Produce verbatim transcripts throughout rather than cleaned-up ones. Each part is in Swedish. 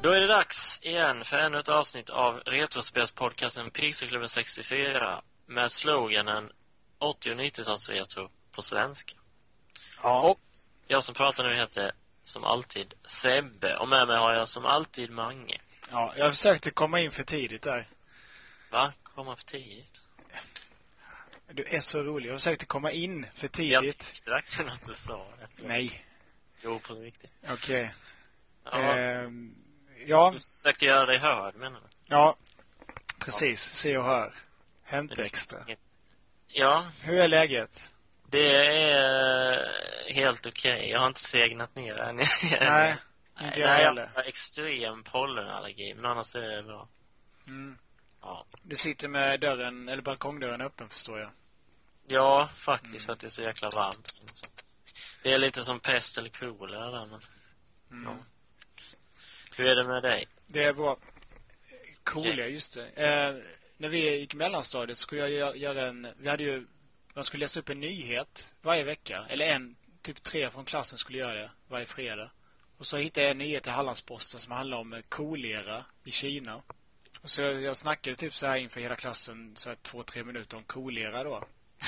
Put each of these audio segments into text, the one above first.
Då är det dags igen för ännu ett avsnitt av Retrospelspodcasten Pixelklubben sextiofyra med sloganen åttio- och nittio-talsretro på svenska. Ja. Och jag som pratar nu heter som alltid Sebbe, och med mig har jag som alltid Mange. Ja, jag försökte komma in för tidigt där. Va? Komma för tidigt? Du är så rolig. Jag försökte komma in för Jag tidigt. tyckte verkligen att du sa det. Nej. Jo, på riktigt. Okej. Ja, Ehm, ja, du försökte göra dig hörd, menar du? ja. Precis. Se och hör. Hämt extra. Ja, Hur är läget? det är helt okej. Jag har inte segnat ner än. Nej, inte jag Nej, jag heller. har extrem pollenallergi, men annars är det bra. Mm. Ja, Du sitter med dörren, eller balkongdörren öppen, förstår jag. ja faktiskt, för att det är så jäkla varmt. Det är lite som pest eller kolera där, men... Mm. Ja. Hur är det med dig? Det är bra. Coola, just det. Eh, när vi gick i mellanstadiet skulle jag göra, göra en... Vi hade ju... Man skulle läsa upp en nyhet varje vecka. Eller en, typ tre från klassen skulle göra det varje fredag. Och så hittade jag en nyhet i Hallandsposten som handlar om kolera i Kina. Och så jag, jag snackade typ så här inför hela klassen så här två, tre minuter om kolera då.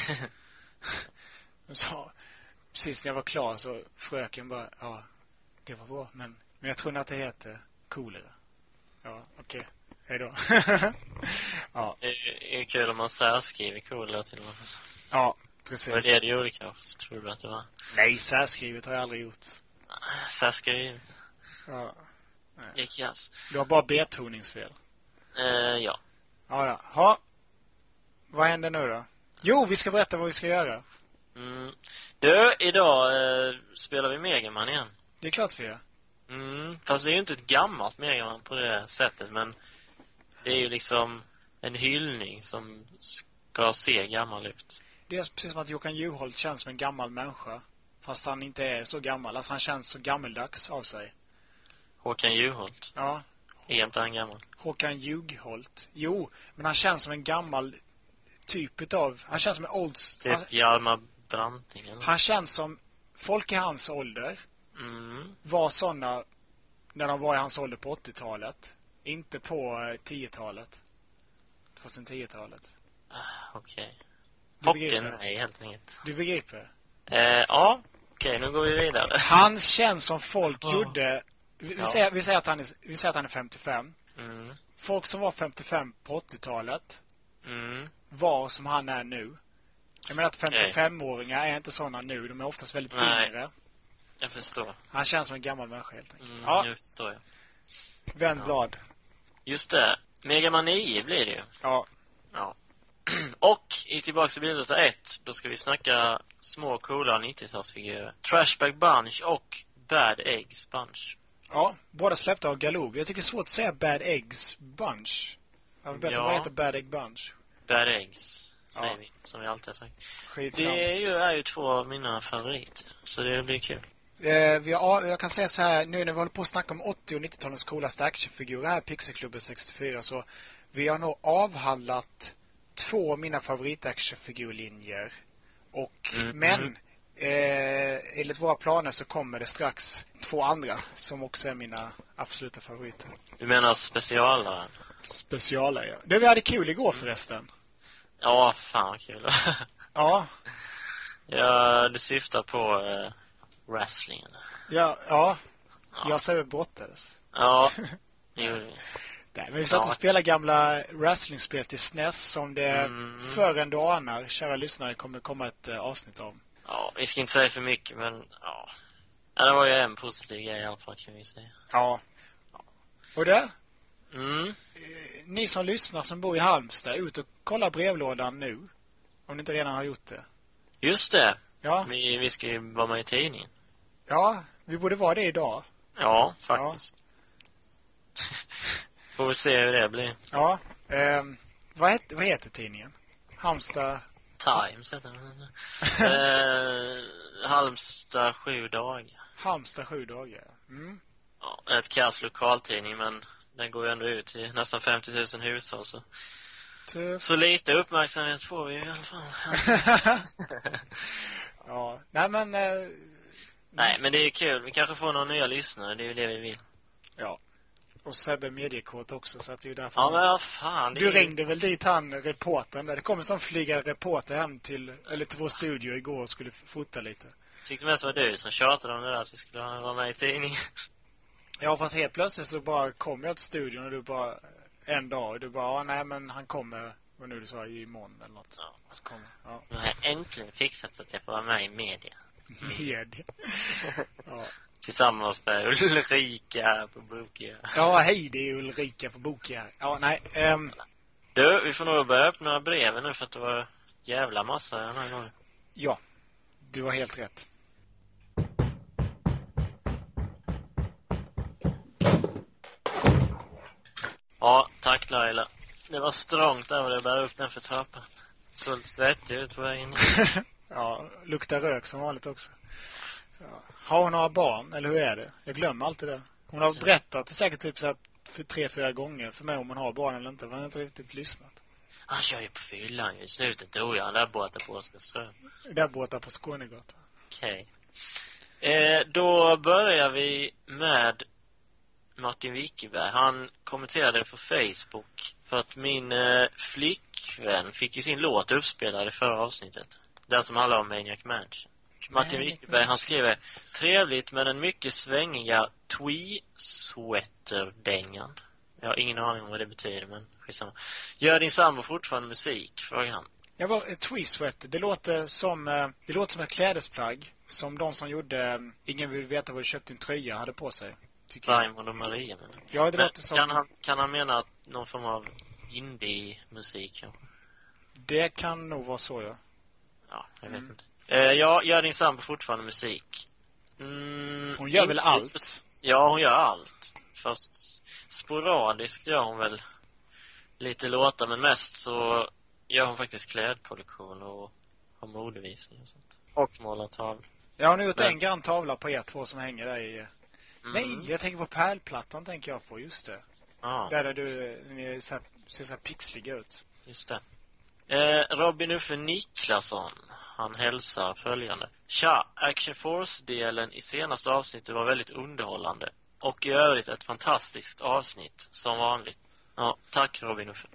Och så, precis när jag var klar så fröken bara, ja, det var bra, men, men jag tror inte att det heter kolera. Ja, okej. Okay. Hej då. Ja. Det är kul om man särskriver kolera till och med. Ja, precis. Vad är det du gjorde kanske? Så tror du att det var? Nej, särskrivet har jag aldrig gjort. Särskrivet. Ja. Gick jass. Du har bara betoningsfel. Eh, ja. Ja, ja. Ha. Vad händer nu då? Jo, vi ska berätta vad vi ska göra. Mm. Du, idag eh, spelar vi Mega Man igen. Det är klart vi gör. Mm, fast det är ju inte ett gammalt Mega Man på det sättet, men det är ju liksom en hyllning som ska se gammal ut. Det är precis som att Håkan Juholt känns som en gammal människa. Fast han inte är så gammal. Alltså han känns så gammeldags av sig. Håkan Juholt. Ja. Är inte han gammal? Håkan Juholt. Jo, men han känns som en gammal typ utav... Han känns som en old... Typ Han, Hjalmar Branting eller? han känns som folk i hans ålder Mm. var såna när de var i hans ålder på åttiotalet. Inte på eh, tiotalet. tjugohundra-talet. Ah, Okej. Du Hockeyn, begriper? nej, helt enkelt. Du begriper? Eh, ja, okej, nu går vi vidare. Han känns som folk Oh. gjorde... Vi, vi, Ja. säger, vi, säger att han är, vi säger att han är femtiofem. Mm. Folk som var femtiofem på åttiotalet Mm. var som han är nu. Jag menar att femtiofem-åringar är inte sådana nu. De är oftast väldigt Nej. yngre. Jag förstår. Han känns som en gammal människa helt enkelt. Mm, Ja, nu förstår jag. vänd Ja. blad. Just det. Mega Man nio blir det ju. Ja, Ja. Och i Tillbaka till Bilruta ett, då ska vi snacka små coola nittio-talsfigurer. Trashback Bunch och Bad Eggs Bunch. ja, båda släppta av Galoob. Jag tycker det är svårt att säga Bad Eggs Bunch. Jag vet inte Ja. vad heter Bad Egg Bunch. Bad Eggs, säger Ja. vi, som vi alltid har sagt. Skitsamma. Det är ju, är ju två av mina favoriter, så det blir kul. Eh, vi har, jag kan säga så här, nu när vi håller på att snacka om åttio- och nittio-talens coolaste actionfigurer här i Pixelklubben sextiofyra, så vi har nog avhandlat två av mina favoritactionfigurlinjer. Och, Mm. men eh, enligt våra planer så kommer det strax två andra som också är mina absoluta favoriter. Du menar specialare? Speciala, ja. Det vi hade kul igår förresten. Ja, fan vad kul. Ja, Ja, du syftar på eh, wrestlingen. ja, ja. Jag säger brottades. Ja, det gjorde vi. Nej, men vi satt och spelade gamla wrestlingspel till S N E S som det Mm. förr än du anar, kära lyssnare, kommer komma ett uh, avsnitt om. Ja, vi ska inte säga för mycket, men ja. Ja, det var ju en positiv grej i alla fall, kan vi säga. Ja. Och det, Mm. ni som lyssnar som bor i Halmstad, ut och kolla brevlådan nu. Om ni inte redan har gjort det. Just det. Ja, Vi, vi ska ju vara med i tidningen. ja, vi borde vara det idag. Ja, faktiskt. Får vi se hur det blir. Ja, ehm, vad, heter, vad heter tidningen? Halmstad... Times heter den. eh, Halmstad sju dagar. Halmstad sju dagar. Mm. Ja, ett kass lokaltidning, men den går ju ändå ut till nästan femtio tusen hushåll. Så, Tuff. så lite uppmärksamhet får vi i alla fall. Ja, nej men... Eh, Nej, men det är ju kul. Vi kanske får några nya lyssnare. Det är ju det vi vill. ja. Och Sebbe mediekort också, så att det är ju därför... Ja, men vad fan. Du är... ringde väl dit han, reportern där. Det kom en sån flygande reporter hem till, eller till vår studio igår och skulle fota lite. Tyckte mest var du som tjatade om det där att vi skulle vara med i tidningen. Ja, fast helt plötsligt så bara kom jag till studion och du bara... En dag, och du bara, ja, nej men han kommer... Vad nu du sa, imorgon eller något. Ja. Så kommer, ja. Nu har jag äntligen fixat så att jag får vara med i media. Media. Ja. Tillsammans med Ulrika på Bokia. Ja, hej, det är Ulrika på Bokia. Ja, nej. Um... Du, vi får nog börja öppna breven nu för att det var jävla massa den här gången. Ja, du har helt rätt. Ja, tack Laila. Det var strångt där och det bär upp den för trappan. Så lite svettig ut på vägen. Ja, luktar rök som vanligt också. Ja. Har hon några barn, eller hur är det? Jag glömmer alltid det. Hon har berättat det säkert typ så att för tre, fyra gånger för mig om hon har barn eller inte. Men jag har inte riktigt lyssnat. Han kör ju på fyllan i slutet, tror jag. Han där båtar på Oskarström. Där båtar på Skånegatan. Okej. Okay. Eh, då börjar vi med Martin Wickeberg. Han kommenterade på Facebook för att min eh, flickvän fick ju sin låt uppspelad i förra avsnittet. Den som handlar om Maniac Mansion. Martin Wickeberg, han skriver: trevligt med den mycket svängiga twee-sweater-dängan. Jag har ingen aning om vad det betyder, men skitsamma. Gör din sambo fortfarande musik? Frågar han. Jag var ett twee-sweater. Det låter som det låter som ett klädesplagg som de som gjorde Ingen vill veta vad du köpte din tröja hade på sig. Raymond och Maria, men. Ja, det men låter som... kan han kan han mena att någon form av indie-musik kanske? Det kan nog vara så, ja. Ja, jag vet mm. inte. Eh, ja, gör din sambo fortfarande musik? Mm, hon gör inte, väl allt? Ja, hon gör allt. Fast sporadiskt gör hon väl lite låtar, men mest så gör hon faktiskt klädkollektion och har modevisning och sånt. Och målar tavlor. Jag har nu gjort men... en grann tavla på er två som hänger där i... Mm. Nej, jag tänker på pärlplattan, tänker jag på, just det. Ah. Där, där du ni så här, ser så här pixliga ut. Just det. Eh, Robin Uffe Niklasson, han hälsar följande: tja, Action Force-delen i senaste avsnittet var väldigt underhållande. Och i övrigt ett fantastiskt avsnitt, som vanligt. Ja, tack Robin Uffe.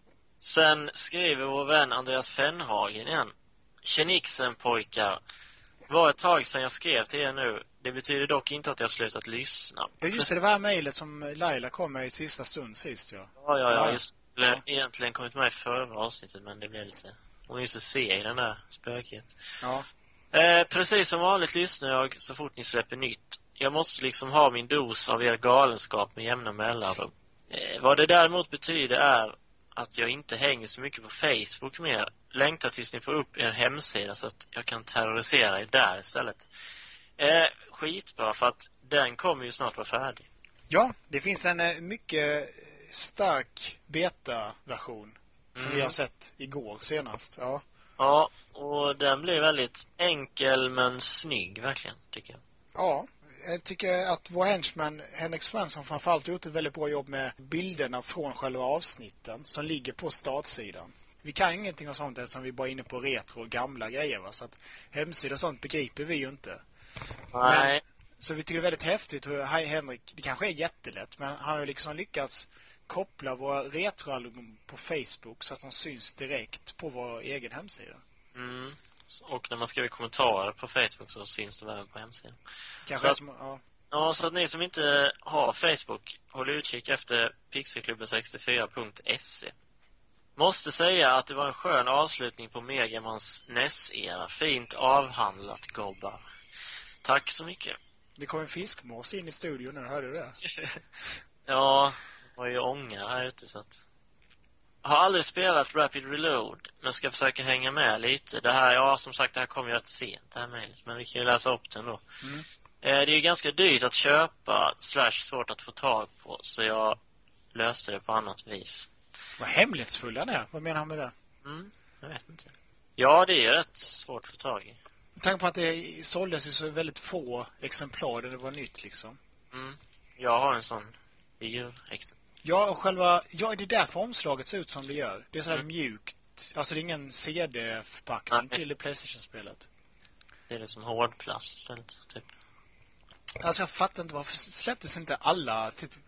Sen skriver vår vän Andreas Fennhagen igen: Tjenixen pojkar, var ett tag sedan jag skrev till er nu. Det betyder dock inte att jag har slutat lyssna. Ja, just det, det var mejlet som Laila kom med i sista stund sist, ja. Ja, ja, ja, just det. Ja. Egentligen kommit med i förra avsnittet, men det blev lite... Hon är så seg, den där spöket. Ja. Eh, precis som vanligt lyssnar jag så fort ni släpper nytt. Jag måste liksom ha min dos av er galenskap med jämna mellanrum. Eh, vad det däremot betyder är att jag inte hänger så mycket på Facebook mer. Längtar tills ni får upp er hemsida så att jag kan terrorisera er där istället. Eh, skitbra, för att den kommer ju snart vara färdig. Ja, det finns en eh, mycket stark beta-version som mm. vi har sett igår senast. Ja. Ja, och den blir väldigt enkel men snygg, verkligen, tycker jag. Ja, jag tycker att vår henchman Henrik Svensson framförallt gjort ett väldigt bra jobb med bilderna från själva avsnitten som ligger på startsidan. Vi kan ingenting om sånt eftersom vi bara är inne på retro och gamla grejer, va? Så att hemsida och sånt begriper vi ju inte. Nej. Men, så vi tycker det är väldigt häftigt hur Henrik, det kanske är jättelätt, men han har ju liksom lyckats koppla våra retroalbum på Facebook så att de syns direkt på vår egen hemsida. Mm. Och när man skriver kommentarer på Facebook så syns de även på hemsidan. Kanske så att, som, ja. ja, så att ni som inte har Facebook, håll utkik efter pixelklubben sextiofyra punkt se. Måste säga att det var en skön avslutning på Megamans N E S-era. Fint avhandlat, gobbar. Tack så mycket. Det kom en fiskmås in i studion nu, hörde du det? Ja, det var ju ånga här ute så att... Jag har aldrig spelat Rapid Reload, men ska försöka hänga med lite. Det här, ja, som sagt, det här kommer ju rätt sent, det här mejlet, men vi kan ju läsa upp den då. Mm. Eh, det är ju ganska dyrt att köpa, slash svårt att få tag på, så jag löste det på annat vis. Vad hemlighetsfull han är. Vad menar han med det? Mm, jag vet inte. Ja, det är ju rätt svårt att få tag i. Med tanke på att det såldes ju så väldigt få exemplar där det var nytt liksom. Mm, jag har en sån figurexemplar. Ja, och själva... Ja, det är därför omslaget ser ut som det gör. Det är sådär mm. mjukt. Alltså det är ingen C D-förpackning till det PlayStation-spelet. Det är det som hårdplast istället, typ. Alltså jag fattar inte varför släpptes inte alla typ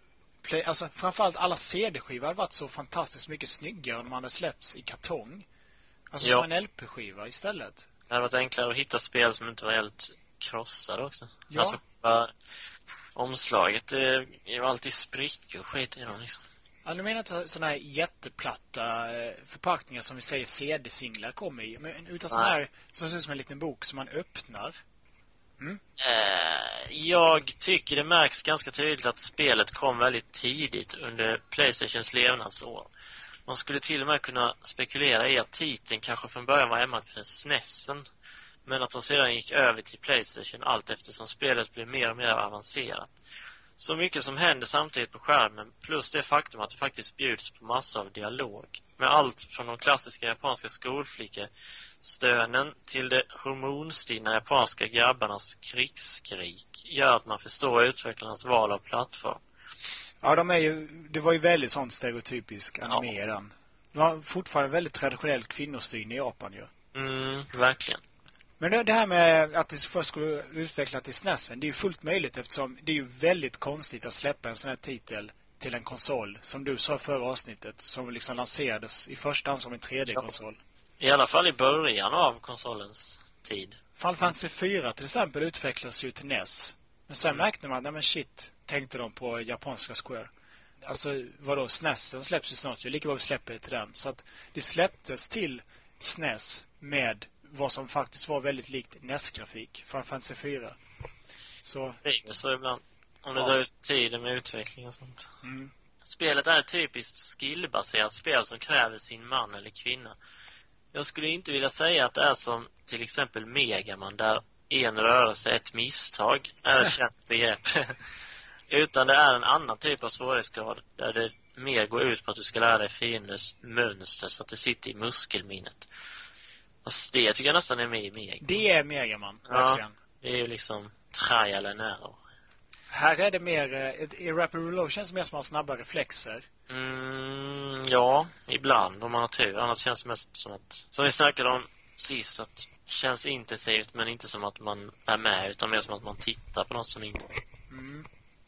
play, alltså framförallt alla C D-skivor hade varit så fantastiskt mycket snyggare om man hade släppts i kartong. Alltså Ja. som en L P-skiva istället. Det hade varit enklare att hitta spel som inte var helt krossade också. Ja. Alltså, bara omslaget, det är ju alltid sprickor och skit i dem liksom. Ja, nu menar jag inte sådana här jätteplatta eh, förpackningar som vi säger C D-singlar kommer i. Men utan sådana här som ser ut som en liten bok som man öppnar. Mm. Eh, jag tycker det märks ganska tydligt att spelet kom väldigt tidigt under PlayStations levnadsår. Man skulle till och med kunna spekulera i att titeln kanske från början var hemma för SNESen, men att de sedan gick över till PlayStation allt eftersom spelet blev mer och mer avancerat. Så mycket som händer samtidigt på skärmen, plus det faktum att det faktiskt bjuds på massa av dialog. Med allt från de klassiska japanska skolflickor stönen till de hormonstinna japanska grabbarnas krigsskrik gör att man förstår utvecklarnas val av plattform. Ja, de är ju, det var ju väldigt sån stereotypisk anime Ja. den. Det var fortfarande väldigt traditionell kvinnosyn i Japan ju. Mm, verkligen. Men det, det här med att det först skulle utveckla till SNESen, det är ju fullt möjligt eftersom det är ju väldigt konstigt att släppa en sån här titel till en konsol, som du sa i förra avsnittet, som liksom lanserades i första hand som en tre D-konsol. I alla fall i början av konsolens tid. Final Fantasy fyra till exempel utvecklades ju till N E S. Men sen Mm. märkte man, nej men shit, tänkte de på japanska Square. Alltså, vadå, SNESen släpps ju snart, ju lika bra vi släpper det till den. Så att det släpptes till SNES med vad som faktiskt var väldigt likt N E S-grafik, Final Fantasy fyra. Så, Det är så ibland. Om det Ja. tar ut tiden med utveckling och sånt. mm. Spelet är ett typiskt skillbaserat spel som kräver sin man eller kvinna. Jag skulle inte vilja säga att det är som till exempel Megaman där en rörelse är ett misstag är ett känt begrepp. Utan det är en annan typ av svårighetsgrad där det mer går ut på att du ska lära dig fienders mönster så att det sitter i muskelminnet. Fast det tycker jag nästan är med i Megaman. Det är Megaman, Ja. verkligen. Det är ju liksom trial and error. Här är det mer, eh, ett- i Rapid Reload känns mer som att ha snabba reflexer. Mm, ja, ibland om man har tur. Annars känns det mest som att, som vi snackade om sist, att känns intensivt men inte som att man är med utan mer som att man tittar på något som inte. Mm.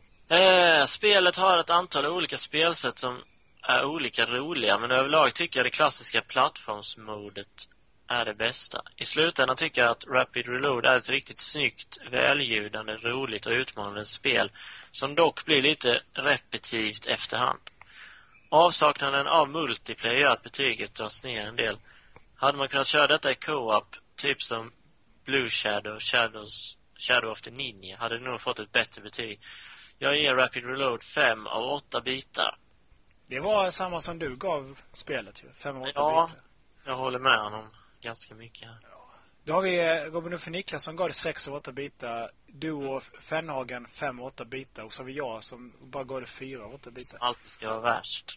Eh, spelet har ett antal olika spelsätt som är olika roliga, men överlag tycker jag det klassiska plattformsmodet är det bästa. I slutändan tycker jag att Rapid Reload är ett riktigt snyggt, väljudande, roligt och utmanande spel som dock blir lite repetitivt efterhand. Avsaknaden av multiplayer gör att betyget dras ner en del. Hade man kunnat köra detta i co-op, typ som Blue Shadow, Shadows, Shadow of the Ninja, hade det nog fått ett bättre betyg. Jag ger Rapid Reload fem av åtta bitar. Det var samma som du gav spelet ju, fem av åtta Ja. bitar. Jag håller med honom ganska mycket här. Då har vi eh, Robin Uffe Niklas som gav det sex av åtta bitar. Du och Fennhagen fem av åtta bitar. Och så har vi jag som bara gav det fyra av åtta bitar. Allt ska vara värst.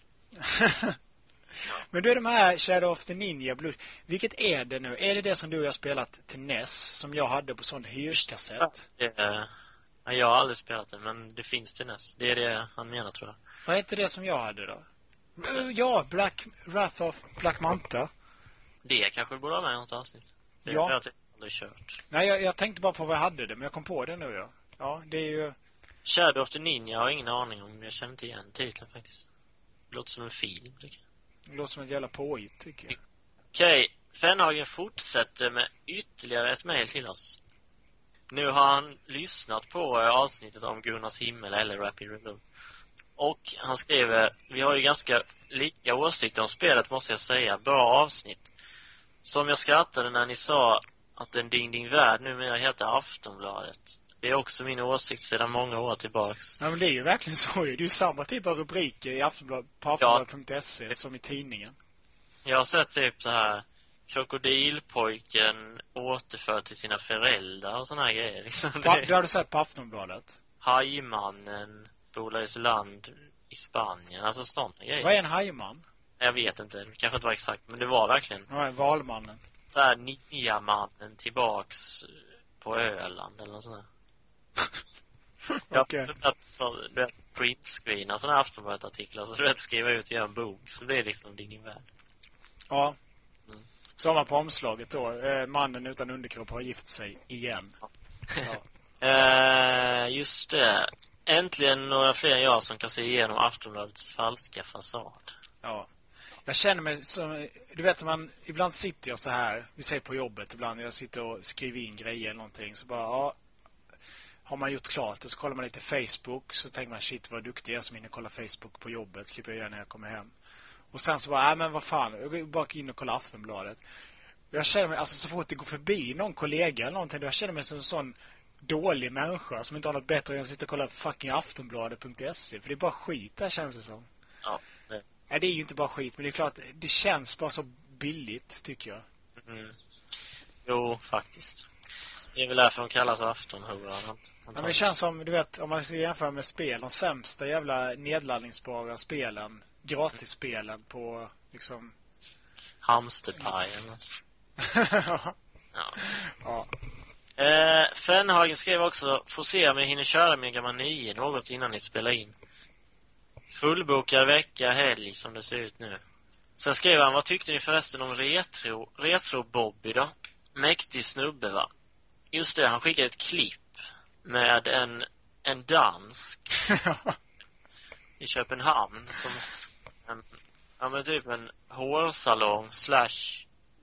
Men du är de här Shadow of the Ninja Blue. Vilket är det nu? Är det det som du och jag spelat till N E S? Som jag hade på sån hyrskassett? Det är, ja, jag har aldrig spelat det, men det finns till N E S. Det är det han menar, tror jag. Vad heter det som jag hade då? Eh, Ja, Black Wrath of Black Manta. Det kanske borde vara med i något avsnitt. Det Ja. har jag typ aldrig kört. Nej, jag, jag tänkte bara på vad jag hade det. Men jag kom på det nu, ja. Ja, det är ju... Shadow of the Ninja har jag ingen aning om. Jag känner inte igen titeln faktiskt. Det låter som en film, tycker jag. Det låter som ett jävla påhitt, tycker jag. Okej, Fennhagen fortsätter med ytterligare ett mejl till oss. Nu har han lyssnat på eh, avsnittet om Gunnars himmel eller Rapid Reload. Och han skriver, vi har ju ganska lika åsikter om spelet, måste jag säga. Bra avsnitt. Som jag skrattade när ni sa att en Ding Ding Värld numera heter Aftonbladet. Det är också min åsikt sedan många år tillbaks. Ja, men det är ju verkligen så. Det är ju samma typ av rubriker i Aftonblad, på aftonbladet punkt se som i tidningen. Jag har sett typ så här krokodilpojken återför till sina föräldrar och såna här grejer. Liksom. På, det har du sett på Aftonbladet. Hajmannen bor i land i Spanien. Alltså såna grejer. Vad är en hajman? Jag vet inte, det kanske inte var exakt, men det var verkligen Vad är valmannen? så här ninjamannen tillbaks på Öland eller något sånt där. Okej. Okay. Du vet, printscreena sådana här Aftonbladet-artiklar så du vet, skriva ut i en bok så det är liksom din värld. Ja. Mm. Så har man på omslaget då. Eh, mannen utan underkropp har gift sig igen. Ja. Eh, just det. Äntligen några fler än jag som kan se igenom Aftonbladets falska fasad. Ja. Jag känner mig som... Du vet, man, ibland sitter jag så här. Vi säger på jobbet ibland. Jag sitter och skriver in grejer eller någonting. Så bara, ja... Har man gjort klart det så kollar man lite Facebook. Så tänker man, shit vad duktig jag som hinner kolla Facebook på jobbet. Slipper jag göra när jag kommer hem. Och sen så bara, nej men vad fan. Jag går bara in och kollar Aftonbladet. Jag känner mig, alltså så fort det går förbi någon kollega eller någonting. Jag känner mig som en sån dålig människa som inte har något bättre än att sitta och kolla fucking aftonbladet punkt se. För det är bara skit där, känns det som. Ja, det. Nej, det är ju inte bara skit, men det är klart, det känns bara så billigt, tycker jag. Mm. Jo, faktiskt. Det är väl därför de kallas aftonhora. Ja, men det känns som, du vet, om man ska jämföra med spel, de sämsta jävla nedladdningsbara spelen, gratisspelen på, liksom... Hamsterpajen. Ja. Ja. Ja. Eh, Fenhagen skrev också: får se om jag hinner köra Mega Man nio något innan ni spelar in. Fullbokad vecka, helg som det ser ut nu. Sen skrev han: vad tyckte ni förresten om retro, retro Bobby då? Mäktig snubbe, va? Just det, han skickade ett klipp med en, en dansk i Köpenhamn som en, ja, men typ en hårsalong slash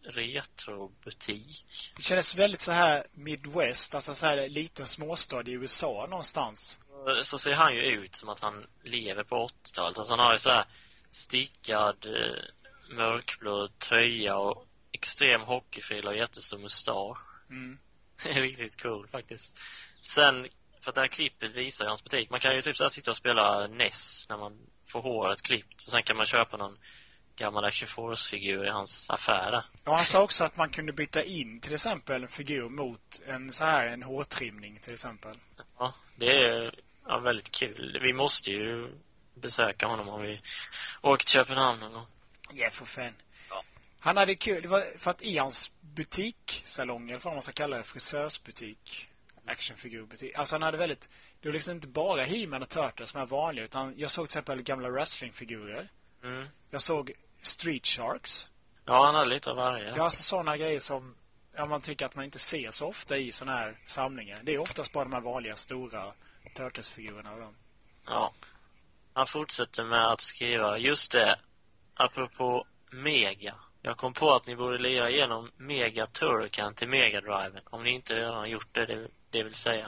retrobutik. Det kändes väldigt så här Midwest, alltså så här liten småstad i U S A någonstans. Så ser han ju ut som att han lever på åttiotalet. Alltså han har ju så här stickad eh, mörkblå tröja och extrem hockeyfrilla och jättestor mustasch. Mm. Det är riktigt cool faktiskt. Sen, för att det här klippet visar i hans butik. Man kan ju typ så här sitta och spela N E S när man får håret klippt. Och sen kan man köpa någon gammal Action Force-figur i hans affär där. Och han sa också att man kunde byta in till exempel en figur mot en så här en hårtrimning till exempel. Ja, det är ja, väldigt kul. Vi måste ju besöka honom om vi åker till Köpenhamn någon gång. Ja, för fan. Ja. Han hade kul, det var för att i hans butiksalong, eller vad man ska kalla det, frisörsbutik, actionfigurbutik. Alltså han hade väldigt, det var liksom inte bara He-Man och Turtles som är vanliga, utan jag såg till exempel gamla wrestlingfigurer. Mm. Jag såg Street Sharks. Ja, han hade lite av varje. Ja, alltså sådana grejer som ja, man tycker att man inte ser så ofta i sådana här samlingar. Det är oftast bara de här vanliga stora Turtles-figurerna och dem. Ja. Han fortsätter med att skriva: just det, apropå Mega. Jag kom på att ni borde lira igenom Mega Turrican till Mega Drive om ni inte redan har gjort det, det, det vill säga.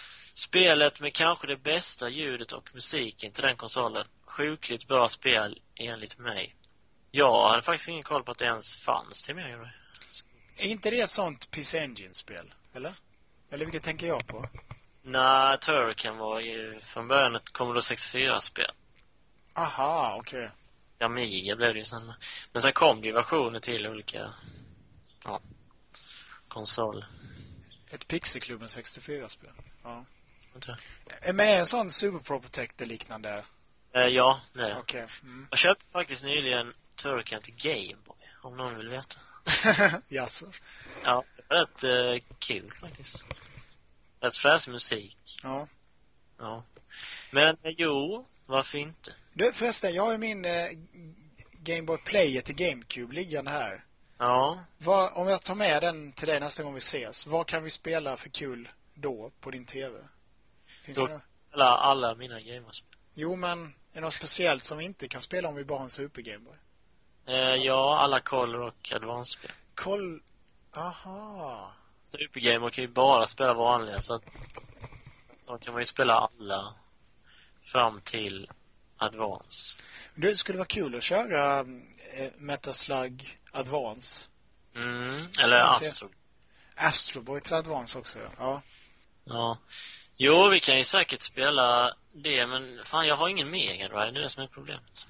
Spelet med kanske det bästa ljudet och musiken till den konsolen. Sjukligt bra spel enligt mig. Jag hade faktiskt ingen koll på att det ens fanns till Mega Drive. Är inte det ett sånt P C Engine-spel? Eller? Eller vilket tänker jag på? Nej, Turrican var ju från början ett Commodore sextiofyra-spel. Aha, okej. Okay. Amiga blev det ju sen. Men sen kom det ju versioner till olika ja, konsol. Ett Pixelklubben sextiofyra-spel. Ja. Okay. Men är det en sån Super Pro Protector liknande? Eh, ja, det är det. Okay. Mm. Jag köpte faktiskt nyligen Turrican till Game Boy, om någon vill veta. Jaså? Ja, det var rätt eh, kul faktiskt. Rätt fräsig musik. Ja. Ja. Men eh, jo, varför inte? Du, förresten, jag har ju min eh, Game Boy Player till GameCube liggande här. Ja. Vad, om jag tar med den till dig nästa gång vi ses, vad kan vi spela för kul då på din tv? Finns då det alla, alla mina gamers. Jo, men är det något speciellt som vi inte kan spela om vi bara har en Super Game Boy? Eh, ja, alla Color och Advance-spel. Koll... Aha. Super Game Boy kan ju bara spela vanliga, så att så kan man ju spela alla fram till Advance. Det skulle vara kul att köra eh, Metal Slug Advance. Mm, eller Astro. Astro Boy till Advance också, ja. Ja. Ja. Jo, vi kan ju säkert spela det, men fan, jag har ingen Mega Drive, det är det som är problemet.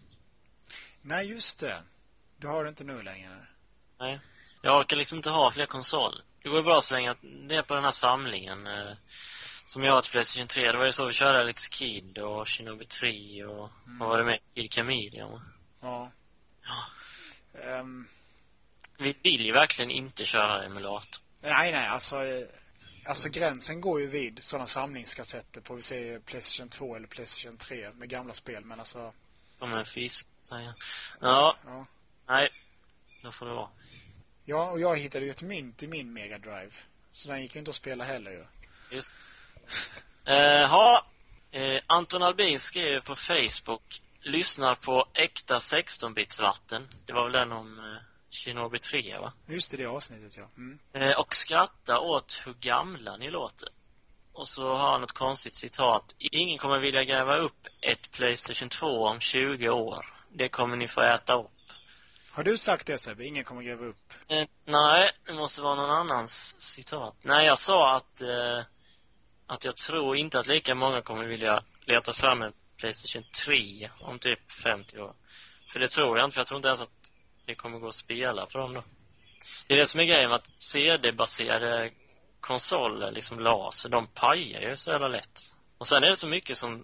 Nej, just det. Du har det inte nu längre. Nej. Jag orkar liksom inte ha fler konsoler. Det går bra att slänga det på den här samlingen eh, som jag har till PlayStation tre. Det var ju så vi körde Alex Kidd och Shinobi tre och mm. vad var det med? Kid Chameleon. Ja. Ja. Um, vi vill ju verkligen inte köra emulator. Nej, nej, alltså, alltså gränsen går ju vid sådana samlingskassetter på vi säger PlayStation två eller PlayStation tre med gamla spel, men alltså... Som en fisk, säger ja. ja. Nej, då får det vara. Ja, och jag hittade ju ett mynt i min Mega Drive. Så den gick ju inte att spela heller ju. Just. eh, ha. Anton Albin skrev på Facebook: lyssnar på äkta sexton-bits vatten. Det var väl den om eh, Shinobi tre, va? Just det, det avsnittet, ja. Mm. Eh, och skratta åt hur gamla ni låter. Och så har han ett konstigt citat: ingen kommer vilja gräva upp ett PlayStation två om tjugo år. Det kommer ni få äta upp. Har du sagt det, Sebbe? Ingen kommer gräva upp? Eh, nej, det måste vara någon annans citat. Nej, jag sa att eh, att jag tror inte att lika många kommer vilja leta fram en PlayStation tre om typ femtio år. För det tror jag inte, för jag tror inte ens att det kommer gå att spela på dem då. Det är det som är grejen med att C D-baserade konsoler, liksom laser, de pajar ju så jävla lätt. Och sen är det så mycket som,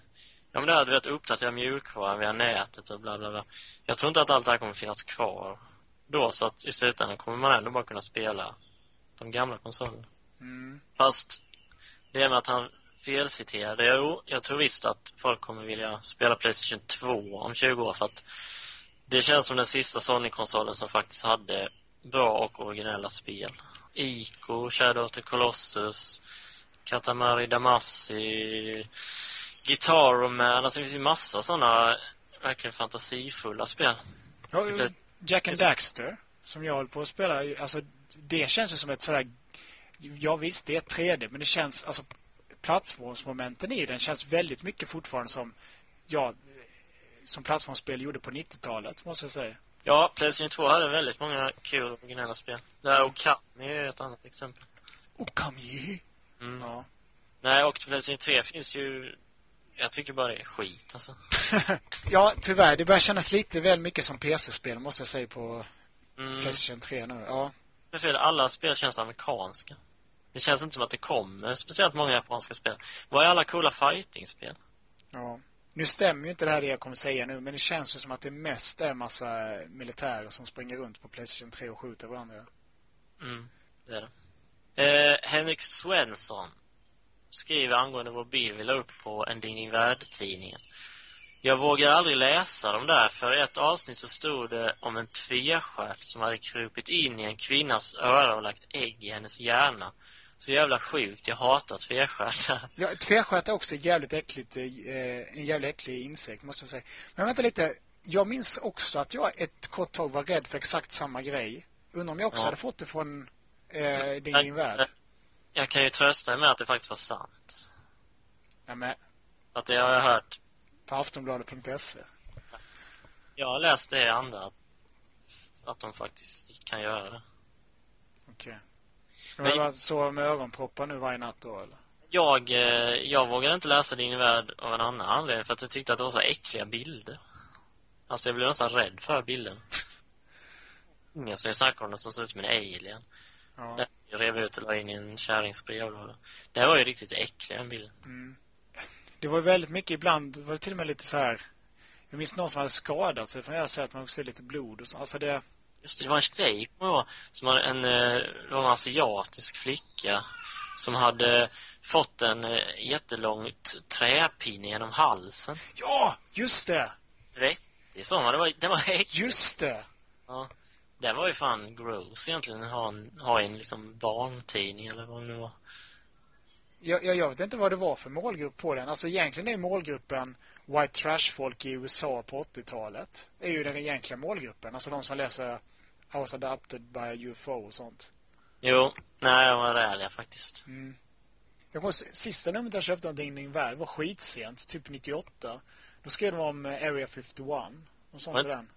ja men det hade varit uppdatera mjukvara via nätet och bla bla bla. Jag tror inte att allt det här kommer finnas kvar då, så att i slutändan kommer man ändå bara kunna spela de gamla konsolerna. Mm. Fast det med att han felciterade, jo, jag tror visst att folk kommer vilja spela PlayStation två om tjugo år, för att det känns som den sista Sony-konsolen som faktiskt hade bra och originella spel. Ico, Shadow of the Colossus, Katamari Damacy, Guitar Man, alltså det finns ju massa sådana verkligen fantasifulla spel. Ja, Jack and Daxter, som jag håller på att spela, alltså det känns ju som ett sådär, ja visst det är tre D, men det känns, alltså plattformsmomenten i den känns väldigt mycket fortfarande som, ja, som plattformsspel gjorde på nittiotalet, måste jag säga. Ja, PlayStation två hade väldigt många kul originella spel. Där Okami är ett annat exempel. Okami? Mm. Ja. Nej, och PlayStation tre finns ju, jag tycker bara det är skit alltså. Ja, tyvärr, det börjar kännas lite väl mycket som P C-spel, måste jag säga, på mm. PlayStation tre nu. Ja. För alla spel känns amerikanska. Det känns inte som att det kommer speciellt många japanska spel. Vad är alla coola fighting-spel? Ja. Nu stämmer ju inte det här det jag kommer säga nu, men det känns ju som att det mest är massa militärer som springer runt på PlayStation tre och skjuter varandra. Mm, det är det. Eh, Henrik Svensson skriver angående vår bil vi la upp på En Din Värld-tidningen. Jag vågar aldrig läsa dem där, för i ett avsnitt så stod det om en tvestjärt som hade krupit in i en kvinnas öra och lagt ägg i hennes hjärna. Så jävla sjukt, jag hatar tvestjärtar. Ja, tvestjärt är också jävligt äckligt, eh, en jävligt äcklig insekt, måste jag säga. Men vänta lite, jag minns också att jag ett kort tag var rädd för exakt samma grej. Undrar om jag också ja. hade fått det från eh, Din, din Värld. Jag kan ju trösta med att det faktiskt var sant. Ja, men... Att det har jag hört. På aftonbladet punkt se. Jag har läst det i andra, att, att de faktiskt kan göra det. Okej. Okay. Ska man vara så med ögonproppar nu varje natt då, eller? Jag, jag vågade inte läsa Din Värld av en annan anledning, för att jag tyckte att det var så äckliga bilder. Alltså jag blev nästan rädd för bilden. Ingen som jag snackade om det som ser ut som en alien. Ja. Jag rev ut och la in i en kärringsbrevlåda. Det här var ju riktigt äcklig, en bild. Mm. Det var väldigt mycket, ibland var det till och med lite så här. Jag minns någon som hade skadat sig, för jag sett att man också ser lite blod och så. Alltså det... Just det, det var en tjej som hade en, det var en asiatisk flicka som hade fått en jättelång träpinne genom halsen. Ja, just det! Rätt, det är så, det var, det var äckligt. Just det! Ja, det var ju fan gross egentligen, ha en, ha en liksom barntidning eller vad det nu var. Jag, jag, jag vet inte vad det var för målgrupp på den. Alltså egentligen är målgruppen white trash-folk i U S A på åttiotalet. Är ju den egentliga målgruppen. Alltså de som läser I was adopted by a U F O och sånt. Jo, nej, jag var ärliga faktiskt. Mm. Jag kommer, sista numret jag köpte av Din Din Värld var skitsent, typ nittioåtta. Då skrev de om Area femtioett och sånt. Men, den.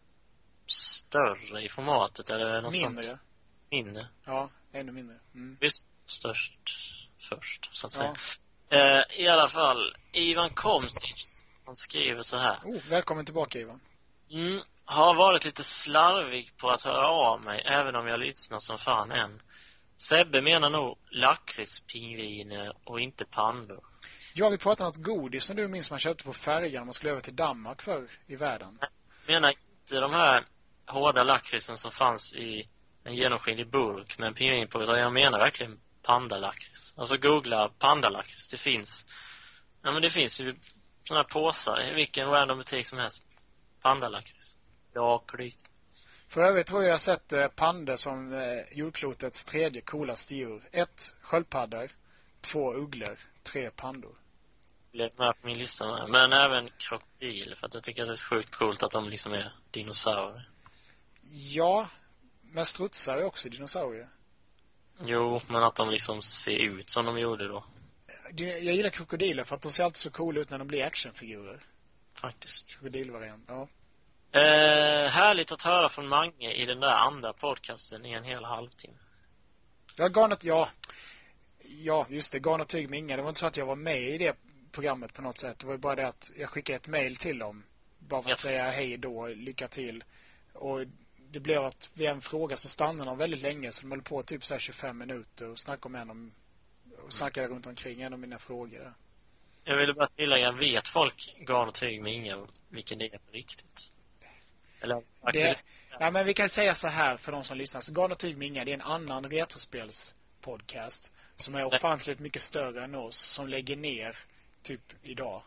Större i formatet eller något mindre. Sånt? Mindre. Ja, ännu mindre. Mm. Visst, störst först, så att säga. Ja. Eh, I alla fall, Ivan Komsic, han skriver så här. Oh, välkommen tillbaka, Ivan. Mm, har varit lite slarvig på att höra av mig, även om jag lyssnar som fan än. Sebbe menar nog lakritspingviner och inte pandor. Ja, vi pratar om något godis som du minns man köpte på färjan när man skulle över till Danmark förr i världen. Jag menar inte de här hårda lakritsen som fanns i en genomskinlig burk med en pingvin på, utan jag menar verkligen pandalakrits. Alltså googla pandalakrits, det finns. Ja, men det finns ju såna här påsar i vilken random butik som helst. Pandalakrits. Lakrits. För övrigt tror jag jag sett eh, pandor som eh, jordklotets tredje coolaste djur. Ett, sköldpaddor. Två, ugglor. Tre, pandor. blev med på min lista. Men även krokodil, för att jag tycker att det är så sjukt coolt att de liksom är dinosaurier. Ja, men strutsar är också dinosaurier. Jo, men att de liksom ser ut som de gjorde då. Jag gillar krokodiler för att de ser alltid så coola ut när de blir actionfigurer. Faktiskt. Krokodilvariant, ja. Eh, härligt att höra från Mange i den där andra podcasten i en hel halvtimme. Jag gav något, ja. Ja, just det, gav något tyg med Inga. Det var inte så att jag var med i det programmet på något sätt. Det var bara det att jag skickade ett mejl till dem. Bara för att Ja. säga hej då, lycka till. Och det blev att vid en fråga så stannade de väldigt länge. Så de höll på typ så här tjugofem minuter och snackade om en om, och snackade runt omkring en av mina frågor där. Jag ville bara tillägga, vet folk gav något tyg med Inga vilken det är på riktigt? Eller Det, nej, men vi kan säga så här för de som lyssnar. Så Garn och Tyg med Inga, det är en annan retrospelspodcast som är ofantligt mycket större än oss, som lägger ner typ idag.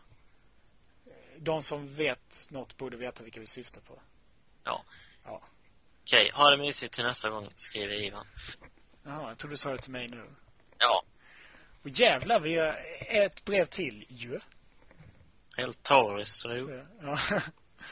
De som vet något borde veta vilka vi syftar på. Ja. Ja. Okej, ha det mysigt till nästa gång, skriver Ivan. Jaha, jag tror du sa det till mig nu. Ja. Och jävlar, vi har ett brev till ju. Helt tauriskt, tror Så, jag. ja.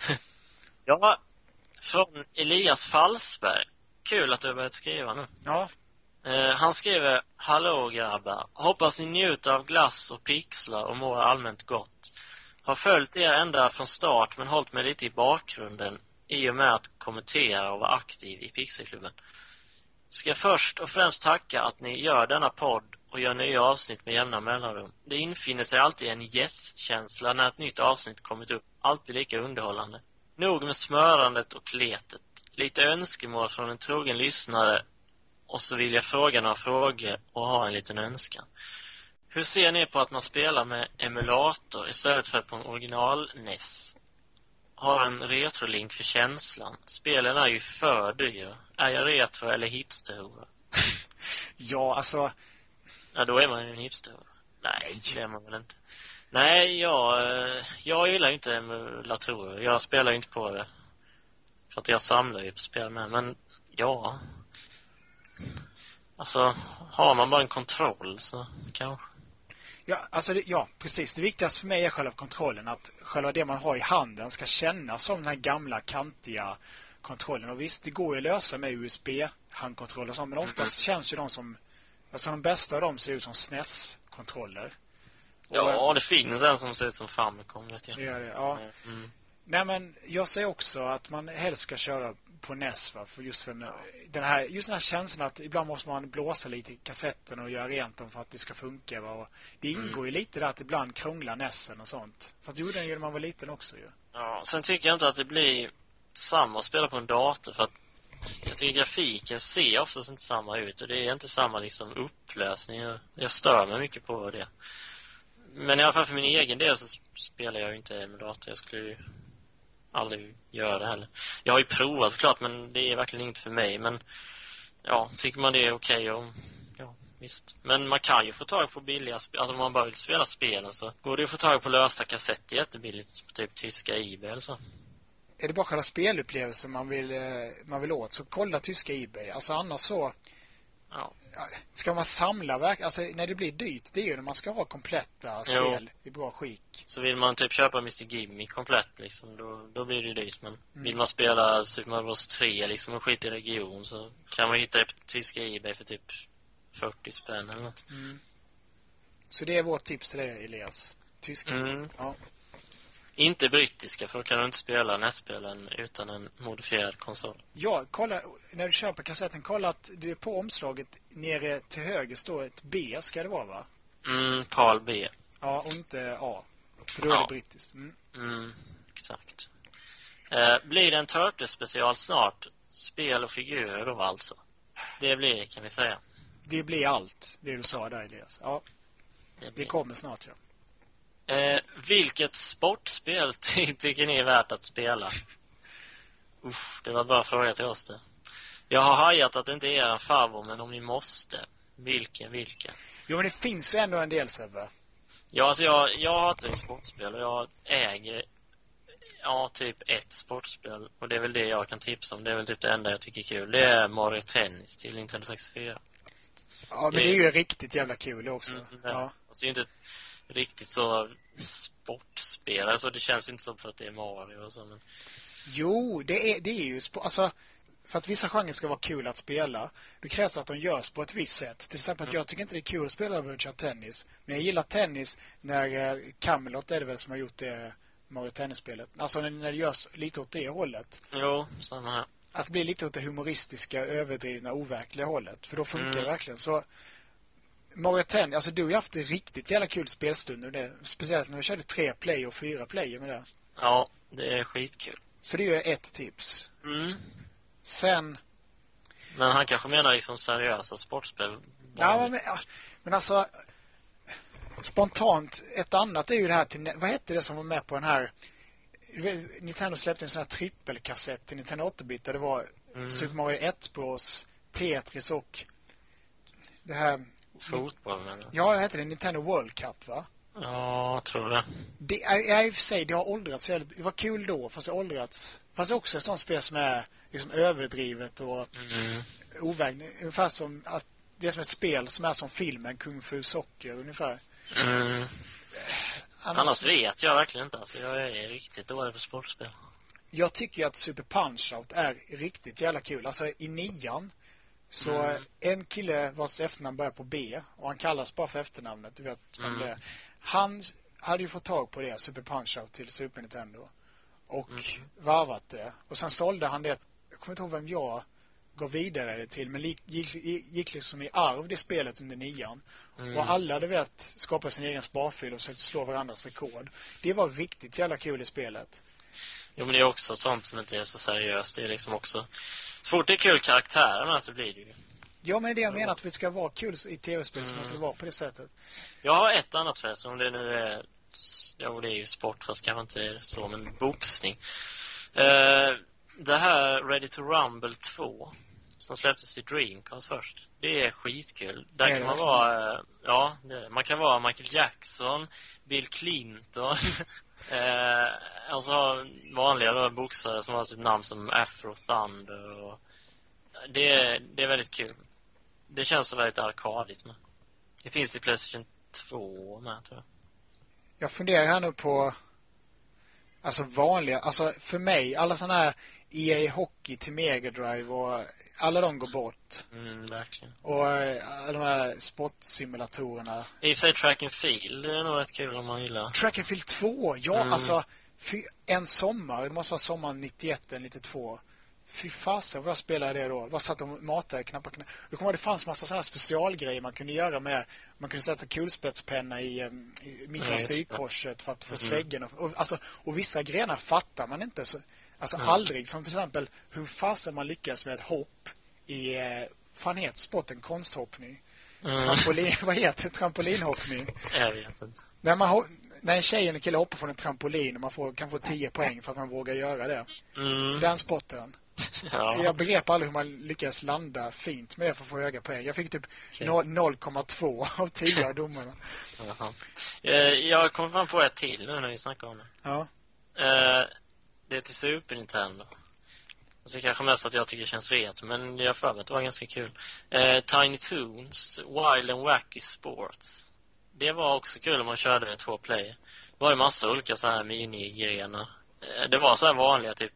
Ja, från Elias Falsberg. Kul att du har börjat skriva nu. Ja. Eh, han skriver: hallå grabbar, hoppas ni njuter av glass och pixlar och mår allmänt gott. Har följt er ända från start men hållit mig lite i bakgrunden i och med att kommentera och vara aktiv i Pixelklubben. Ska först och främst tacka att ni gör denna podd och gör nya avsnitt med jämna mellanrum. Det infinner sig alltid en yes-känsla när ett nytt avsnitt kommit upp, alltid lika underhållande. Nog med smörandet och kletet. Lite önskemål från en trogen lyssnare. Och så vill jag fråga några frågor och ha en liten önskan. Hur ser ni på att man spelar med emulator istället för på en original N E S? Har en retrolink för känslan. Spelen är ju för dyra. Är jag retro eller hipsterhora? Ja, alltså... Ja, då är man ju en hipsterhora. Nej, det är man väl inte. Nej, jag, jag gillar ju inte emulatorer. Jag spelar ju inte på det. För att jag samlar ju på spel med. Men ja... Alltså, har man bara en kontroll så kanske. Ja, alltså det, ja, precis. Det viktigaste för mig är själva kontrollen. Att själva det man har i handen ska kännas som den här gamla kantiga kontrollen. Och visst, det går ju att lösa med U S B-handkontroller och så, men oftast mm. känns ju de som... Alltså de bästa av dem ser ut som S N E S-kontroller. Ja, det finns en som ser ut som Famicom, vet jag. Det gör det, ja. Mm. Nej, men jag säger också att man helst ska köra på N E S, va? För just för den här, just den här känslan att ibland måste man blåsa lite i kassetten och göra rent dem för att det ska funka, va? Och det ingår mm. ju lite där att ibland krånglar N E Sen och sånt. För att gjorde den ju när man var liten också ju. Ja, sen tycker jag inte att det blir samma att spela på en dator, för att jag tycker grafiken ser oftast inte samma ut och det är inte samma liksom upplösning. Jag, jag stör mig mycket på det. Men i alla fall för min egen del så spelar jag ju inte emulator. Jag skulle ju aldrig göra det heller. Jag har ju provat såklart, men det är verkligen inte för mig. Men ja, tycker man det är okej och ja, visst. Men man kan ju få tag på billiga spel. Alltså om man bara vill spela spelen så går det att få tag på lösa kassetter jättebilligt på typ tyska eBay eller så. Är det bara själva spelupplevelsen man vill, man vill åt, så kolla tyska eBay. Alltså annars så... Ja. Ska man samla verk, alltså när det blir dyrt, det är ju när man ska ha kompletta spel jo. i bra skick. Så vill man typ köpa mister Gimme komplett liksom, då, då blir det dyrt. Men mm. vill man spela Super Mario Bros tre liksom och skit i region, så kan man hitta det på tyska eBay för typ fyrtio spänn eller något. Mm. Så det är vårt tips till dig, Elias. Tyska. Mm. Ja. Inte brittiska, för då kan du inte spela N E S-spelen utan en modifierad konsol. Ja, kolla, när du köper kassetten, kolla att det är på omslaget nere till höger står ett B, ska det vara, va? Mm, PAL B. Ja, och inte A. För då är ja. det brittiskt. Mm, mm exakt. Eh, blir det en Turtles-special snart? Spel och figurer då alltså? Det blir det, kan vi säga. Det blir allt, det du sa där, Elias. Ja, det, det kommer snart, ja. Eh, vilket sportspel ty- tycker ni är värt att spela? Uff, det var bara fråga till oss det. Jag har hajat att det inte är en favor, men om ni måste. Vilken, vilken? Jo, men det finns ju ändå en del, Sebbe. Ja, alltså jag, jag hatar ju sportspel och jag äger ja, typ ett sportspel. Och det är väl det jag kan tipsa om. Det är väl typ det enda jag tycker är kul. Det är Mario Tennis till Nintendo sextiofyra. Ja, men det är, det är ju riktigt jävla kul också. Mm, ja. Alltså inte riktigt så sportspelare, så det känns inte som för att det är Mario och så, men... Jo, det är, det är ju... Sp- alltså, för att vissa genrer ska vara kul att spela, då krävs att de görs på ett visst sätt. Till exempel att Mm. jag tycker inte det är kul att spela virtual tennis. Men jag gillar tennis när eh, Camelot är det väl som har gjort det Mario Tennis-spelet. Alltså när, när det görs lite åt det hållet. Jo, samma här. Att det blir lite åt det humoristiska, överdrivna, overkliga hållet. För då funkar Mm. det verkligen. Så Mario Tennis, alltså du har ju haft det riktigt jävla kul spelstunder. Det, speciellt när vi körde tre play och fyra play med det. Ja, det är skitkul. Så det är ju ett tips. Mm. Sen... Men han kanske menar liksom seriösa sportspel. Ja, men, ja, men alltså... Spontant, ett annat är ju det här till... Vad hette det som var med på den här... Nintendo släppte en sån här trippelkassett till Nintendo åtta-bit där det var Mm. Super Mario ett-brås, Tetris och... Det här... Fotboll, eller? Ja, det hette det Nintendo World Cup, va? Ja, jag tror det. Det är i och för sig, det har åldrats. Det var kul då, fast det har åldrats. Fast också ett sånt spel som är liksom överdrivet och Mm. ovägd. Ungefär som att det är som ett spel som är som filmen Kung Fu Soccer, ungefär. Mm. Annars, Annars vet jag verkligen inte. Alltså, jag är riktigt dålig på sportspel. jag tycker att Super Punch-Out är riktigt jävla kul. Alltså i nian så Mm. en kille vars efternamn börjar på B och han kallas bara för efternamnet, du vet vem Mm. det är. Han hade ju fått tag på det, Super Punch-Out, till Super Nintendo och Mm. varvat det. Och sen sålde han det, jag kommer inte ihåg vem jag gav vidare det till, men gick, gick, gick liksom i arv det spelet under nian. Mm. Och alla, du vet, skapade sin egen sparfil och försökte slå varandras rekord. Det var riktigt jävla kul i spelet. Jo, men det är också sånt som inte är så seriöst. Det är liksom också... Så fort det är kul karaktärer så blir det ju... Ja, men det jag menar att vi ska vara kul i tv-spel så Mm. måste det vara på det sättet. Jag har ett annat fäst, om det nu är... Ja, det är ju sport, fast kanske inte är så, men boxning. Eh, det här Ready to Rumble två, som släpptes i Dreamcast först. Det är skitkul. Där Är kan det man verkligen? vara... eh, Ja, det är det. Man kan vara Michael Jackson, Bill Clinton... eh, och så har vanliga då, boxare som har sitt namn som Afro Thunder. Och det, är, det är väldigt kul. Det känns så väldigt arkadigt med. Det finns i PlayStation två med, tror jag. Jag funderar här nu på alltså vanliga, alltså för mig, alla sådana här E A Hockey till Mega Drive och alla de går bort. Mm, verkligen. Och eh, de här sportsimulatorerna. I och för sig Track and Field, det är nog rätt kul om man gillar. Track and Field två, ja Mm. alltså fy, en sommar, det måste vara sommaren nittioett eller nittiotvå. Fy fasen, vad jag spelade det då? Vad satt och matade knappar knappar. Jag kommer ihåg, det fanns massa sådana specialgrejer man kunde göra med. Man kunde sätta kulspetspenna i, em, i mitten Ja, av just det. styrkorset för att få Mm. släggen. Och, och, alltså, och vissa grenar fattar man inte. Så, alltså Mm. aldrig. Som till exempel hur fasen man lyckas med ett hopp i, eh, fan heter sporten, konsthoppning. Mm. Trampolin, vad heter trampolinhoppning? Jag vet inte. När, man, ho- när en tjej och en kille hoppar från en trampolin och man får, kan få tio poäng för att man vågar göra det. Mm. Den sporten. Ja. Jag begrep aldrig hur man lyckas landa fint med det för att få höga poäng. Jag fick typ Okej. noll komma två av tio av domarna. Jaha. Eh, Jag kommer fram på ett till nu när vi snackar om det. Ja. Eh, Det är till Super Nintendo. Så kanske mest för att jag tycker det känns ret, men jag för mig att det var ganska kul. Eh, Tiny Toons Wild and Wacky Sports. Det var också kul om man körde med två player. Det var ju massa olika så här minigrenar. Eh, det var så här vanliga typ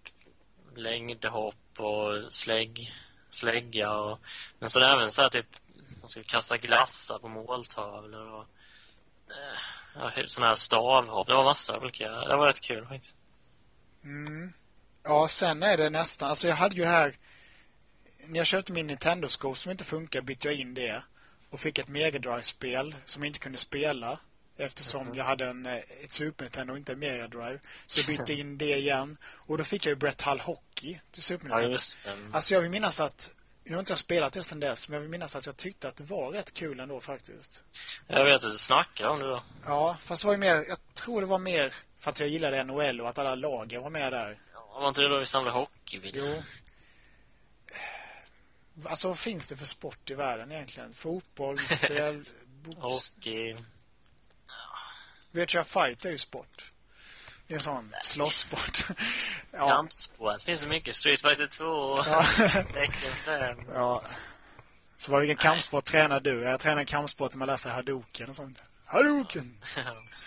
längdhopp och slägg, slägga och, men så det även så här typ man skulle kasta glassar på måltavlor och eh, ja, sån här stavhopp. Det var massa olika. Det var rätt kul faktiskt. Mm. Ja, sen är det nästan... Alltså jag hade ju det här... När jag köpte min Nintendo-skop som inte funkar bytte jag in det. Och fick ett Mega Drive-spel som jag inte kunde spela. Eftersom Mhm. jag hade en, eh, ett Super Nintendo och inte en Mega Drive. Så jag bytte in det igen. Och då fick jag ju Brett Hull Hockey till Super Ja, Nintendo. just det. Alltså jag vill minnas att... Nu har inte jag spelat det sedan dess, men jag vill minnas att jag tyckte att det var rätt kul ändå faktiskt. Jag vet att du snackar om det då. Ja, fast det var ju mer... Jag tror det var mer för att jag gillade N H L och att alla lagen var med där. Ja, var inte det då vi samlade hockeybil? Jo. Alltså vad finns det för sport i världen egentligen? Fotboll, spel, box... Hockey. Virtua Fight är ju sport. Det är en sån slåssport. Ja. Kampsport. Det finns så mycket. Street Fighter två. Ja. Tekken fem. Ja. Så vad, vilken kampsport tränar du? Jag tränar en kampsport där man läser Hadouken och sånt. Hadouken!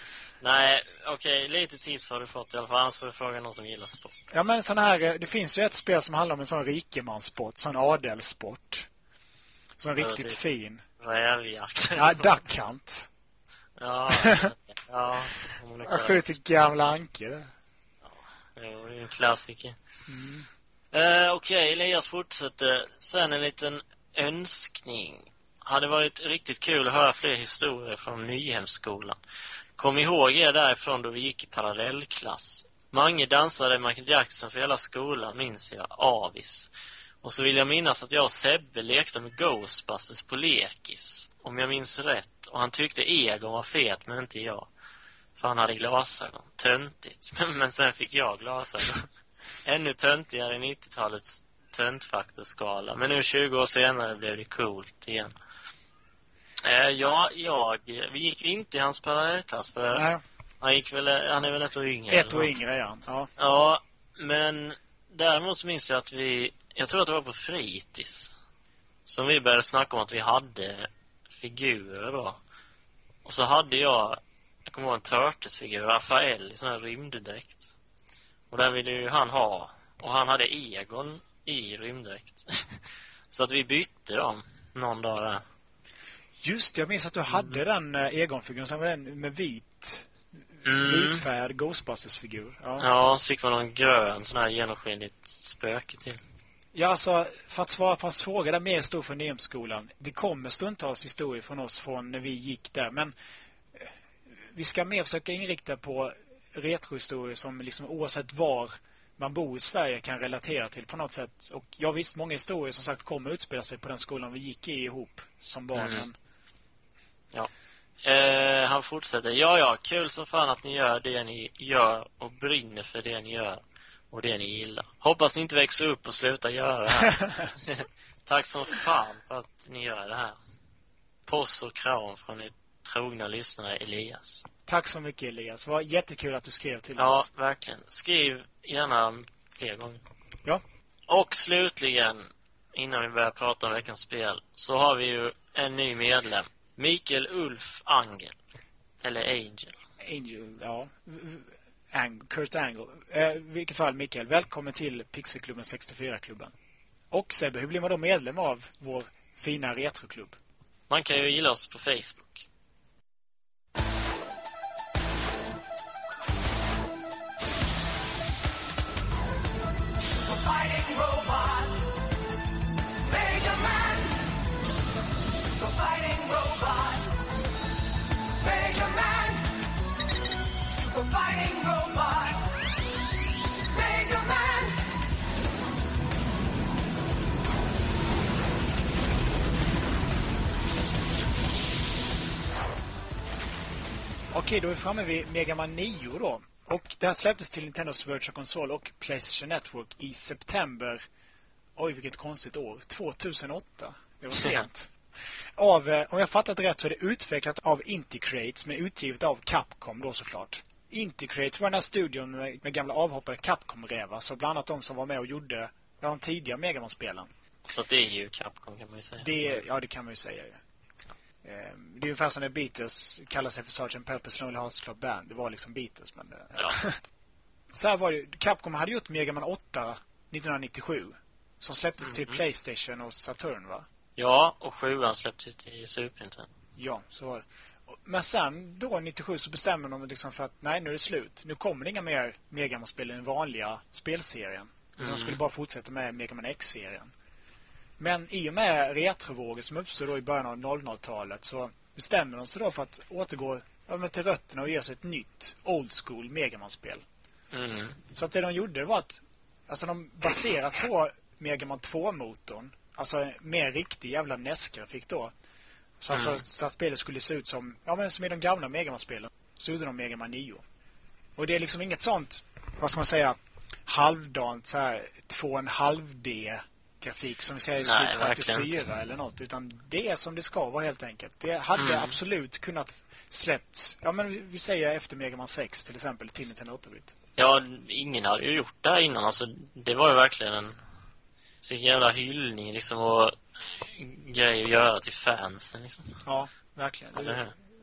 Nej, okej, okay, lite tips har du fått i alla fall. Annars får du fråga någon som gillar sport. Ja, men sån här, det finns ju ett spel som handlar om en sån rikemanssport, sån adelsport. Sån Ja, riktigt typ fin. Rävjakt. Ja, Duck-Hunt. Ja, ja. Jag skjuter gamla anker där. Ja, det är ju en klassiker. Mm. Uh, Okej, okay, Elias fortsätter. Sen en liten önskning. Hade varit riktigt kul att höra fler historier från Nyhemskolan. Kom ihåg er därifrån då vi gick i parallellklass. Mange dansade Michael Jackson för hela skolan, minns jag. Avis. Och så vill jag minnas att jag och Sebbe lekte med Ghostbusters på lekis. Om jag minns rätt. Och han tyckte Egon var fet, men inte jag. För han hade glasögon. Töntigt. Men sen fick jag glasögon. Ännu töntigare i nittiotalets töntfaktorskala. Men nu tjugo år senare blev det coolt igen. Eh, ja, jag... Vi gick inte i hans parallellklass för... Nej. Han, gick väl, han är väl ett år yngre. Ett år yngre, ja. ja. Ja, men däremot så minns jag att vi... Jag tror att det var på fritids. Som vi började snacka om att vi hade figurer då. Och så hade jag... Jag kommer ihåg en Turtles-figur, Rafael, i sån här rymddräkt. Och den ville ju han ha. Och han hade Egon i rymddräkt. Så att vi bytte dem någon dag där. Just, jag minns att du hade mm. den Egon-figuren. Sen var den med vit... Mm. Vitfärgad Ghostbusters-figur. Ja. ja, så fick man någon grön sån här genomskinligt spöke till. Ja, alltså, för att svara på hans fråga där mer stor för Nyhemskolan. Det kommer stundtals historier från oss från när vi gick där. Men vi ska mer försöka inrikta på retrohistorier som liksom oavsett var man bor i Sverige kan relatera till på något sätt. Och jag visst, många historier som sagt kommer utspela sig på den skolan vi gick i ihop som barnen. Mm. Ja. Eh, han fortsätter. Ja, ja, kul som fan att ni gör det ni gör och brinner för det ni gör och det ni gillar. Hoppas ni inte växer upp och slutar göra det här. Tack som fan för att ni gör det här. Puss och kram från er trogna lyssnare Elias. Tack så mycket Elias. Det var jättekul att du skrev till ja, oss. Ja, verkligen. Skriv gärna fler gånger. Ja. Och slutligen, innan vi börjar prata om veckans spel, så har vi ju en ny medlem. Mikael Ulf Angel. Eller Angel. Angel, ja. Ang- Kurt Angle. Eh, vilket fall, Mikael, välkommen till Pixelklubben sextiofyra-klubben. Och Sebbe, hur blir man då medlem av vår fina retroklubb? Man kan ju gilla oss på Facebook. Fighting robot, Mega Man. Super fighting robot, Mega Man. Super fighting robot, Mega Man. Okej, då är vi framme vid Mega Man nio då. Och det här släpptes till Nintendos Virtual Console och PlayStation Network i september. Oj, vilket konstigt år. tvåtusenåtta. Det var sent. Av, om jag fattat rätt så är det utvecklat av Inti-Creates men utgivet av Capcom då såklart. Inti-Creates var den här studion med, med gamla avhoppade Capcom-rävar. Så bland annat de som var med och gjorde de tidiga Mega Man-spelen. Så det är ju Capcom kan man ju säga. Det, ja, det kan man ju säga. Ja. Det är ungefär som när Beatles kallar sig för sergeant Pepper's Lonely Hearts Club Band. Det var liksom Beatles, men... Ja. Så här var det. Capcom hade gjort Mega Man åtta nittonhundranittiosju. Som släpptes mm-hmm. till PlayStation och Saturn, va? Ja, och sjuan släpptes till Super Nintendo. Ja, så var det. Men sen då, nittiosju, så bestämmer de liksom för att nej, nu är det slut. Nu kommer det inga mer Mega Man-spel i den vanliga spelserien. Mm. De skulle bara fortsätta med Mega Man X-serien. Men i och med retrovågor som uppstod då i början av noll noll-talet så bestämmer de sig då för att återgå ja, till rötterna och ge sig ett nytt old school Mega Man-spel. Mm. Så att det de gjorde var att alltså de baserat på Mega Man två-motorn, alltså mer riktig jävla N E S-grafik då. Så, mm. alltså, så att spelet skulle se ut som ja, men som i de gamla Mega Man-spelen. Så gjorde de Mega Man nio. Och det är liksom inget sånt, vad ska man säga, halvdant så här två och en halv D grafik som vi säger i Street Fighter fyra eller något, utan det är som det ska vara helt enkelt. Det hade mm. absolut kunnat släppts, ja men vi säger efter Mega Man sex till exempel till Nintendo åtta-bit. Ja, ingen hade ju gjort det här innan, alltså det var ju verkligen en så jävla hyllning liksom och grej att göra till fansen liksom. Ja, verkligen. Ja,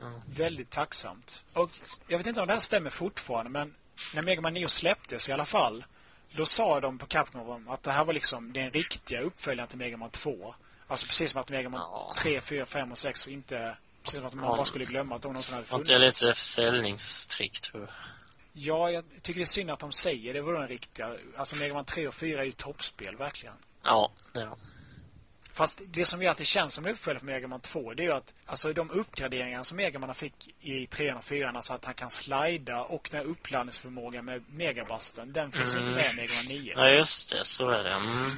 Mm. Väldigt tacksamt. Och jag vet inte om det här stämmer fortfarande, men när Mega Man nio släpptes i alla fall, då sa de på Capcom att det här var liksom den riktiga uppföljaren till Mega Man två. Alltså precis som att Mega Man Ja. tre, fyra, fem och sex inte... Precis som att man Ja. bara skulle glömma att de någonsin hade Var funnits. inte det lite försäljningstrick, tror jag? Ja, jag tycker det är synd att de säger det var den riktiga. Alltså Mega Man tre och fyra är ju toppspel, verkligen. Ja, det är det. Fast det som gör att det känns som uppföljare för Mega Man två, det är ju att alltså, de uppgraderingar som Mega Man fick i trean och fyran, alltså att han kan slida och den här uppladdningsförmågan med Megabusten, den finns ju Mm. inte med i Mega Man nio. Ja, just det. Så är det. Mm.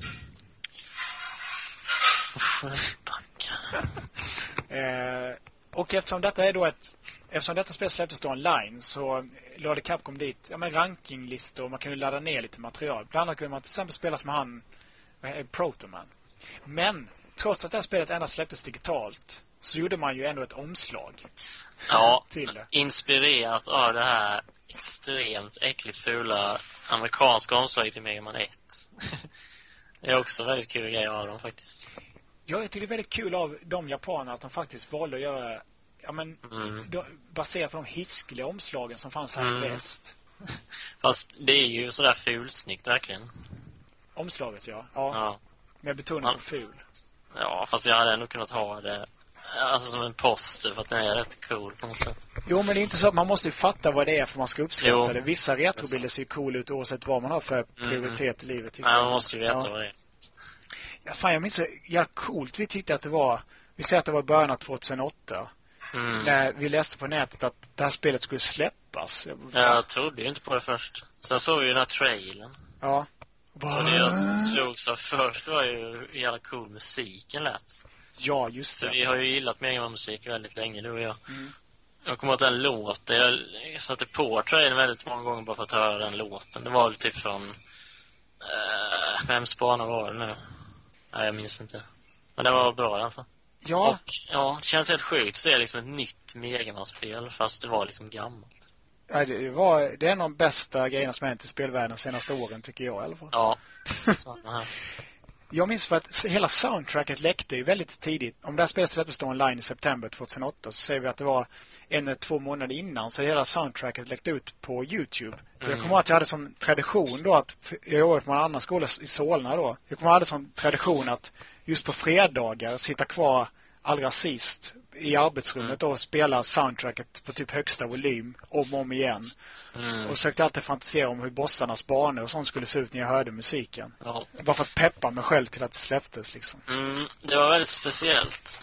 Usch, vad det backar. Eh, och eftersom detta är då ett eftersom detta spel släpptes då online, så lade Capcom dit ja, men rankinglistor och man kunde ladda ner lite material. Bland annat kunde man till exempel spela som han eh, Protoman. Men trots att det här spelet endast släpptes digitalt, så gjorde man ju ändå ett omslag. Ja, Till det. inspirerat av det här extremt äckligt fula amerikanska omslaget till Mega Man ett. Det är också väldigt kul grejer av dem faktiskt. Ja, jag tycker det är väldigt kul av de japaner att de faktiskt valde att göra ja, men, Mm. då, baserat på de hiskliga omslagen som fanns här Mm. i väst. Fast det är ju sådär fulsnyggt verkligen. Omslaget, ja. Ja, Ja. med betoning Ja. på ful. Ja, fast jag hade ändå kunnat ha det alltså som en poster för att den är rätt cool på något sätt. Jo, men det är inte så att man måste ju fatta vad det är för man ska uppskatta Jo. det. Vissa retrobilder ser ju cool ut oavsett vad man har för prioritet i livet. tycker Nej, jag. man måste ju veta ja. vad det är. Ja, fan, jag minns så jävla coolt vi tyckte att det var. Vi säger att det var i början av tjugohundraåtta. Mm. När vi läste på nätet att det här spelet skulle släppas. Jag, Jag trodde ju inte på det först. Sen såg vi ju den här trailern. Ja. Och det jag slogs av först var ju hur jävla cool musiken lät. Ja, just Så det. vi har ju gillat Mega Man-musik väldigt länge, du och jag. Mm. Jag kommer ihåg att den låten, jag, jag satte på trailern väldigt många gånger bara för att höra den låten. Det var väl typ från... Uh, vem spanar var det nu? Nej, jag minns inte. Men det var bra i alla fall. Ja, Och ja, det känns helt sjukt så är det liksom ett nytt Mega Man-spel fast det var liksom gammalt. ja, det, var, det är en av de bästa grejerna som hänt i spelvärlden de senaste åren, tycker jag i alla fall. Ja, samma här. Jag minns för att hela soundtracket läckte ju väldigt tidigt. Om det här spelet släpptes då online i september tjugohundraåtta, så ser vi att det var en eller två månader innan, så hela soundtracket läckte ut på YouTube. Mm. Jag kommer ihåg att jag hade som tradition då att, jag jobbade på en annan skola i Solna då. Jag kommer ihåg att jag hade som tradition att just på fredagar sitta kvar allra sist i arbetsrummet och spela soundtracket på typ högsta volym om och om igen. Mm. Och sökte alltid fantisera om hur bossarnas banor och sånt skulle se ut när jag hörde musiken. Ja. Bara för att peppa mig själv till att det släpptes liksom. Mm, det var väldigt speciellt.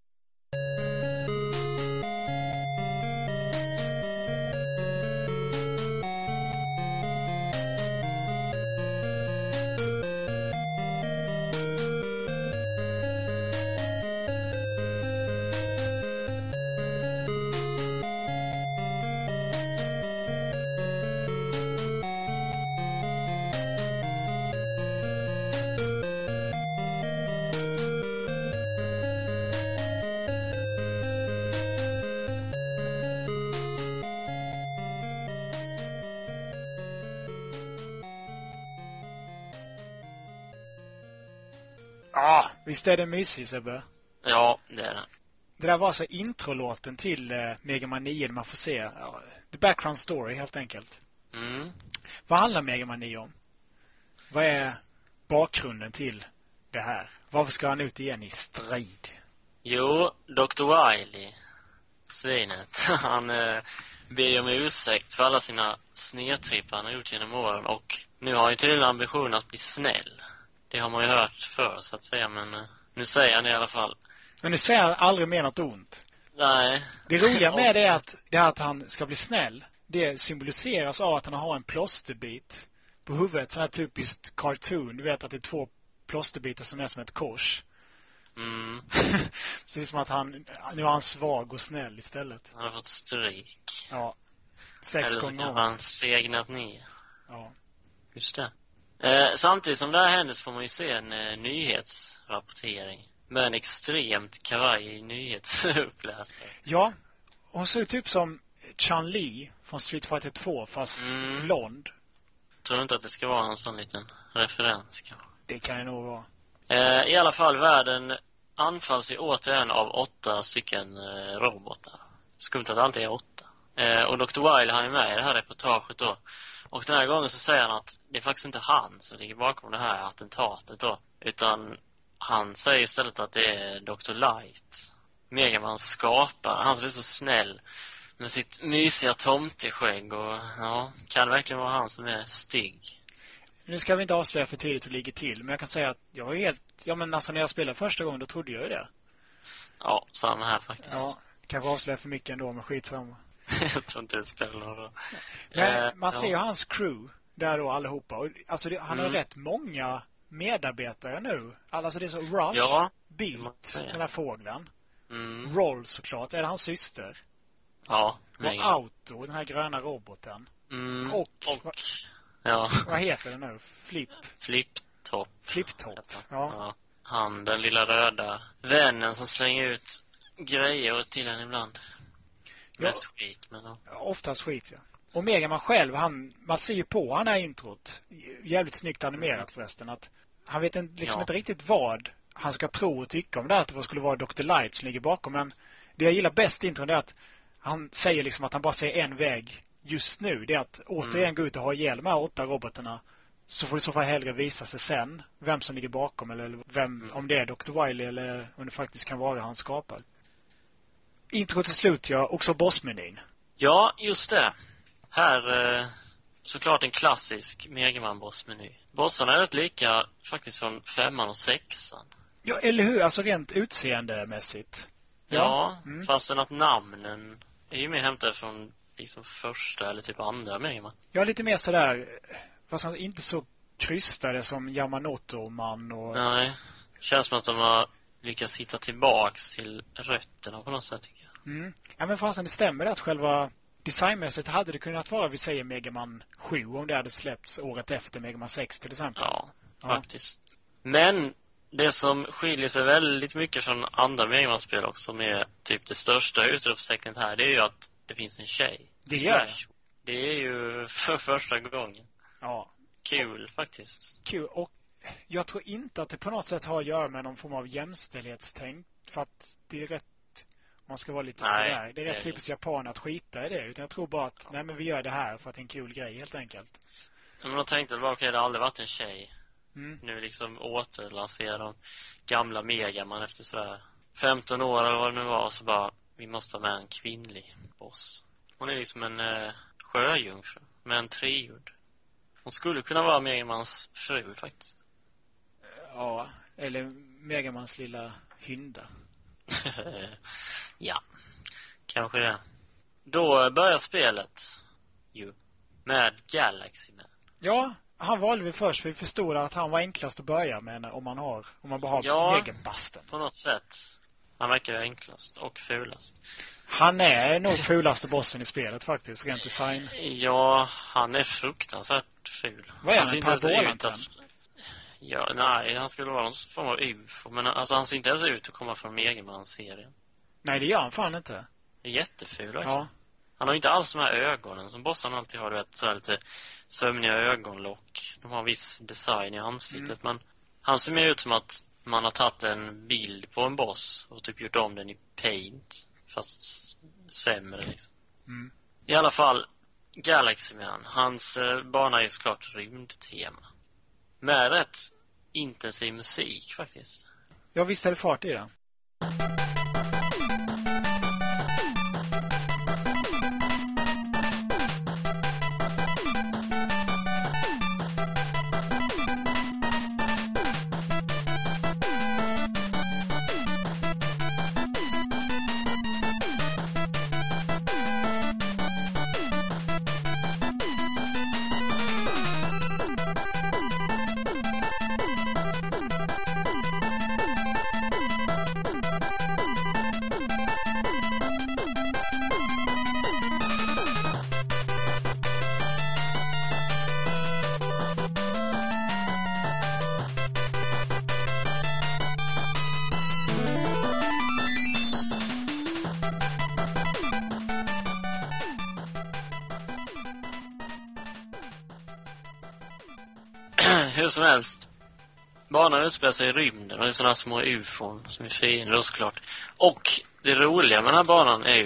Ah, visst är det mysigt, Sebbe? Ja, det är det. Det där var alltså introlåten till eh, Mega Man nio där man får se ja, the background story helt enkelt. Mm. Vad handlar Mega Man nio om? Vad är bakgrunden till det här? Varför ska han ut igen i strid? Jo, doktor Wily, svinet, han eh, ber om ursäkt för alla sina snedtrippar han har gjort genom åren och nu har han ju tydligen ambition att bli snäll. Det har man ju hört förr så att säga, men eh, nu säger han det i alla fall. Men nu säger han aldrig mer något ont. Nej. Det roliga med det är att, det är att han ska bli snäll. Det symboliseras av att han har en plåsterbit på huvudet. Sån här typiskt cartoon. Du vet att det är två plåsterbitar som är som ett kors. Mm. Så det är som att han, nu är han svag och snäll istället. Han har fått stryk. Ja. Sex Eller så gånger kan om. han segnat ner. Ja. Just det. Eh, samtidigt som det här händer så får man ju se en eh, nyhetsrapportering. Med en extremt kavaj nyhetsuppläsare. Ja. Hon ser ut typ som Chun-Li från Street Fighter två fast Mm. blond. Tror du inte att det ska vara någon sån liten referens kanske? Det kan det nog vara. Eh, I alla fall, världen anfalls ju återigen av åtta stycken eh, robotar. skumt att det alltid är åtta. Eh, och doktor Wily, han är med i det här reportaget då. Och den här gången så säger han att det är faktiskt inte han som ligger bakom det här attentatet då. Utan han säger istället att det är doktor Light. Megamans skapare. Han som är så snäll med sitt mysiga tomteskägg. Och ja, kan det verkligen vara han som är stygg? Nu ska vi inte avslöja för tidigt hur det ligger till. Men jag kan säga att jag var helt... Ja, men alltså när jag spelade första gången, då trodde jag ju det. Ja, samma här faktiskt. Ja, kanske avslöja för mycket ändå, men skitsamma. Jag tror inte det spelar någon roll. Men Eh, man ser ju ja. hans crew där då allihopa. Och, alltså det, han Mm. har rätt många medarbetare nu. Alltså det är så Rush, Ja, det Beat, måste jag säga. den här fågeln. Mm. Roll såklart, är det hans syster. Ja, Och Megan. Auto, den här gröna roboten. Mm. Och, och vad, ja, vad heter det nu? Flip, Flip-top. Flip-top. heter han. Ja. Ja. Han, den lilla röda vännen som slänger ut grejer till en ibland. Ja. Mest skit, men ja. Oftast skit, ja. Och Megaman själv, han, man ser ju på han här introt. Jävligt snyggt animerat Mm. förresten. Att han vet inte, liksom Ja. inte riktigt vad han ska tro och tycka om det här. Att det skulle vara doktor Light som ligger bakom. Men det jag gillar bäst i intron är att han säger liksom att han bara ser en väg just nu. Det är att återigen Mm. gå ut och ha ihjäl de här åtta robotarna. Så får det i så fall hellre visa sig sen vem som ligger bakom. Eller vem, Mm. om det är doktor Wily eller om det faktiskt kan vara han skapar. Intro till slut, ja. Också bossmenyn. Ja, just det. Här, eh, såklart en klassisk Megaman-bossmeny. Bossarna är rätt lika faktiskt från femman och sexan. Ja, eller hur? Alltså rent utseendemässigt. Ja, Mm. fastän att namnen är ju mer hämtade från liksom första eller typ andra Megaman. Jag är lite mer sådär, fast inte så krystade som Yamanoto-man och... Nej, känns som att de har lyckats hitta tillbaks till rötterna på något sätt, tycker jag. Mm. Ja, men fasen, det stämmer att själva designmässigt hade det kunnat vara, vi säger Megaman sju, om det hade släppts året efter Megaman sex till exempel. Ja, Ja. faktiskt. Men det som skiljer sig väldigt mycket från andra Megaman-spel också, med typ det största utropstecknet här, det är ju att det finns en tjej. Det gör det. Splash. Det är ju för första gången. Ja, Kul, faktiskt. kul. Och jag tror inte att det på något sätt har att göra med någon form av jämställdhetstänk. För att det är rätt, man ska vara lite Nej, sådär. Det är rätt det är typiskt japan att skita i det. Utan jag tror bara att, nej men vi gör det här för att det är en kul grej helt enkelt. Men de tänkte väl bara, okej, det har aldrig varit en tjej. Mm. Nu liksom återlanserar de gamla Megaman efter sådär femton år eller vad det nu var. Så bara, vi måste ha med en kvinnlig boss. Hon är liksom en eh, sjöjungfru med en trejord. Hon skulle kunna vara Megamans fru faktiskt. Ja, eller Megamans lilla hynda. Ja, kanske det. Då börjar spelet ju med Galaxy Man. Ja, han valde vi först för vi förstod att han var enklast att börja med om man har, om man bara har Ja. Megabasten. På något sätt. Han verkar enklast och fulast. Han är nog fulaste bossen i spelet faktiskt, rent design. Ja, han är fruktansvärt ful. Vad är han, ser en inte ens ut parabolantenn? att... Ja, nej, han skulle vara någon form av U F O. Men alltså, han ser inte ens ut att komma från Megaman-serien. Nej, det gör han fan inte. Det är jätteful. Ja. Ja. Han har ju inte alls de här ögonen som bossen alltid har. Du vet, så här lite sömniga ögonlock. De har viss design i ansiktet. Men han ser mer ut som att man har tagit en bild på en boss och typ gjort om den i paint. Fast sämre liksom. Mm. I alla fall, Galaxy Man. Hans eh, bana är ju såklart rymdtema. Med rätt intensiv musik faktiskt. Ja, visst är det fart i den. Hur som helst. Banan utspelar sig i rymden och det är sådana små ufon som är fiender då såklart. Och det roliga med den här banan är ju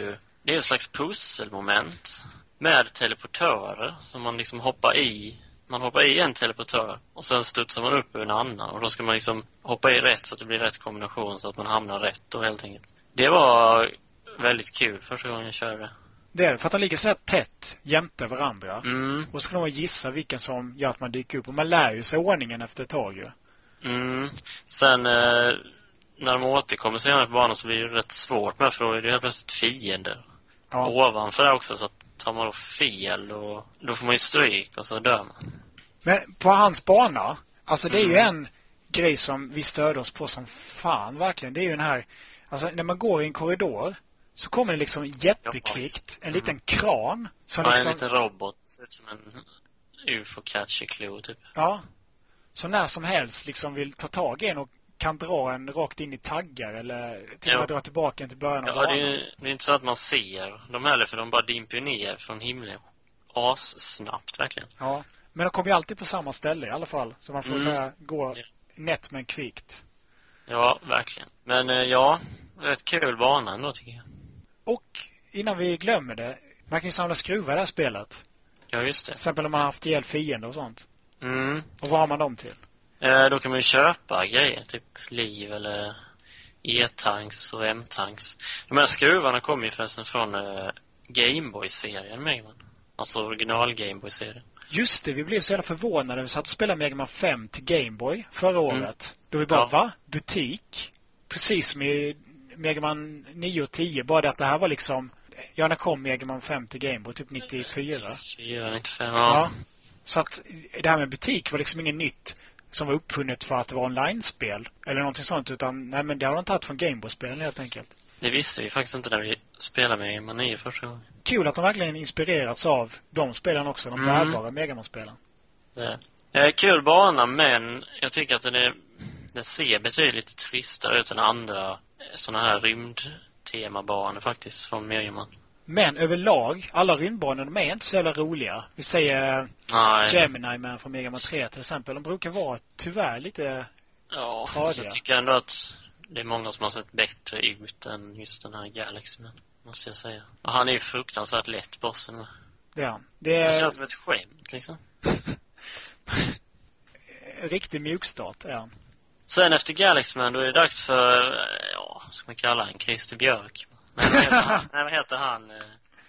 det är ett slags pusselmoment med teleportörer som man liksom hoppar i. Man hoppar i en teleportör och sen studsar man upp ur en annan. Och då ska man liksom hoppa i rätt så att det blir rätt kombination så att man hamnar rätt då helt enkelt. Det var väldigt kul första gången jag körde. Det är det, för att de ligger så här tätt jämte varandra. Mm. Och så ska man gissa vilken som gör att man dyker upp. Och man lär ju sig ordningen efter ett tag ju. Mm. Sen eh, när de återkommer senare på banan så blir det rätt svårt med, för då är det helt plötsligt fiender. Ja. Ovanför det också, så att tar man då fel och då får man ju stryk och så dör man. Men på hans bana, alltså det är ju en grej som vi störde oss på som fan verkligen. Det är ju den här, alltså när man går i en korridor så kommer det liksom jättekvickt en liten kran som Ja, liksom, en liten robot, ser ut som en U F O catcher clue typ. ja, som när som helst liksom vill ta tag i en och kan dra en rakt in i taggar eller till och med Ja. dra tillbaka en till början av Ja, banan. det är, det är inte så att man ser dem heller, för de bara dimper ner från himlen assnabbt verkligen. Ja, men de kommer ju alltid på samma ställe i alla fall. Så man får Mm. så här gå Ja. nätt men kvickt. Ja, verkligen. Men eh, ja, rätt kul bana ändå tycker jag. Och innan vi glömmer det, man kan ju samla skruvar i det här spelet. Ja, just Till det. exempel om man har haft ihjäl fiender och sånt. Mm. Och vad har man dem till? Eh, då kan man ju köpa grejer, typ liv eller E-tanks och M-tanks. De här skruvarna kommer ju förresten från eh, Gameboy-serien, Mega Man. Alltså original Gameboy-serien. Just det, vi blev så jävla förvånade. Vi satt och spelade Mega Man fem till Gameboy förra året. Då vi bara, Ja. va? Butik? Precis som i Mega Man nio och tio. Bara det att det här var liksom... Ja, när kom Mega Man fem till Gameboy? Typ nittiofyra. fyra, nittiofem, Ja. ja. Så att det här med butik var liksom inget nytt som var uppfunnet för att det var online-spel. Eller någonting sånt. Utan nej, men det har de tagit från Gameboy-spelen helt enkelt. Det visste vi faktiskt inte när vi spelade med Mega Man nio första gången. Kul att de verkligen inspirerats av de spelen också. De Mm. bärbara Mega Man-spelen. Det är det. Eh, kul bana, men jag tycker att den, är, den ser betydligt tristare ut än andra såna här rymdtemabanor faktiskt från Mega Man. Men överlag, alla rymdbanor, de är inte så jävla roliga. Vi säger Nej. Gemini Man från Mega Man tre till exempel. De brukar vara tyvärr lite... Ja, Tradiga. så jag tycker ändå att det är många som har sett bättre ut än just den här Galaxy Man, måste jag säga. Och han är ju fruktansvärt lätt, bossen med. Ja, det Det är känns som ett skämt liksom. riktig mjukstart, ja. Sen efter Galaxy Man då är det dags för, ja, vad ska man kalla en Christer Björk. Nej, vad heter han? Nej, vad heter han? Eh,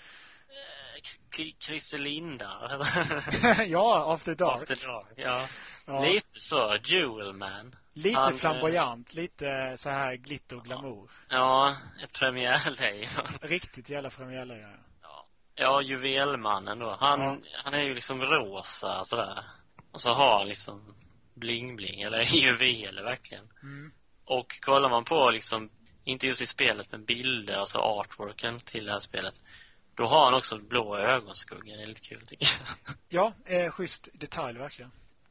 K- Christer Linda. vad heter han? Ja, After Dark. After Dark, ja. Ja. Lite så, Jewel Man. Lite Han, flamboyant, lite så här glitter och glamour. Ja, ett premiärlejon. Riktigt jävla premiärläge. Ja, ja, juvelmannen då. Han, Ja. han är ju liksom rosa sådär. Och så har han liksom bling-bling, eller juveler verkligen. Mm. Och kollar man på liksom, inte just i spelet, men bilder, alltså artworken till det här spelet. Då har han också blå ögonskugga, det är lite kul tycker jag. Ja, eh, schysst detalj verkligen.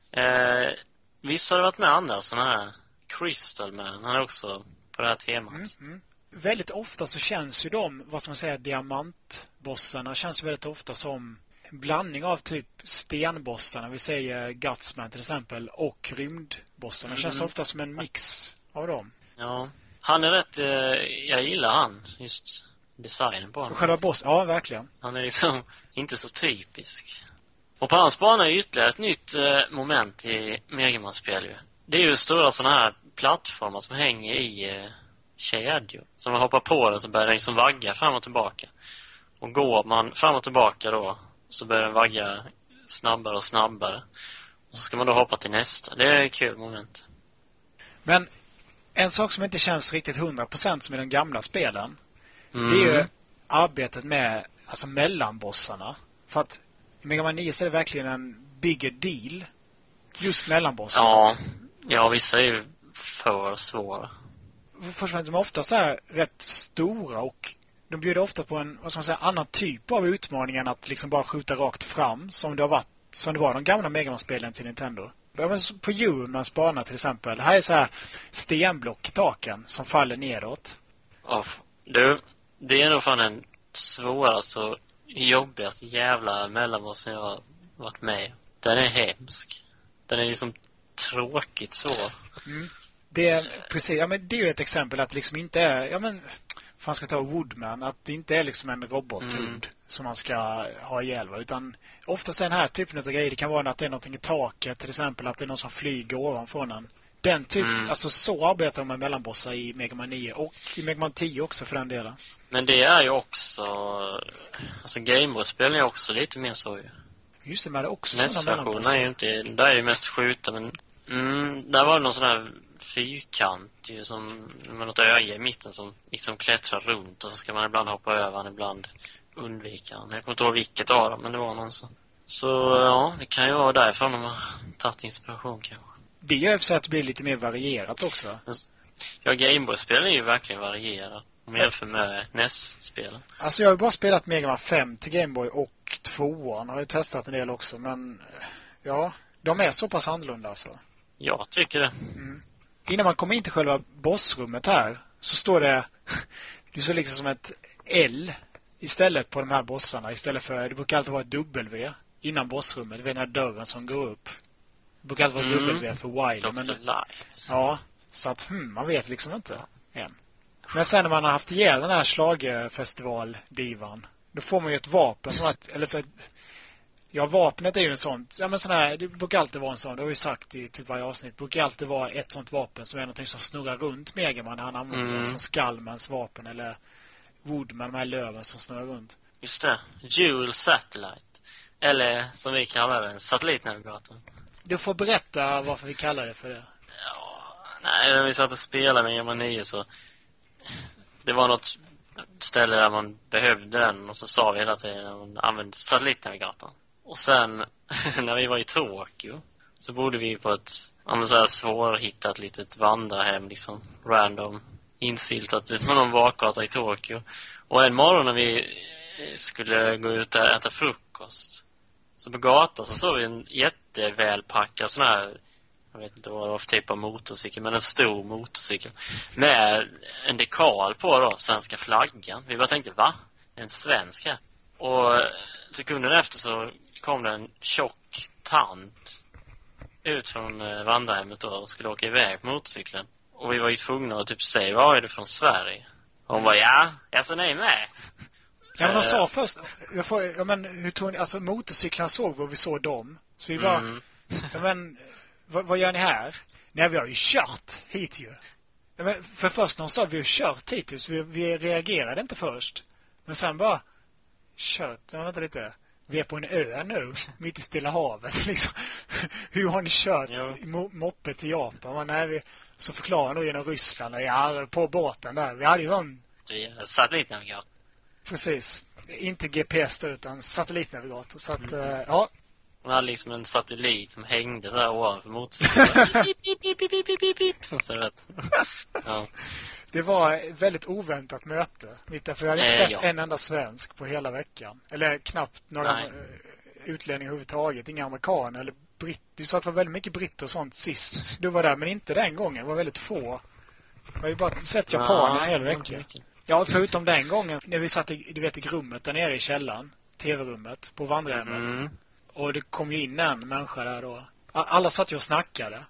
Eh, visst har det varit med andra sådana här. Crystal Man, han är också på det här temat. Mm, mm. Väldigt ofta så känns ju de, vad ska man säga, diamantbossarna känns väldigt ofta som en blandning av typ stenbossarna, vi säger Gutsman till exempel, och rymdbossarna. Mm. Känns ofta som en mix av dem. Ja, han är rätt, eh, jag gillar han, just designen på Och honom. själva boss, ja verkligen. Han är liksom inte så typisk. Och på hans bana är ytterligare ett nytt eh, moment i Mega Man-spel ju. Det är ju stora sådana här plattformar som hänger i eh, kedjor. Så man hoppar på den så börjar den liksom vagga fram och tillbaka. Och går man fram och tillbaka då så börjar den vagga snabbare och snabbare. Och så ska man då hoppa till nästa. Det är ett kul moment. Men en sak som inte känns riktigt hundra procent som i de gamla spelen, Mm. det är ju arbetet med alltså mellanbossarna. För att i Mega Man nio så är det verkligen en bigger deal just mellanbossarna. Ja, ja, vissa är ju för svåra. Först och främst, de är ofta så här rätt stora och de bjuder ofta på en, vad ska man säga, annan typ av utmaning än att liksom bara skjuta rakt fram som det har varit, som det var de gamla Mega Man-spelen till Nintendo. Ja, men på Jewelmans bana till exempel. Här är så här stenblock i taken som faller nedåt. Ja, du, det är nog fan den svåraste och jobbigaste jävla mellanbossen jag har varit med. Den är hemsk. Den är liksom tråkigt svår. Det är precis, ja men det är ju ett exempel att liksom inte är, ja men för han ska ta Woodman, att det inte är liksom en robothund Mm. som man ska ha ihjäl, va? Utan oftast är den här typen av grejer, det kan vara att det är någonting i taket, till exempel att det är någon som flyger ovanför den. Den typ, Mm. alltså så arbetar de med mellanbossar i Mega Man nio och i Mega Man tio också för den delen. Men det är ju också... Alltså Gameboy-spelen är också lite mer så ju. Just det, men det är också sådana Nästa version är ju mellanbossar. inte... Där är det mest skjuta, men... Mm, där var det någon sån här fyrkant ju, som med något öga i mitten som liksom klättrar runt, och så ska man ibland hoppa över han, ibland undvika han. Jag kommer inte ihåg vilket av dem, men det var någon så. Så ja, det kan ju vara därifrån de har tagit inspiration kanske. Det gör så att det blir lite mer varierat också. Men, ja, Gameboy-spelen är ju verkligen varierat om jag jämför med N E S-spelen. Alltså jag har ju bara spelat Mega Man fem till Gameboy och tvåan. Har ju testat en del också, men ja, de är så pass annorlunda alltså. Jag tycker det. Innan man kommer in till själva bossrummet här så står det det är så liksom som ett L istället på de här bossarna, istället för, det brukar alltid vara ett W innan bossrummet, det är den här dörren som går upp. Det brukar alltid vara Mm. W för Wily, men doktor Light. ja, så att hmm, man vet liksom inte än. Men sen när man har haft ihjäl den här schlagerfestival-divan, då får man ju ett vapen som att, eller så, ja, vapnet är ju en sån, ja men sån här, det brukar alltid vara en sån, det har vi sagt i typ varje avsnitt, det brukar alltid vara ett sånt vapen som är någonting som snurrar runt Megaman när han använder Mm. det, som Skullmans vapen eller Woodman, de här löven som snurrar runt. Just det. Dual Satellite. Eller som vi kallar den, satellitnavigatorn. Du får berätta varför vi kallar det för det. Ja, nej, när vi satt och spelade med Mega Man nio så... Det var något ställe där man behövde den, och så sa vi hela tiden att man använde satellitnavigatorn. Och sen, när vi var i Tokyo, så bodde vi på ett, ja men så här svårhittat litet vandrarhem, liksom random, insyltat på någon bakgata i Tokyo. Och en morgon när vi skulle gå ut och äta frukost, så på gatan så såg vi en jättevälpackad sån här, jag vet inte vad det var för typ av motorcykel, men en stor motorcykel med en dekal på då, svenska flaggan. Vi bara tänkte, va? En svensk här? Och sekunden efter så kom det en tjock tant ut från eh, vandrarhemmet då och skulle åka iväg på motorcykeln. Och vi var ju tvungna att typ säga, vad är det från Sverige? Och hon var, ja, alltså nej med. Ja, men de Eh. sa först, jag får, ja, men hur tog ni, alltså motorcyklarna såg vi och vi såg dem. Så vi bara, Mm. ja, men vad, vad gör ni här? Nej, vi har ju kört hit ju. Ja, men för först någon sa vi har kört hit, så vi, vi reagerade inte först. Men sen bara, kört, ja, vänta lite. Vi är på en ö nu, mitt i Stilla havet. Liksom. Hur har ni kört Jo. mo- moppe till Japan? Men nej, vi, så förklarar då genom Ryssland, ja, på båten där. Vi hade ju sån, Det är satellitnavigator. precis, inte G P S då, utan satellitnavigator. Så att, eh, ja, Hon hade liksom en satellit som hängde så här ovanför motorcykeln. Pip, pip, pip, pip, pip, pip, pip. Så vet. Ja. det var ett väldigt oväntat möte. Mitt därför jag hade inte Eh, sett ja. en enda svensk på hela veckan. Eller knappt några Nej. eh, utlänningar överhuvudtaget. Inga amerikaner eller britt. Du sa att det var väldigt mycket britter och sånt sist. Du var där, men inte den gången. Det var väldigt få. Jag har ju bara sett japaner en hel vecka. Ja, förutom den gången när vi satt i, du vet, i rummet där nere i källaren. Tv-rummet på vandrarhemmet. Mm. Och det kom ju in en människa där då. A- Alla satt ju och snackade.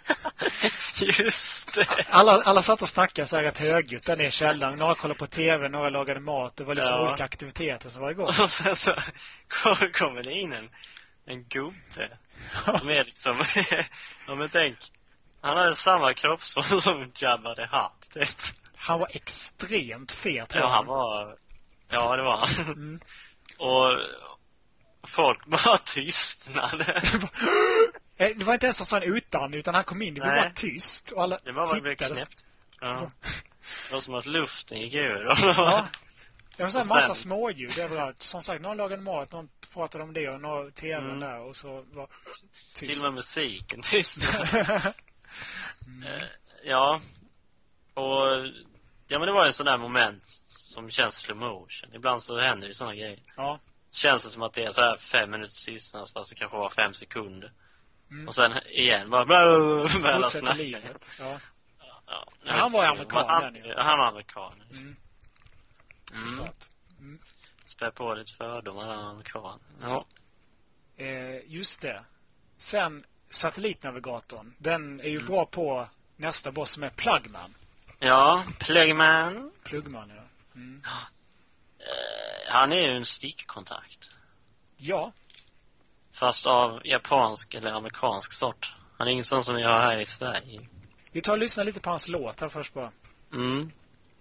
Just det. Alla, alla satt och snackade så här rätt högljutt där nere i källaren. Några kollade på tv, några lagade mat. Det var liksom Ja. olika aktiviteter som var igång. Och sen så kom- kommer det in en, en gubbe som är liksom, ja men tänk, han hade samma kroppsform som Jabba the Hutt typ. Han var extremt fet. Ja, han var, ja det var han. Och folk bara tystnade. Eh, Det var inte ens en sån utan, utan han kom in. Det var Nej. bara tyst. Och alla Det var bara blev tittade. knäppt. Ja. Det var som att luften gick ur. Ja. Det var så här Och massa sen- småljud överallt. Som sagt, någon lagade mat, någon pratade om det och någon tvn Mm. där. Och så var Till tyst. och med musiken tystnade. Eh, Ja. Och ja, men det var en sån där moment som känns slow motion. Ibland så händer ju såna grejer. Ja. Känns det som att det är så här fem minuters tystnad, fast det kanske var fem sekunder. Mm. Och sen igen bara börjar Så alla fortsätter snacka. livet. Ja. Ja, Men han var ju amerikan, Han, den ju. han var amerikan. Just. Mm. Mm. Såklart. Spär på lite fördomar, han var amerikan. Ja. Eh, just det. Sen satellitnavigatorn. Den är ju Mm. bra på nästa boss som är Plugman. Ja, Plugman. Plugman, ja. Mm. Eh, han är ju en stickkontakt. Ja. Fast av japansk eller amerikansk sort. Han är ingen sån som jag har här i Sverige. Vi tar och lyssnar lite på hans låt här först bara. Mm.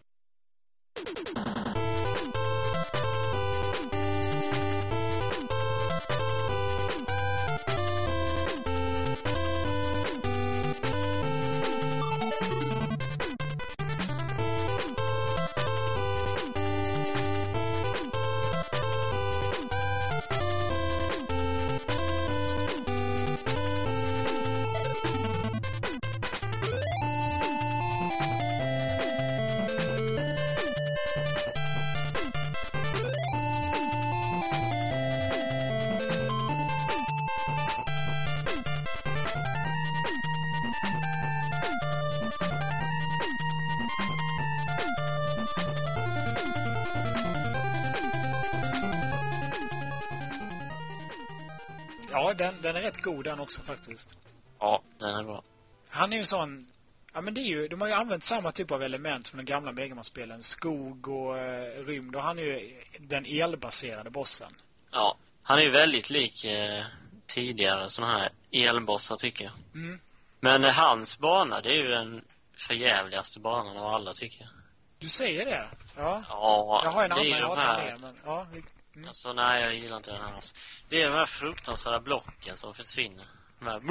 Ja, den, den är rätt god den också faktiskt. Ja, den är bra. Han är ju sån... Ja, men det är ju... De har ju använt samma typ av element som de gamla Mega Man-spelen. Skog och eh, rymd. Och han är ju den elbaserade bossen. Ja, han är ju väldigt lik eh, tidigare såna här elbossar tycker jag. Mm. Men eh, hans bana, det är ju den förjävligaste banan av alla tycker jag. Du säger det? Ja. Ja, Jag har en det annan, är jag ju de hatar här... det. Men, ja, vi, mm. Alltså nej, jag gillar inte den här. Alltså. Det är de här fruktansvärda blocken som försvinner. De här...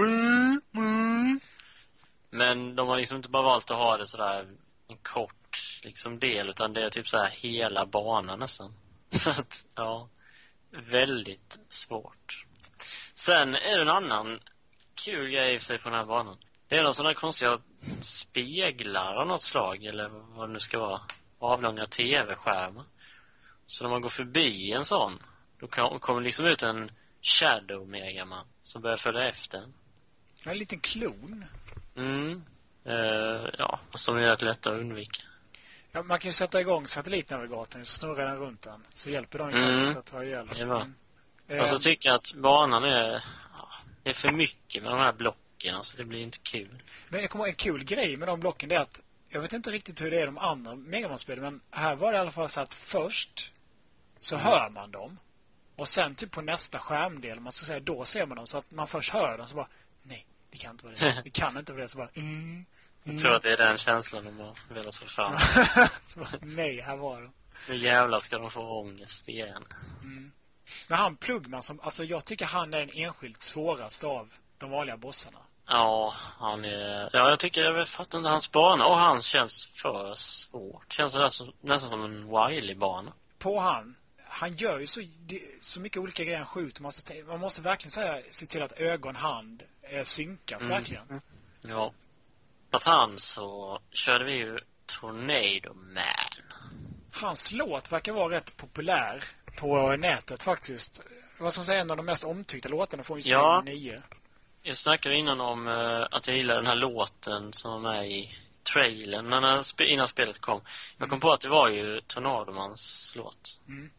Men de har liksom inte bara valt att ha det sådär en kort liksom del, utan det är typ så här hela banan nästan. Så att, ja, väldigt svårt. Sen är det en annan kul grej i sig på den här banan. Det är någon sån här konstiga speglar av något slag, eller vad det nu ska vara. Avlånga tv-skärmar. Så när man går förbi en sån, då kommer liksom ut en Shadow Megaman som börjar följa efter. En liten klon. Mm. Uh, ja, som är rätt lätt att undvika. Ja, man kan ju sätta igång satellitnavigatorn så snurrar den runt den. Så hjälper den ju Mm. faktiskt att ta ihjäl den. Det är bra. Mm. Alltså Eh, tycker jag att banan är... Ja, det är för mycket med de här blocken, alltså det blir inte kul. Men jag kommer ihåg en kul grej med de blocken, det är att jag vet inte riktigt hur det är de andra Mega Man-spelen, men här var det i alla fall så att först så hör man dem och sen typ på nästa skärmdel, man ska säga, då ser man dem, så att man först hör dem så bara, nej, det kan inte vara det. Det kan inte vara det, så bara, mm, Jag tror att det är den känslan de har velat få fram. så bara, nej, här var de. Nu jävlar ska de få ångest igen. Men han Plugman, som, alltså jag tycker han är den enskilt svåraste av de vanliga bossarna. Ja, han är... Ja, jag tycker jag fattar inte hans bana. Och han känns för svårt. Känns det som, nästan som en Wily-bana. På han, han gör ju så, så mycket olika grejer han skjuter. Man måste, man måste verkligen säga, se till att ögon, hand är synkat, Mm. verkligen. Ja. Att han så körde vi ju Tornado Man. Hans låt verkar vara rätt populär på nätet faktiskt. Vad ska man säga, en av de mest omtyckta låtarna från just Ja. nio. Jag snackade innan om uh, att jag gillar den här låten som är i trailern när den sp- innan spelet kom. Jag kom på att det var ju Tornadomans låt. Mm.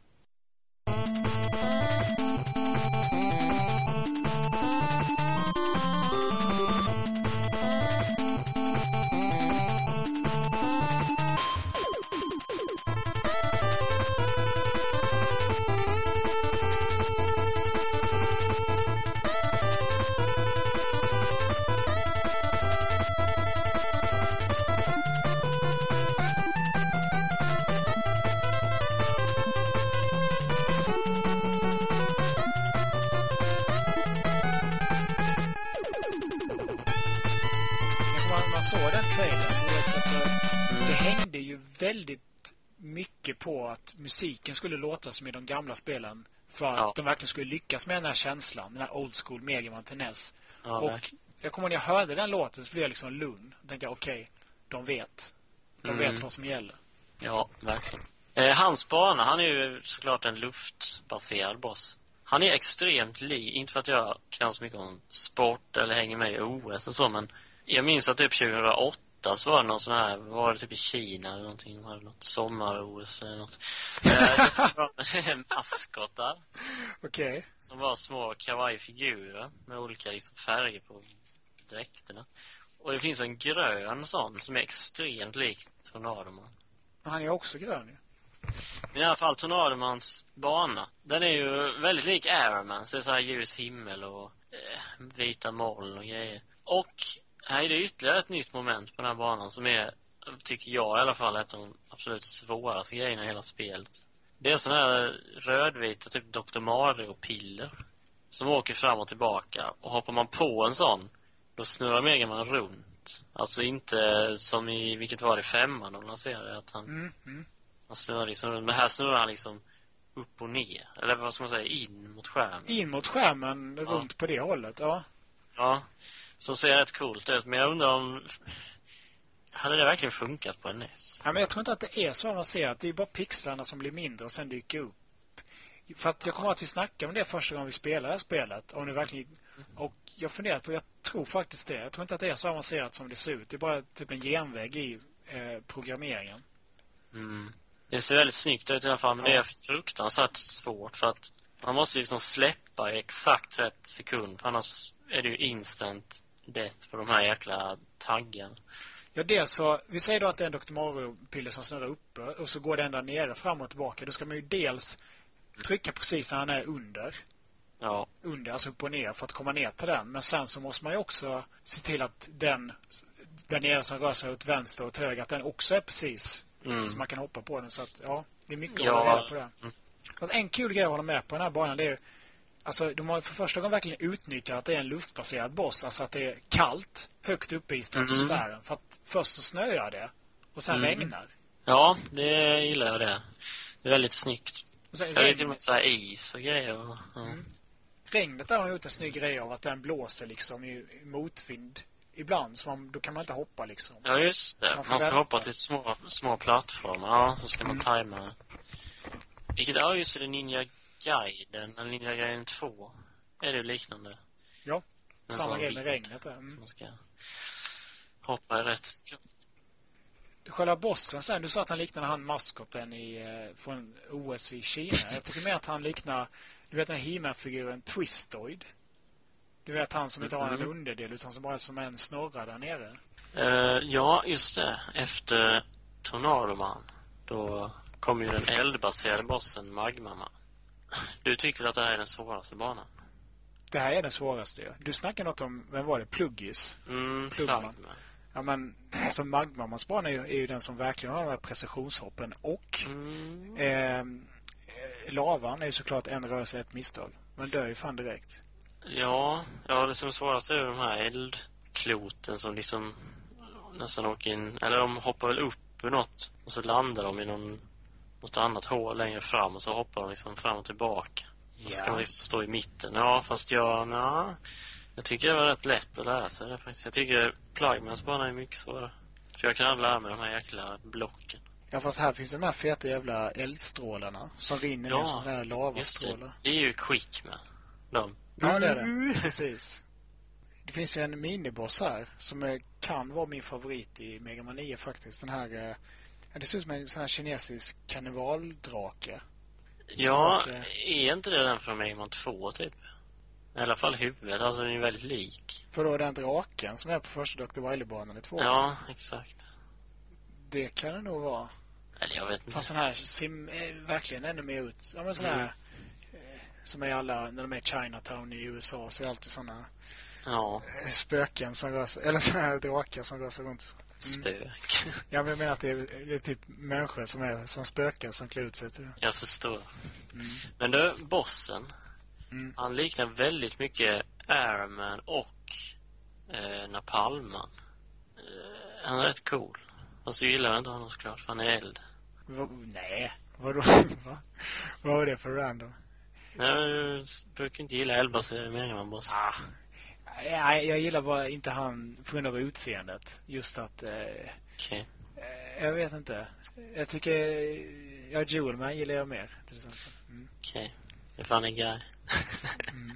Man, man såg den trailern, du vet, alltså, det hängde ju väldigt mycket på att musiken skulle låta som i de gamla spelen för att Ja. de verkligen skulle lyckas med den här känslan, den här old school Mega Man till N E S. Ja, och verkligen. jag kommer ihåg när jag hörde den låten så blev jag liksom lugn. Då tänkte jag, okej, okay, de vet. De Mm. vet vad som gäller. Ja, verkligen. Eh, hans bana, han är ju såklart en luftbaserad boss. Han är extremt li, inte för att jag kan så mycket om sport eller hänger med i O S och så, men jag minns att typ tjugohundraåtta så var det någon sån här, var det typ i Kina eller någonting, de hade något sommar-O S eller något. Eh, det var maskotar Okej. Okay. som var små kawaii-figurer med olika liksom, färger på dräkterna. Och det finns en grön sån som är extremt lik Tornadoman. Han är också grön ju. Men i alla fall Tornadumans bana, den är ju väldigt lik Ironman. Så det är så här ljus himmel och eh, vita moln och grejer. Och här är det ytterligare ett nytt moment på den här banan som är, tycker jag i alla fall, ett av de absolut svåraste grejerna i hela spelet. Det är sådana här rödvita typ doktor Mario-piller som åker fram och tillbaka. Och hoppar man på en sån, då snurrar Mega Man runt. Alltså inte som i, vilket var det, femman de lanserade, att han, Mm, mm. han snurrar liksom runt. Men här snurrar han liksom upp och ner. Eller vad ska man säga, in mot skärmen. In mot skärmen, Ja. runt på det hållet, ja. Ja, så ser rätt coolt ut. Men jag undrar om... Hade det verkligen funkat på en N E S? Ja, men jag tror inte att det är så avancerat. Det är bara pixlarna som blir mindre och sen dyker upp. För att jag kommer att vi snackade om det första gången vi spelade det här spelet. Om det verkligen... Och jag funderat på, jag tror faktiskt det. Jag tror inte att det är så avancerat som det ser ut. Det är bara typ en genväg i eh, programmeringen. Mm. Det ser väldigt snyggt ut i alla fall, men Ja. det är fruktansvärt svårt för att man måste liksom släppa i exakt rätt sekund, för annars är det ju instant death på de här jäkla taggen. Ja, dels så, vi säger då att det är en doktor Mario-piller som snurrar uppe och så går den där nere fram och tillbaka. Då ska man ju dels trycka precis när han är under. Ja, Under, alltså upp och ner för att komma ner till den. Men sen så måste man ju också se till att den där nere som rör sig åt vänster och åt höger, att den också är precis Mm. så man kan hoppa på den. Så att, ja, det är mycket att Ja. hålla reda på det. Mm. Fast en kul grej att hålla med på den här banan, det är ju, alltså de har för första gången verkligen utnyttjat att det är en luftbaserad boss. Alltså att det är kallt högt uppe i stratosfären. För att först så snöar det och sen Mm. regnar. ja, det gillar jag det. Det är väldigt snyggt. Och sen Det är till och regn, med så här is och grejer. Och, ja. regnet där har de gjort en snygg grej av att den blåser liksom i, i motvind ibland. Så man, då kan man inte hoppa liksom. Ja, just det. Man får Man ska vänta. hoppa till små, små plattformar. Ja, så ska man tajma. Vilket, ja, just det, Ninja Gaiden, eller Ninja Gaiden två. Är det ju liknande? Ja, En samma sån grej med bil. regnet där. Mm. Man ska hoppa i rätt... Själva bossen sen, du sa att han liknar han maskoten i, eh, från O S i Kina. Jag tycker mer att han liknar, du vet den här He-Man-figuren Twistoid. Du vet han som inte har en Mhm. underdel utan som bara är som en snorra där nere. Eh, ja, just det. Efter Tornadoman, då kommer ju den eldbaserade bossen Magmaman. Du tycker väl att det här är den svåraste banan? Det här är den svåraste ju. Du snackade något om, vem var det? Pluggis? Mm, Plugman. Plugman. Ja men, alltså Magmamans bana är ju, är ju den som verkligen har de här precisionshoppen. Och Mm. eh, eh, lavan är ju såklart en rörelse, ett misstag. Man dör ju fan direkt. Ja, ja, det som är svårast är ju de här eldkloten som liksom nästan åker in, eller de hoppar väl upp ur något och så landar de i någon, något annat hål längre fram och så hoppar de liksom fram och tillbaka. Och så ska Ja. man liksom stå i mitten. Ja, fast jag, na, jag tycker det var rätt lätt att lära sig det faktiskt. Jag tycker Plugmans bana är mycket svårare. För jag kan aldrig lära mig de här jäkla blocken. Ja fast här finns de här feta jävla eldstrålarna som rinner Ja, ner som sådana här Just det, lavastrålar. det är ju quick med de. Ja, det är det. Precis. Det finns ju en miniboss här som är, kan vara min favorit i Mega Man nio faktiskt. Den här, eh, ja, det ser ut som en sån här kinesisk karnevaldrake. Ja, Som åker- är inte det den från Mega Man två typ? I alla fall huvudet, alltså den är väldigt lik. För då är den draken som är på första doktor Wily-banan i två. Ja, exakt. Det kan det nog vara. Eller jag vet inte. Fast den här sim är verkligen ännu mer ut. Ja men sån här eh, som är alla, när de är i Chinatown i U S A så är det alltid såna Ja, eh, spöken som rör sig, eller såna här drakar som rör sig runt. spök. Ja, men jag menar att det är, det är typ människor som är som spöken som klär ut sig till det. Jag förstår. Men du, bossen, Mm. han liknar väldigt mycket Airman och eh, Napalman. Eh, han är rätt cool. Och så gillar jag inte honom såklart, för han är eld. Va, nej, vadå? Va? Vad var det för random? Nej, men du brukar inte gilla eldbaserade Mega Man-boss. Ah. Nej, jag gillar bara inte han på grund av utseendet. Just att, eh, Okej. eh, jag vet inte. Jag tycker, ja, Joel Man gillar jag mer, till exempel. Mm. Okej. Det är fan en guy. Mm.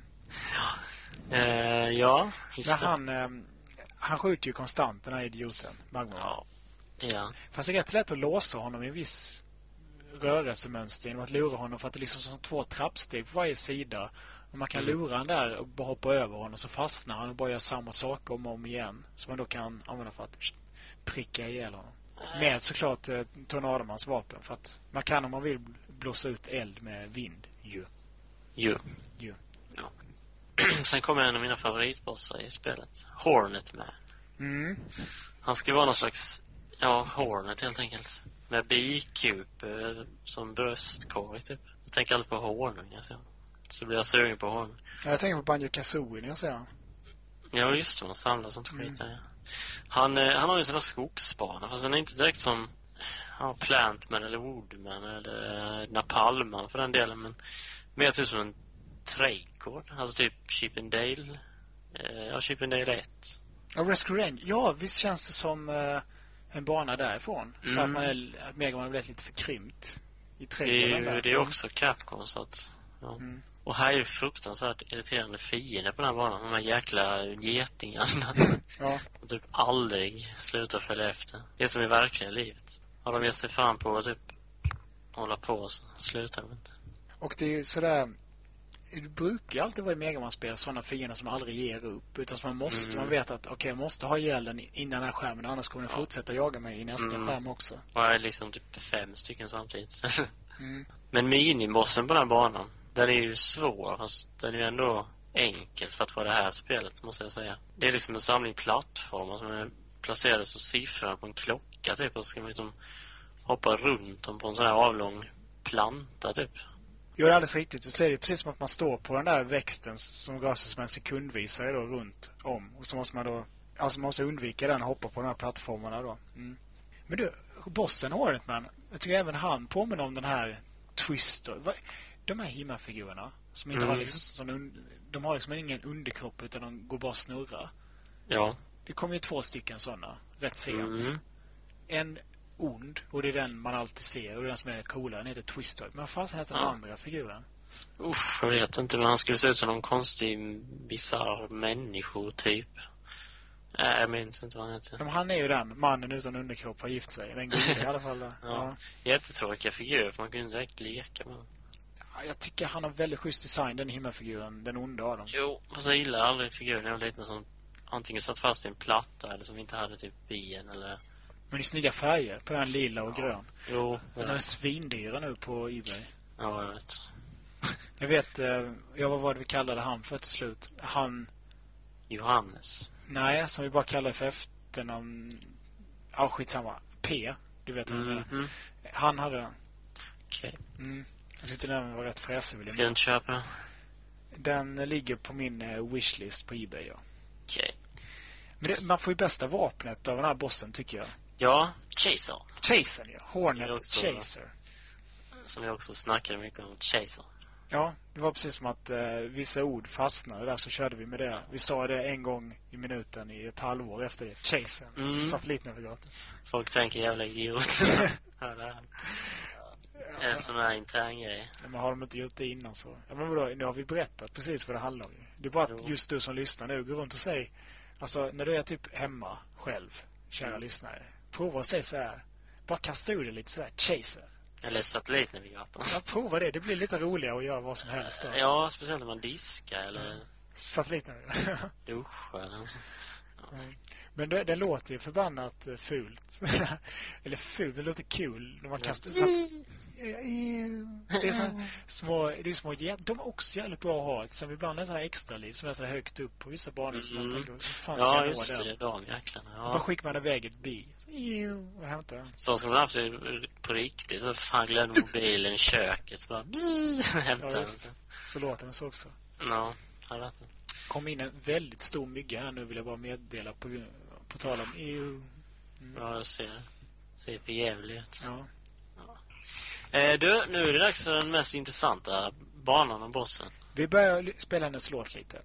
eh, ja, just Men det. han, eh, han skjuter ju konstant, den här idioten, Magma. Ja, det är han. Fast det är rätt lätt att låsa honom i en viss rörelsemönster genom att lura honom, för att det är liksom som två trappsteg på varje sida. Och man kan Mm. lura han där och bara hoppa över honom, så fastnar han och bara gör samma sak om och om igen. Som man då kan använda för att pricka ihjäl honom. Med såklart eh, Tornademans vapen. För att man kan om man vill blåsa ut eld med vind. Ju. Jo. Ju. Ja. Sen kommer en av mina favoritbossar i spelet. Hornet Man. Mm. Han ska vara någon slags, ja, Hornet helt enkelt. Med bikup eh, som bröstkorg typ. Jag tänker alltid på honung, alltså. Så blir jag sugen på honung. Ja, jag tänker på Banjo-Kazooie när jag ser han. Ja, just det. Man samlar sånt skit Mm. där, ja. Han, eh, han har ju en sån där skogsbana. Fast den är inte direkt som ja, Plantman eller Woodman eller eh, Napalman för den delen. Men mer typ som en trädgård. Alltså typ Chip and Dale. Eh, ja, Chip and Dale ett. Ja, Rescue Range. Ja, visst känns det som eh, en bana därifrån. Så Mm. att man är, att Mega Man har blivit lite förkrympt i Det är trädgården ju där. det är också Capcom, så att... Ja. Mm. Och här är ju fruktansvärt irriterande fiender på den här banan. De här jäkla getingarna. Ja. Och typ aldrig slutar följa efter. Det är som i verkliga livet. Har de gett sig fan på att typ hålla på så slutar de inte. Och det är ju sådär... Det brukar ju alltid vara i Mega Man-spel sådana fiender som aldrig ger upp. Utan som man måste, Mm. man vet att okej, okay, jag måste ha ihjäl den innan den här skärmen. Annars kommer den Ja. fortsätta jaga mig i nästa Mm. skärm också. Och här är liksom typ fem stycken samtidigt. Mm. Men minibossen på den här banan, den är ju svår. Fast den är ju ändå enkel för att vara det här spelet, måste jag säga. Det är liksom en samling plattformar som är placerade som siffror på en klocka typ. Och så ska man liksom hoppa runt dem på en sån här avlång planta typ. Jo, det är alldeles riktigt. Så är det precis som att man står på den där växten som rör sig som en sekundvisare då runt om. Och så måste man då... Alltså man måste undvika den och hoppa på de här plattformarna då. Mm. Men du, bossen Hornet Man, jag tycker även han påminner om den här Twister. Va- De här himmelfigurerna som inte Mm. har liksom sån un- de har liksom ingen underkropp utan de går bara och snurrar. Ja. Det kommer ju två stycken sådana rätt sent. Mm. En ond, och det är den man alltid ser, och det är den som är coolare, den heter Twister. Men vad fan heter den Ja. andra figuren? Usch, jag vet inte, men han skulle se ut som någon konstig, bizarr människo typ. Nej, jag minns inte vad han heter. Men han är ju den, mannen utan underkropp har gift sig. Den går i alla fall. Ja. Ja. Jättetråkiga figurer, för man kunde inte direkt leka med dem. Ja, jag tycker han har väldigt schysst design, den himmelfiguren, den onda av dem. Jo, fast jag gillar aldrig figuren. Jag var liten som antingen satt fast i en platta eller som inte hade typ ben eller... Men det är snygga färger på den lila och grön. Jo, De är svindyra nu på eBay. ja, jag vet. Jag vet, eh, ja, vad var det vi kallade han för till slut? Han, Johannes. nej, som vi bara kallade för efternamn. Ja, skitsamma. P, du vet vad jag menar. Mm. Han hade den. Okej. Mm. Jag tyckte den var rätt fräsig. vill jag Ska du mena. inte köpa den? Den ligger på min eh, wishlist på eBay, ja. Okej. Men det, man får ju bästa vapnet av den här bossen, tycker jag. Ja, Chaser. Chaser, ja. Som Hornet jag också- Chaser. Som vi också snackade mycket om. Chaser. Ja, det var precis som att eh, vissa ord fastnade där, så körde vi med det. Vi sa det en gång i minuten i ett halvår efter det. Chaser, Mm. satellitnavigator. Folk tänker jävla idiot. Ja, det är en sån här intern grej. Ja, men har de inte gjort det innan så... Ja, men vadå, nu har vi berättat precis vad det handlar om. Det är bara att Jo. just du som lyssnar nu går runt och säger... Alltså, när du är typ hemma själv, kära Mm. lyssnare. Prova att säga så här. Bara kasta ur det lite sådär. Chaser. Eller satellitnavigatorn. Ja, prova det. Det blir lite roligare att göra vad som helst då. Ja, speciellt när man diskar eller Satellitnavigator. duschar eller så. Men det, det låter ju förbannat eh, fult. Eller fult, det låter kul när man kastar... Det är så små, det är små get- de är också jävligt bra att ha. Sen ibland är det sådana extra liv som är så högt upp på vissa banor som man Mm. tänker, hur fan ska Ja, jag just nå det. den? De jäklarna. Bara Ja. skickar man iväg ett bi. Och hämtar den. Så ska man haft det på riktigt. Så fan glömde mobilen i köket. Så bara... Hämtar Ja, den. just. Så låter den så också. Ja, jag vet inte. Kom in en väldigt stor mygga här nu, vill jag bara meddela på, på tal om E U. Ja, jag ser. Ser för jävligt ut. Ja. Eh, du, nu är det dags för den mest intressanta banan och bossen. Vi börjar li- spela hennes låt lite.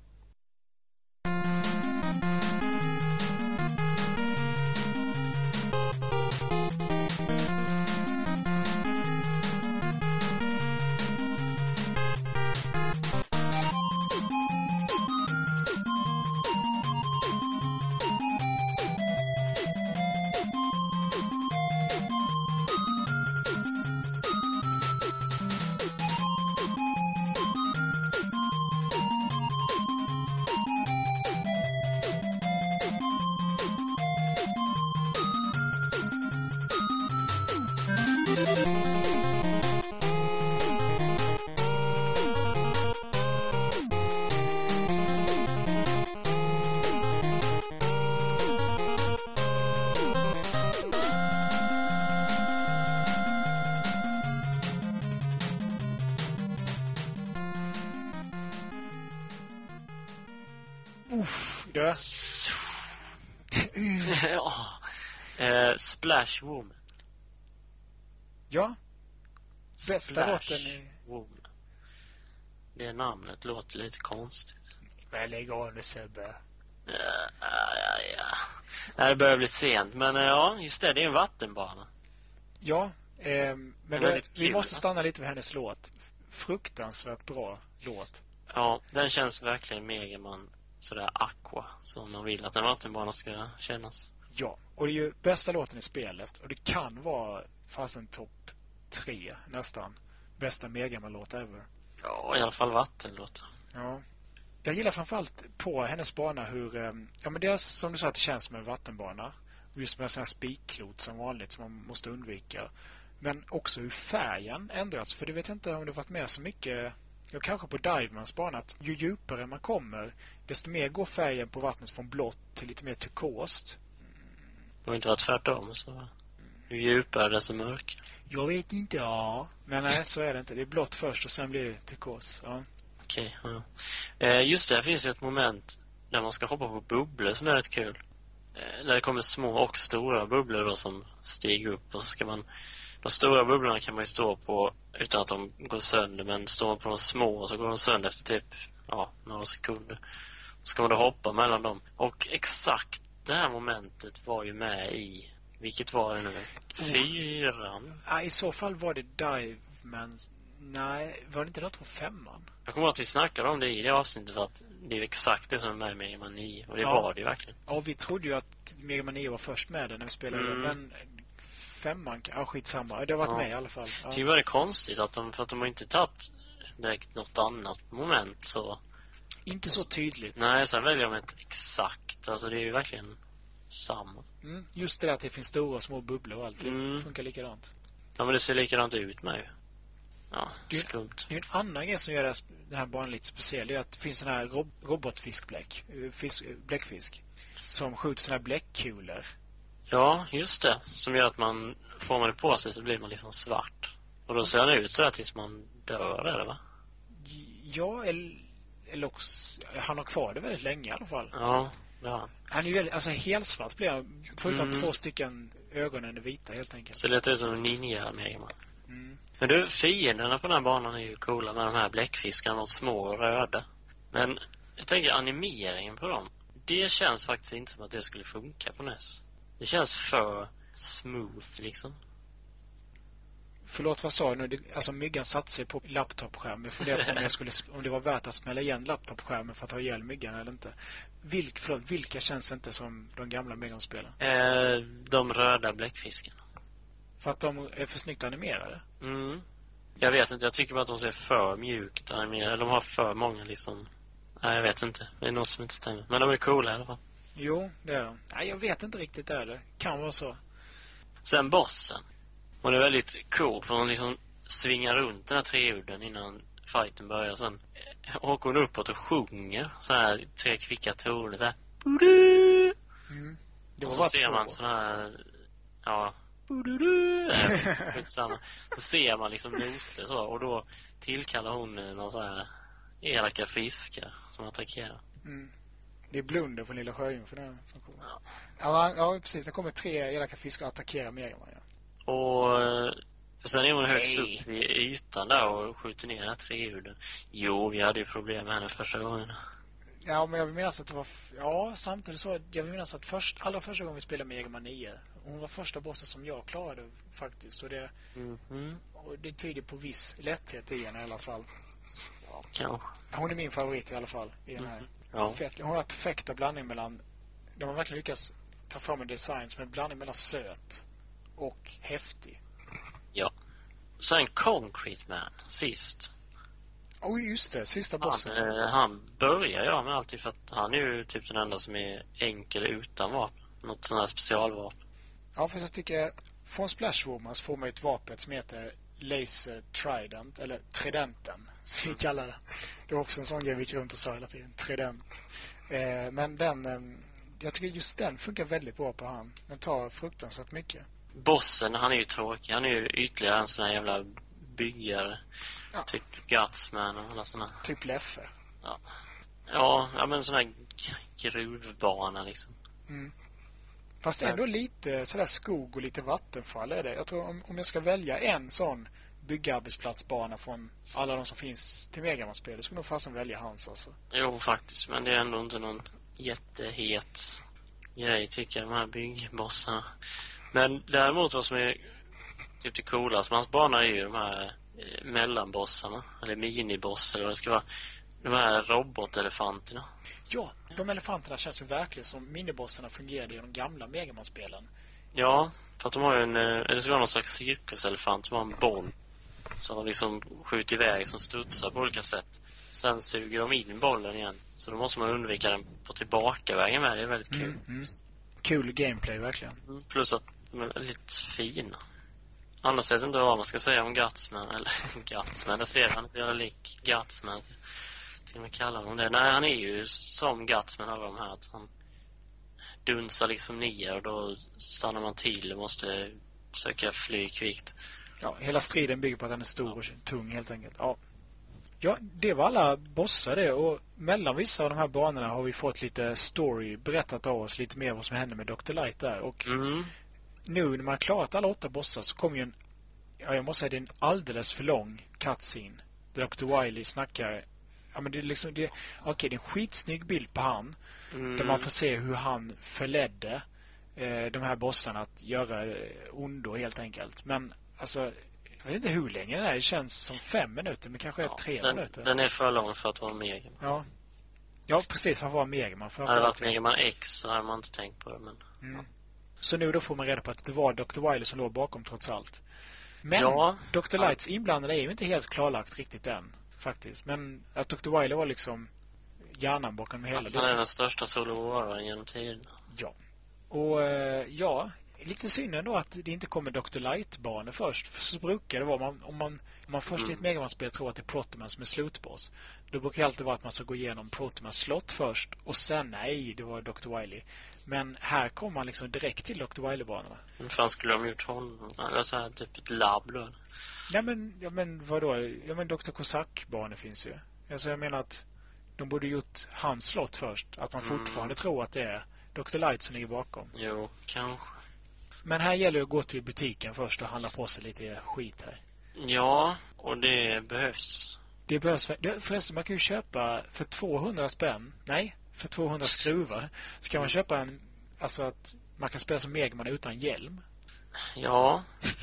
Uff, det. Ja. Eh, Splash Woman. Ja. Bästa Splash låten i... Woman. Det namnet låter lite konstigt. Men lägg av det, Sebbe. Ja, ja, ja. Nej, det börjar bli sent. Men eh, ja, just det, det är en vattenbana. Ja, eh, men är då, väldigt vi kul, måste va? stanna lite vid hennes låt. Fruktansvärt bra låt. Ja, den känns verkligen Megaman sådär aqua, som man vill att en vattenbana ska kännas. Ja, och det är ju bästa låten i spelet. Och det kan vara fasen topp tre nästan. Bästa Megaman-låt ever. Ja, i alla fall vattenlåt. Ja. Jag gillar framförallt på hennes bana hur... eh, Ja, men dels som du sa att det känns som en vattenbana. Och just med en sån här spikklot som vanligt som man måste undvika. Men också hur färgen ändras. För du vet inte om det varit med så mycket... Ja, kanske på Divemans bana att ju djupare man kommer, desto mer går färgen på vattnet från blått till lite mer turkost. Det har inte varit tvärtom, så ju djupare desto mörkare. Jag vet inte, ja. Men nej, så är det inte. Det är blått först och sen blir det turkos. Ja. Okej, ja. Eh, just det, här finns ju ett moment där man ska hoppa på bubblor som är rätt kul. Eh, där det kommer små och stora bubblor då som stiger upp, och så ska man... De stora bubblorna kan man ju stå på utan att de går sönder, men står man på de små så går de sönder efter typ ja, några sekunder. Så ska man då hoppa mellan dem. Och exakt det här momentet var ju med i, vilket var det nu? Fyran? Ja, i så fall var det Divemans... Nej, var det inte något på femman? Jag kommer ihåg att vi snackade om det i det avsnittet, att det är exakt det som är med i Mega Man nio. Och det Ja. var det ju verkligen. Ja, vi trodde ju att Mega Man nio var först med den när vi spelade Mm. den. Men femman, ja skitsamma. Det har varit Ja. med i alla fall. Ja. Det var det konstigt att de, för att de har inte tagit direkt något annat moment så... Inte så tydligt. Nej, sen väljer de ett exakt. Alltså det är ju verkligen samma. Mm. Just det där att det finns stora och små bubblor och allt. Det Mm. funkar likadant. Ja, men det ser likadant ut med ju. Ja, Det- skumt. Det är en annan grej som gör det här, den här banan lite speciell. Det är att det finns sån här rob- robotfiskbläck. eh, Fisk, eh, bläckfisk. Som skjuter såna här bläckkulor. Ja, just det. Som gör att man, får man det på sig så blir man liksom svart. Och då ser den ut så här tills man dör, eller va? Ja, eller, eller också... Han har kvar det väldigt länge i alla fall. Ja, ja. Han är ju väldigt... Alltså helsvart blir han. Förutom Mm. två stycken ögonen är vita helt enkelt. Så det låter ut som en ninja Mega Man. Mm. Men du, fienderna på den här banan är ju coola med de här bläckfiskarna, de små och röda. Men jag tänker animeringen på dem, det känns faktiskt inte som att det skulle funka på N E S. Det känns för smooth liksom. Förlåt, vad sa du nu? Det- Alltså myggan satte sig på laptopskärmen. För det om, jag skulle, om det var värt att smälla igen laptopskärmen för att ha ihjäl myggan eller inte. Vilk, förlåt, vilka känns inte som de gamla Megan-spelen? Eh, de röda bläckfiskarna. För att de är för snyggt animerade. Mm. Jag vet inte, jag tycker bara att de ser för mjukt animerade. De har för många liksom... Nej, jag vet inte. Det är något som inte stämmer. Men de är coola i alla fall. Jo, det är de. Nej, jag vet inte riktigt det är det. Kan vara så. Sen bossen. Hon är väldigt cool för hon liksom svingar runt den här treudden innan fighten börjar. Sen åker hon uppåt och sjunger så här tre kvicka toner så här. Budu! Mm. Det Och var så bara ser två. man sån här, ja, budu! Äh, skitsamma. Så ser man liksom noter så, och då tillkallar hon någon så här elaka fiskar som attackerar. Mm. Det är Blunder från Lilla Sjöjungfrun som kommer. Ja. Ja, ja, precis. Det kommer tre elaka fiskar att attackera Megan. Ja. Och eh, sen är hon högst Nej. upp i ytan där och skjuter ner den här treudden. Jo, vi hade ju problem med henne första gången. Ja, men jag vill minnas att det var... f- Ja, samtidigt så... Jag vill minnas att först, allra första gången vi spelade Mega Man nio. Hon var första bossen som jag klarade faktiskt. Och det, Mhm. och det tyder på viss lätthet i henne i alla fall. Ja, kanske. Hon är min favorit i alla fall i den här. Ja. Fett. Hon har perfekta blandning mellan... De har verkligen lyckats ta fram en design som är en blandning mellan söt och häftig. Ja. Sen Concrete Man, sist. Oj, just det. Sista Han, bossen. eh, han börjar jag med alltid för att han är ju typ den enda som är enkel utan vapen. Något sån här specialvapen. Ja, för jag tycker... Från Splash Woman får man ett vapen som heter Laser Trident, eller Tridenten, som vi kallar det. Det var också en sån grej vi gick runt och sa hela tiden. Trident. Eh, men den... Eh, jag tycker just den funkar väldigt bra på han. Den tar fruktansvärt mycket. Bossen, han är ju tråkig. Han är ju ytterligare en sån här jävla byggare. Ja. Typ Gutsman och alla såna. Typ Leffe. Ja, ja men sån här klassisk gruvbana liksom. Mm. Fast ändå lite sådär skog och lite vattenfall är det. Jag tror om, om jag ska välja en sån byggarbetsplatsbana från alla de som finns till Megaman-spel, då skulle nog fasen välja hans alltså. Jo, faktiskt. Men det är ändå inte någon jättehet grej, tycker jag, de här byggbossarna. Men däremot vad som är typ det coolaste med hans bana är ju de här eh, mellanbossarna. Eller minibossar, eller vad det ska vara. De här robotelefanterna. Ja, de elefanterna känns ju verkligen som minibossarna fungerade i de gamla Megaman-spelen. Ja, för att de har ju en... eh, Det ska vara någon slags cirkuselefant som har en boll som de liksom skjuter iväg, som studsar på olika sätt. Sen suger de in bollen igen. Så då måste man undvika den på tillbakavägen med. Det är väldigt kul. Mm, mm. Kul gameplay, verkligen. Mm, plus att de är lite fina. Annars vet jag inte vad man ska säga om Gutsman. Eller Gutsman, det ser han inte. Jag är lik Gutsman. Till och med kallar honom det. Nej, han är ju som Gutsman, alla de här. Att han dunsar liksom ner och då stannar man till och måste försöka fly kvickt. Ja, hela striden bygger på att han är stor och tung helt enkelt. Ja. Ja, det var alla bossar det. Och mellan vissa av de här banorna har vi fått lite story berättat av oss. Lite mer vad som hände med doktor Light där. Och Mm. nu när man har klarat alla åtta bossar så kommer ju en... Ja, jag måste säga det är en alldeles för lång cutscene. Där doktor Wily snackar... Ja, men det är liksom... Det, okej, det är en skitsnygg bild på han. Mm. Där man får se hur han förledde eh, de här bossarna att göra eh, ondo helt enkelt. Men alltså... Jag vet inte hur länge det är. Det känns som fem minuter, men kanske Ja, tre den, minuter. Den är för lång för att vara Megaman. Ja. Ja, precis. För att vara Megaman. För att Hade det vara varit Megaman X så hade man inte tänkt på det. Men... Mm. Så nu då får man reda på att det var doktor Wily som låg bakom trots allt. Men Ja. doktor Lights inblandade är ju inte helt klarlagt riktigt än, faktiskt. Men att doktor Wily var liksom hjärnan bakom hela. Att Det han är som- den största solo-wararen genom tiden. Ja. Och eh, ja, lite synd ändå att det inte kommer doktor Light-banor först. För så brukar det vara. Man, om, man, om man först i ett Megaman-spel tror att det är Protoman som är slutboss, då brukar det alltid vara att man ska gå igenom Protomans slott först och sen, nej, det var doktor Wily. Men här kommer man liksom direkt till doktor Wily-banorna. Men fan skulle de gjort honom? Eller så här, typ ett labb då? Ja men, ja, men vadå? Ja men doktor Kosak-banor finns ju. Alltså jag menar att de borde gjort hans slott först. Att man fortfarande tror att det är doktor Light som ligger bakom. Jo, kanske. Men här gäller det att gå till butiken först och handla på sig lite skit här. Ja, och det behövs. Det behövs för, det, förresten, man kan ju köpa för tvåhundra spänn. Nej, för tvåhundra skruvar. Ska man köpa en, alltså att man kan spela som Megaman utan hjälm. Ja.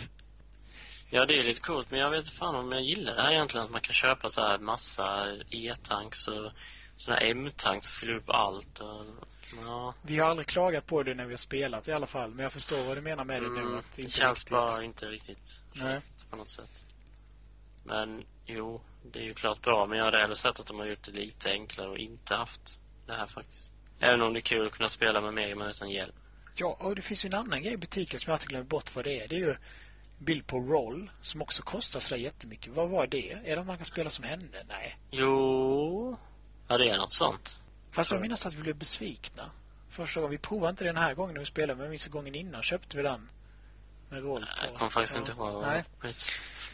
Ja, det är lite coolt, men jag vet fan om jag gillar det här egentligen. Att man kan köpa så här massa E-tanks och såna här M-tanks och fylla upp allt. Och, ja. Vi har aldrig klagat på det när vi har spelat i alla fall. Men jag förstår vad du menar med det nu. Mm, Att det det inte känns riktigt... bara inte riktigt Nej. rätt på något sätt. Men jo, det är ju klart bra. Men jag hade hellre sett att de har gjort det lite enklare och inte haft det här faktiskt. Även om det är kul att kunna spela med Megaman utan hjälp. Ja, och det finns ju en annan grej i butiken som jag inte glömmer bort vad det är. Det är ju bild på Roll som också kostar så jättemycket. Vad var det? Är det att man kan spela som henne? Nej. Jo, ja det är något sånt. Fast jag minns att vi blev besvikna. Första gången, vi provade inte den här gången när vi spelade, men minns gången innan köpte vi den med Roll på. Jag kommer faktiskt Ja. inte ihåg. Nej. Skit.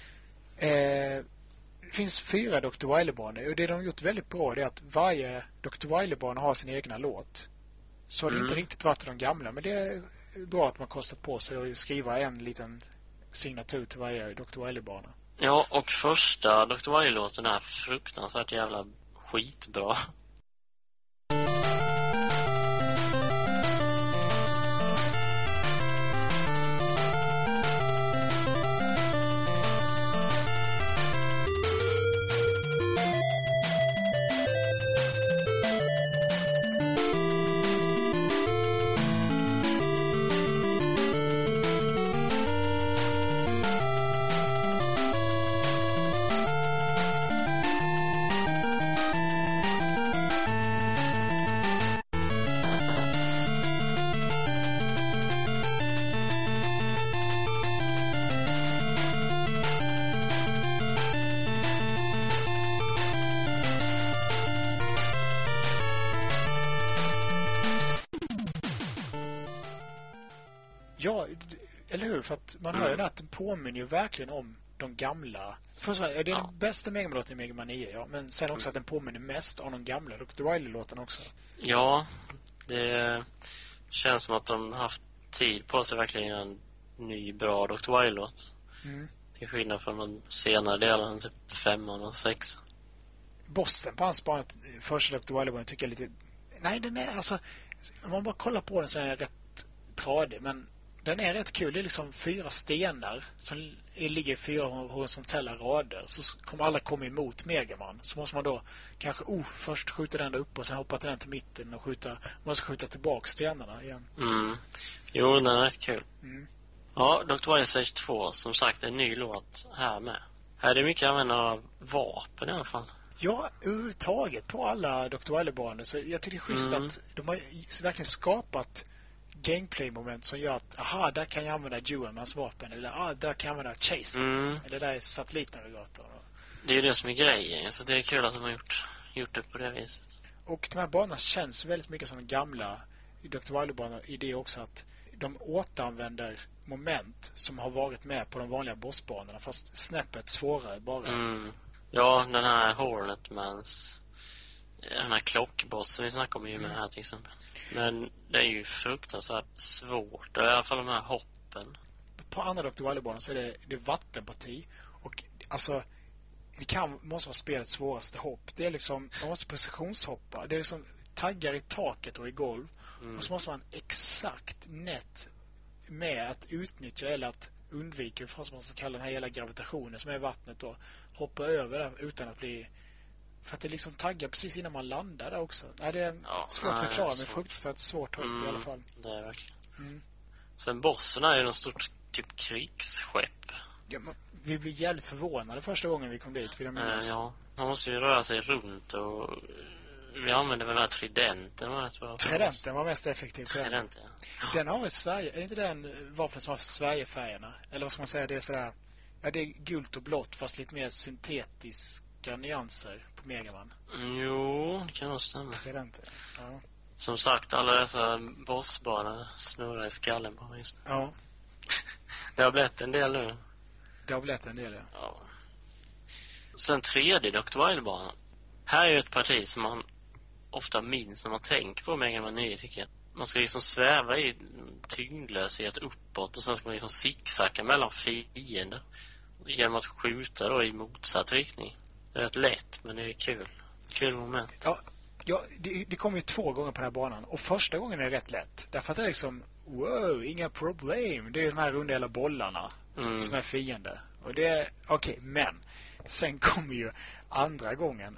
Eh, det finns fyra doktor Wily-banor och det de har gjort väldigt bra är att varje doktor Wily-bana har sin egna låt. Så har det Mm. inte riktigt varit de gamla, men det är bra att man kostat på sig att skriva en liten signatur till varje doktor Wily-bana. Ja, och första doktor Wily-låten är fruktansvärt jävla skitbra. Ja, d- eller hur? För att man hör ju att den påminner ju verkligen om de gamla. Först och främst, är det Ja. den bästa Mega Man-låten i Mega Man nio, ja. Men sen också att den påminner mest om de gamla doktor Wily-låten också. Ja, det känns som att de haft tid på sig verkligen att göra en ny bra doktor Wily-låt. Mm. Till skillnad från de senare delarna, typ femman och sexan. Bossen på hans bana, första doktor Wily-banan, tycker jag är lite... Nej, den är alltså... Om man bara kollar på den så är den rätt tradig, men den är rätt kul. Det är liksom fyra stenar som ligger i fyra horisontella rader. Så kommer alla komma emot Megaman. Så måste man då kanske oh, först skjuta den där upp och sen hoppa till den till mitten och skjuta, man måste skjuta tillbaka stenarna igen. Mm. Jo, den är rätt kul. Mm. Ja, doktor Wily Stage två, som sagt, en ny låt här med. Här är det mycket användande av vapen i alla fall. Ja, överhuvudtaget på alla doktor Wily-banor. Så jag tycker det är schysst Mm. att de har verkligen skapat gameplay-moment som gör att aha, där kan jag använda Duelmans vapen, eller ah, där kan jag använda Chaser, Mm. eller där är satellitnavigatorn. Det är ju det som är grejen, så det är kul att de har gjort, gjort det på det viset. Och de här banorna känns väldigt mycket som de gamla doktor Wily-banor i det också att de återanvänder moment som har varit med på de vanliga bossbanorna, fast snäppet svårare bara. Mm. Ja, den här Hornetmans, den här klockbossen vi snackar om är ju med här till exempel. Men det är ju fruktansvärt svårt, i alla fall de här hoppen. På andra doktor Wily-banor så är det, det är vattenparti, och alltså det kan, måste vara spelets svåraste hopp. Det är liksom, man måste precisionshoppa. Det är liksom taggar i taket och i golv. Mm. Och så måste man exakt nätt med att utnyttja eller att undvika, fast man ska kalla den här hela gravitationen som är i vattnet då, hoppa över där utan att bli, för att det liksom taggar precis innan man landar där också. Nej, det är Ja, svårt att nej, förklara, men svårt. fruktansvärt svårt hopp Mm, i alla fall. det är verkligen. Mm. Sen bossen är ju någon stort typ krigsskepp. Ja, men vi blev jävligt förvånade första gången vi kom dit, vill jag Eh, minnas. ja, man måste ju röra sig runt och vi använder väl den här tridenten. Var det vad Tridenten var mest effektiv på den. Trident, ja. Den har väl Sverige, är inte den vapen som har Sverigefärgerna? Eller vad ska man säga, det är sådär, ja, det är gult och blått fast lite mer syntetiska nyanser på Megaman. Mm, jo, det kan nog stämma. Tridenten, ja. Som sagt, alla dessa bossbanor snurrar i skallen på mig just nu. Ja, Det har blivit en del nu. det har blivit en del, ja. Ja. Sen tredje doktor Wily-banan. Här är ju ett parti som man ofta minns när man tänker på Mega Man nio, tycker jag. Man ska liksom sväva i tyngdlöshet uppåt och sen ska man liksom zigzacka mellan fiender genom att skjuta då i motsatt riktning. Det är rätt lätt, men det är kul. Kul moment. Ja, ja det, det kommer ju två gånger på den här banan. Och första gången är det rätt lätt. Därför att det är liksom, wow, inga problem. Det är de här runda hela bollarna Mm. som är fiender. Och det är, okej, okay, men sen kommer ju andra gången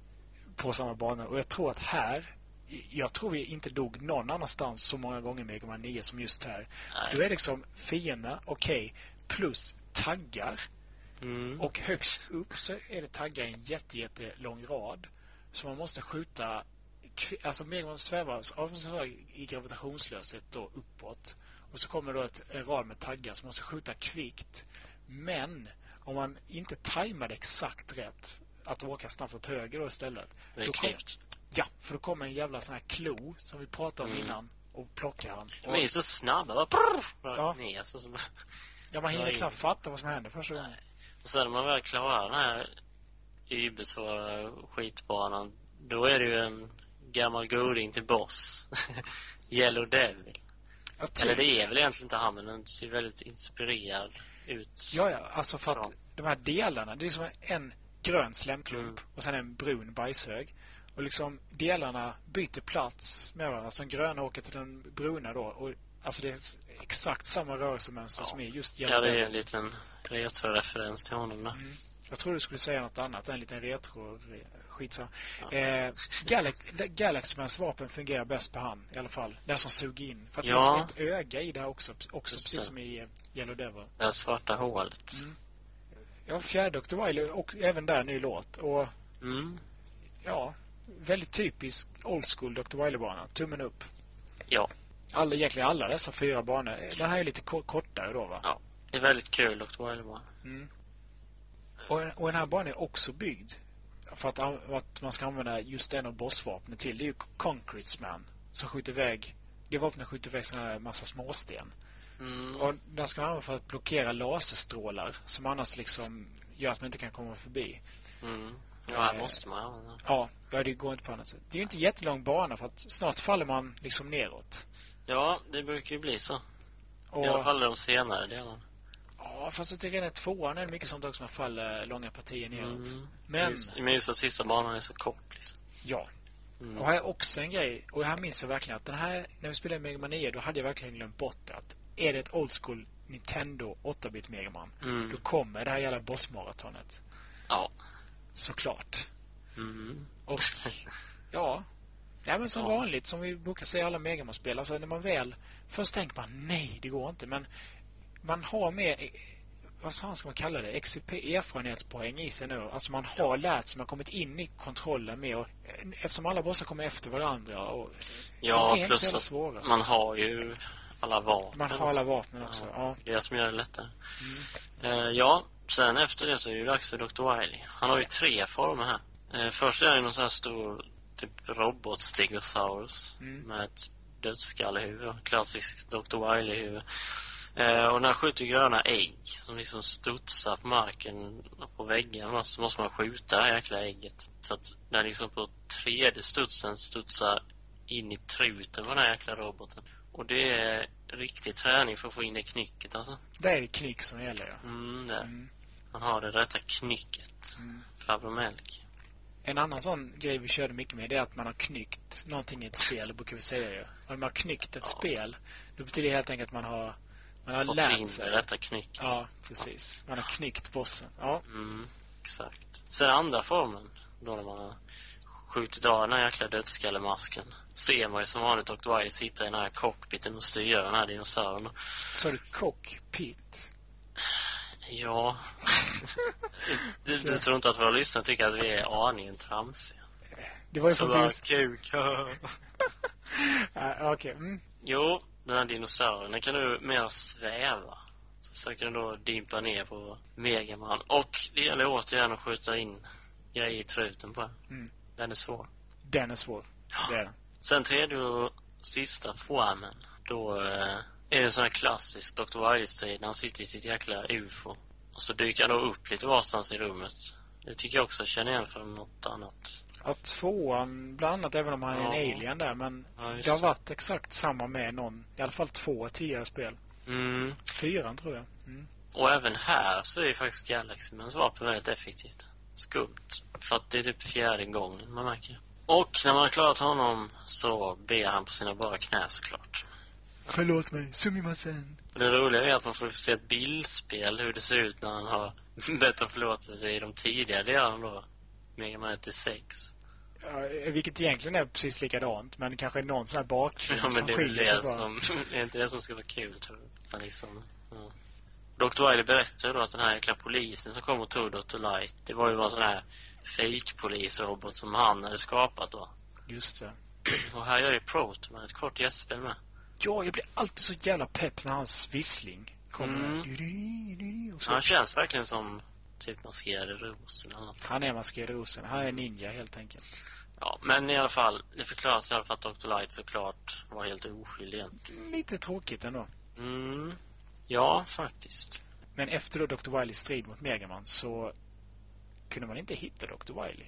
på samma bana. Och jag tror att här, jag tror vi inte dog någon annanstans så många gånger med Mega Man nio som just här. Då är det liksom fiender, okej, okay, plus taggar. Mm. Och högst upp så är det taggar i en jätte, jätte lång rad. Så man måste skjuta, alltså Mega Man svävar i gravitationslöshet då uppåt. Och så kommer då ett, en rad med taggar som man måste skjuta kvickt. Men om man inte tajmar det exakt rätt, att åka snabbt åt höger då istället. Det är då kom, klippt. ja, för då kommer en jävla sån här klo som vi pratade om Mm. innan och plockar han. De är ju Och, så snabba. Bara, prr, bara Ja. ner, så som... ja, man hinner Nej. knappt fatta vad som händer första gången. Och sen när man väl klarar den här übersvåra skitbanan, då är det ju en gammal goding till boss. Yellow Devil. Ja, typ. Eller det är väl egentligen inte han, men den ser väldigt inspirerad ut. Ja, ja, alltså för att Från- de här delarna, det är som en grön slemklump Mm. och sen en brun bajshög. Och liksom delarna byter plats med varandra. Så den gröna åker till den bruna då. Och alltså det är exakt samma rörelsemönster Ja. som är just Ja, Yellow det är Devil. en liten retro-referens till honom där. Mm. Jag tror du skulle säga något annat, en liten retro re- skitsamma. Eh, Galax- Galaxymans vapen fungerar bäst på hand i alla fall. Det som sug in. För att Ja. det är som ett öga i det här också, också Just precis det. som i eh, Yellow Devil. Det här svarta hålet. Mm. Ja, fjärde doktor Wily och även där ny låt. Och Mm. ja, väldigt typisk old school doktor Wily-bana. Tummen upp. Ja. Alla, egentligen alla dessa fyra banor. Den här är lite ko- kortare då, va? ja, det är väldigt kul doktor Wily-banan. Mm. Och, och den här banan är också byggd för att, att man ska använda just en av bossvapnen till. Det är ju Concrete Man som skjuter iväg, det vapnet skjuter iväg såna här massa småsten. Mm. Och den ska man använda för att blockera laserstrålar som annars liksom gör att man inte kan komma förbi. Mm. Ja, här måste man använda. Ja, det går inte på annat sätt. Det är ju inte jättelång bana för att snart faller man liksom neråt. Ja, det brukar ju bli så. Och, I alla fall de senare delarna. Ja, fast jag tycker att tvåan är mycket sånt också som man faller långa partier neråt. Mm. Men, Just, men just den sista banan är så kort liksom. ja. Mm. Och här är också en grej, och här minns jag verkligen att den här, när vi spelade Mega Man nio, då hade jag verkligen glömt bort det, att är det ett old school Nintendo åtta-bit Mega Man, Mm. då kommer det här jävla bossmaratonet. Ja. Såklart. Mm. Och ja, ja men som Ja. vanligt, som vi brukar säga alla Mega Man-spel, alltså när man väl, först tänker man, nej, det går inte, men man har med, vad fan ska man kalla det, X P, erfarenhetspoäng i sig nu. Alltså man har lärt sig, man har kommit in i kontrollen med, och eftersom alla bossar kommer efter varandra, och Ja, de är inte så plus jävla att svåra. man har ju alla vapen. Man har alla vapnen också, ja. Det är det som gör det lättare. Mm. Eh, ja, sen efter det så är det dags för doktor Wily. Han har ju tre former här. Eh, först är det någon sån här stor typ robot-stegosaurus Mm. med ett dödskallehuvud, klassisk doktor Wily-huvud. Eh, och när han skjuter gröna ägg som liksom studsar på marken och på väggarna, så måste man skjuta det här jäkla ägget. Så att när liksom på tredje studsen studsar in i truten på den här jäkla roboten. Och det är riktig träning för att få in det knycket alltså. Det är det knyck som gäller, ja. Mm, det. Mm. Man har det rätta knycket. Mm. Farbror Melk. En annan sån grej vi körde mycket med, det är att man har knyckt någonting i ett spel, brukar vi säga ju. Om man har knyckt ett Ja. spel, då betyder det helt enkelt att man har, man har Fått lärt in sig. det rätta knycket. Ja, precis. Man har knyckt bossen. Ja. Mm, exakt. Sen andra formen, då när man har skjutit av den här jäkla dödskallemasken, ser man ju som vanligt doktor Wily sitta i den här cockpiten och styra den här dinosaurien. Så har du cockpit. Ja. du, du tror inte att våra lyssnare tycker att vi är aningen tramsiga? Det var ju Så på bara, bild. kuk. Ja, okej. Mm. Jo, den här dinosaurien, den kan nu mer sväva. Så försöker den då dimpa ner på Megaman. Och det gäller återigen att skjuta in grejer i truten på den. Mm. Den är svår. Den är svår. Det är den. Sen tredje och sista formen, då eh, är det en sån här klassisk doktor Wily-strid när han sitter i sitt jäkla U F O. Och så dyker han då upp lite varstans i rummet. Det tycker jag också känner igen från något annat. Ja, tvåan, bland annat, även om han är en Ja. alien där, men Ja, just det har det. varit exakt samma med någon, i alla fall två tidigare spel. Mm. Fyran, tror jag. Mm. Och även här så är ju faktiskt Galaxymans vapen väldigt effektivt. Skumt. För att det är typ fjärde gången man märker. Och när man har klarat honom så ber han på sina bara knä såklart. Förlåt mig, sumimasen. Och det roliga är att man får se ett bildspel hur det ser ut när han har bett om förlåtelse i de tidigare delarna då. Mega Man ett till sex. Ja, vilket egentligen är precis likadant, men kanske någon sån här bakgrund Ja, men som det är väl skiljer sig det från. som, det är inte det som ska vara kul, tror jag. Så liksom, ja. doktor Wily berättar ju då att den här jäkla polisen som kom och tog doktor Light, det var ju bara en sån här fake-polisrobot som han hade skapat då. Just det. Och här gör ju Protoman ett kort gästspel med. Ja, jag blir alltid så jävla pepp när hans vissling kommer. Mm. Du-du-du-du-du, och så- Han känns verkligen som typ maskerade rosen eller något. Han är maskerad rosen. Han är ninja, helt enkelt. Ja, men i alla fall, det förklaras i alla fall att doktor Light såklart var helt oskyldig egentligen. Lite tråkigt ändå. Mm. Ja, faktiskt. Men efter då doktor Wilys strid mot Megaman så kunde man inte hitta doktor Wily.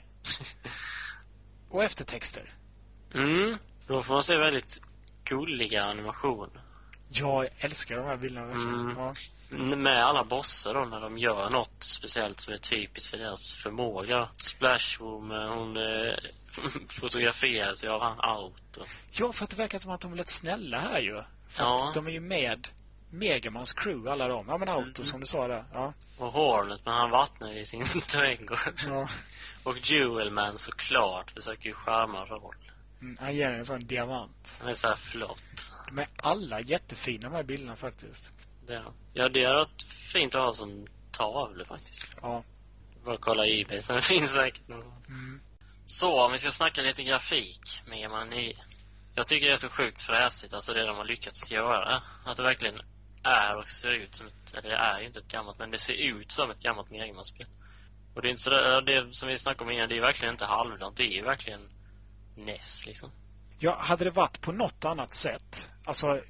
Och eftertexter. Mm. Då får man se väldigt gulliga animationer. Jag älskar de här bilderna verkligen. Mm. Ja. Med alla bossar då, när de gör något speciellt som är typiskt för deras förmåga. Splashroom, hon eh, fotograferar sig av han out. Och... ja, för att det verkar som att de är lite snälla här ju. För Ja. att de är ju med Megamans crew, alla de. Ja, men Auto, Mm. som du sa där. Ja. och Hornet, men han vattnar i sin trädgård. Ja. Och Jewelman såklart försöker ju charma roll. Mm, han ger en sån diamant. Han är så här flott. De är alla jättefina, de här bilderna faktiskt. Det. Ja, det har varit fint att ha som tavlor faktiskt. Ja. Bara kolla i eBay, så det finns säkert någon sån. Mm. Så, om vi ska snacka lite grafik med man i. Jag tycker det är så sjukt fräsigt, alltså det de har lyckats göra. Att det verkligen är och ser ut som ett, eller det är ju inte ett gammalt, men det ser ut som ett gammalt Mega Man-spel. Och det är inte så där, det som vi snackade om innan, det är verkligen inte halvdant, det är ju verkligen N E S liksom. Ja, hade det varit på något annat sätt, alltså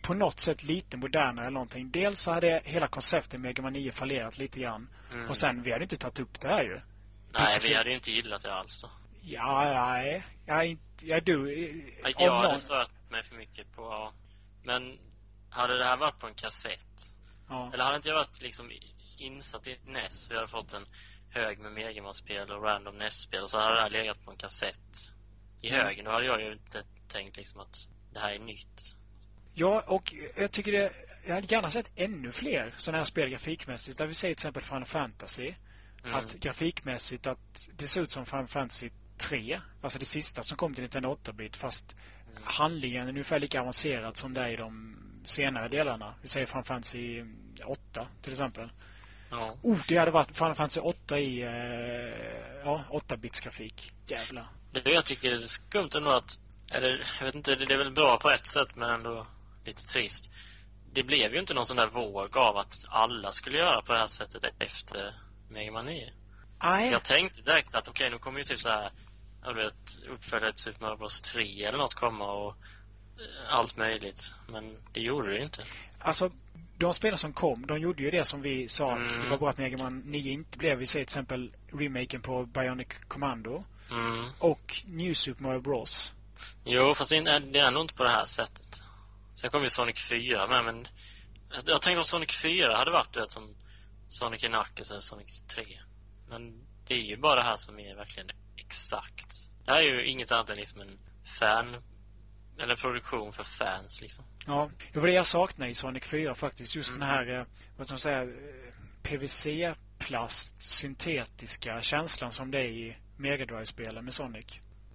på något sätt lite modernare eller någonting. Dels så hade hela konceptet Mega Man nio fallerat lite grann. Mm. Och sen, vi hade inte tagit upp det här ju. Nej, vi hade ju inte gillat det alls då. Ja, nej. Jag är jag du. Jag, jag hade stört mig för mycket på... Ja. Men hade det här varit på en kassett? Ja. Eller hade inte jag varit liksom insatt i N E S så jag hade fått en hög med Mega Man-spel och random N E S-spel och så hade det här legat på en kassett i mm. högen. Då hade jag ju inte tänkt liksom att det här är nytt. Ja, och jag tycker det... Jag hade gärna sett ännu fler sådana här spel grafikmässigt. Där vi säger till exempel Final Fantasy. Mm. Att grafikmässigt att det ser ut som Final Fantasy tre. Alltså det sista som kom till Nintendo åtta-bit. Fast mm. handlingen är ungefär lika avancerad som det är i de senare delarna. Vi säger Final Fantasy åtta till exempel. Ja. Oh, det hade varit Final Fantasy åtta i eh, ja, åtta-bits grafik. Jävlar. Det jag tycker är skumt ändå att... Eller, jag vet inte, det är väl bra på ett sätt men ändå lite trist. Det blev ju inte någon sån där våg av att alla skulle göra på det här sättet efter Mega Man nio. Aj. Jag tänkte direkt att okej, okay, nu kommer ju typ så här jag vet, uppfölja ett Super Mario Bros tre eller något komma och eh, allt möjligt. Men det gjorde det inte. Alltså, de spelare som kom, de gjorde ju det som vi sa att mm. det var bra att Mega Man nio inte blev. Vi säger till exempel remaken på Bionic Commando mm. och New Super Mario Bros. Jo, fast det är nog inte på det här sättet. Sen kom ju Sonic fyra med, men jag tänkte att Sonic fyra hade varit det som Sonic and Knuckles eller Sonic tre. Men det är ju bara det här som är verkligen exakt. Det här är ju inget annat än liksom en fan eller produktion för fans liksom. Ja, det var det jag saknade i Sonic fyra faktiskt. Just mm. den här, vad ska man säga, P V C-plast, syntetiska känslan som det är i Mega Drive-spelen med Sonic.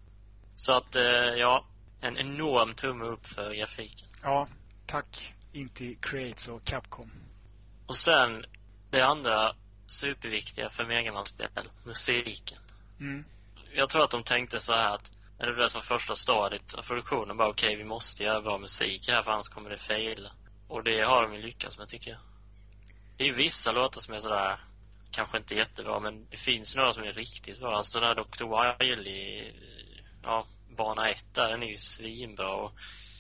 Så att, ja, en enorm tumme upp för grafiken. Ja, tack Inti Creates och Capcom. Och sen, det andra superviktiga för Mega Man-spel, musiken. Mm. Jag tror att de tänkte så här att, eller det var första stadiet av produktionen, bara okej, okay, vi måste göra bra musik här för annars kommer det fejla. Och det har de ju lyckats med, tycker jag. Det är ju vissa låtar som är sådär, kanske inte jättebra, men det finns några som är riktigt bra. Alltså den här doktor Wily, ja, bana ett där, den är ju svinbra. Och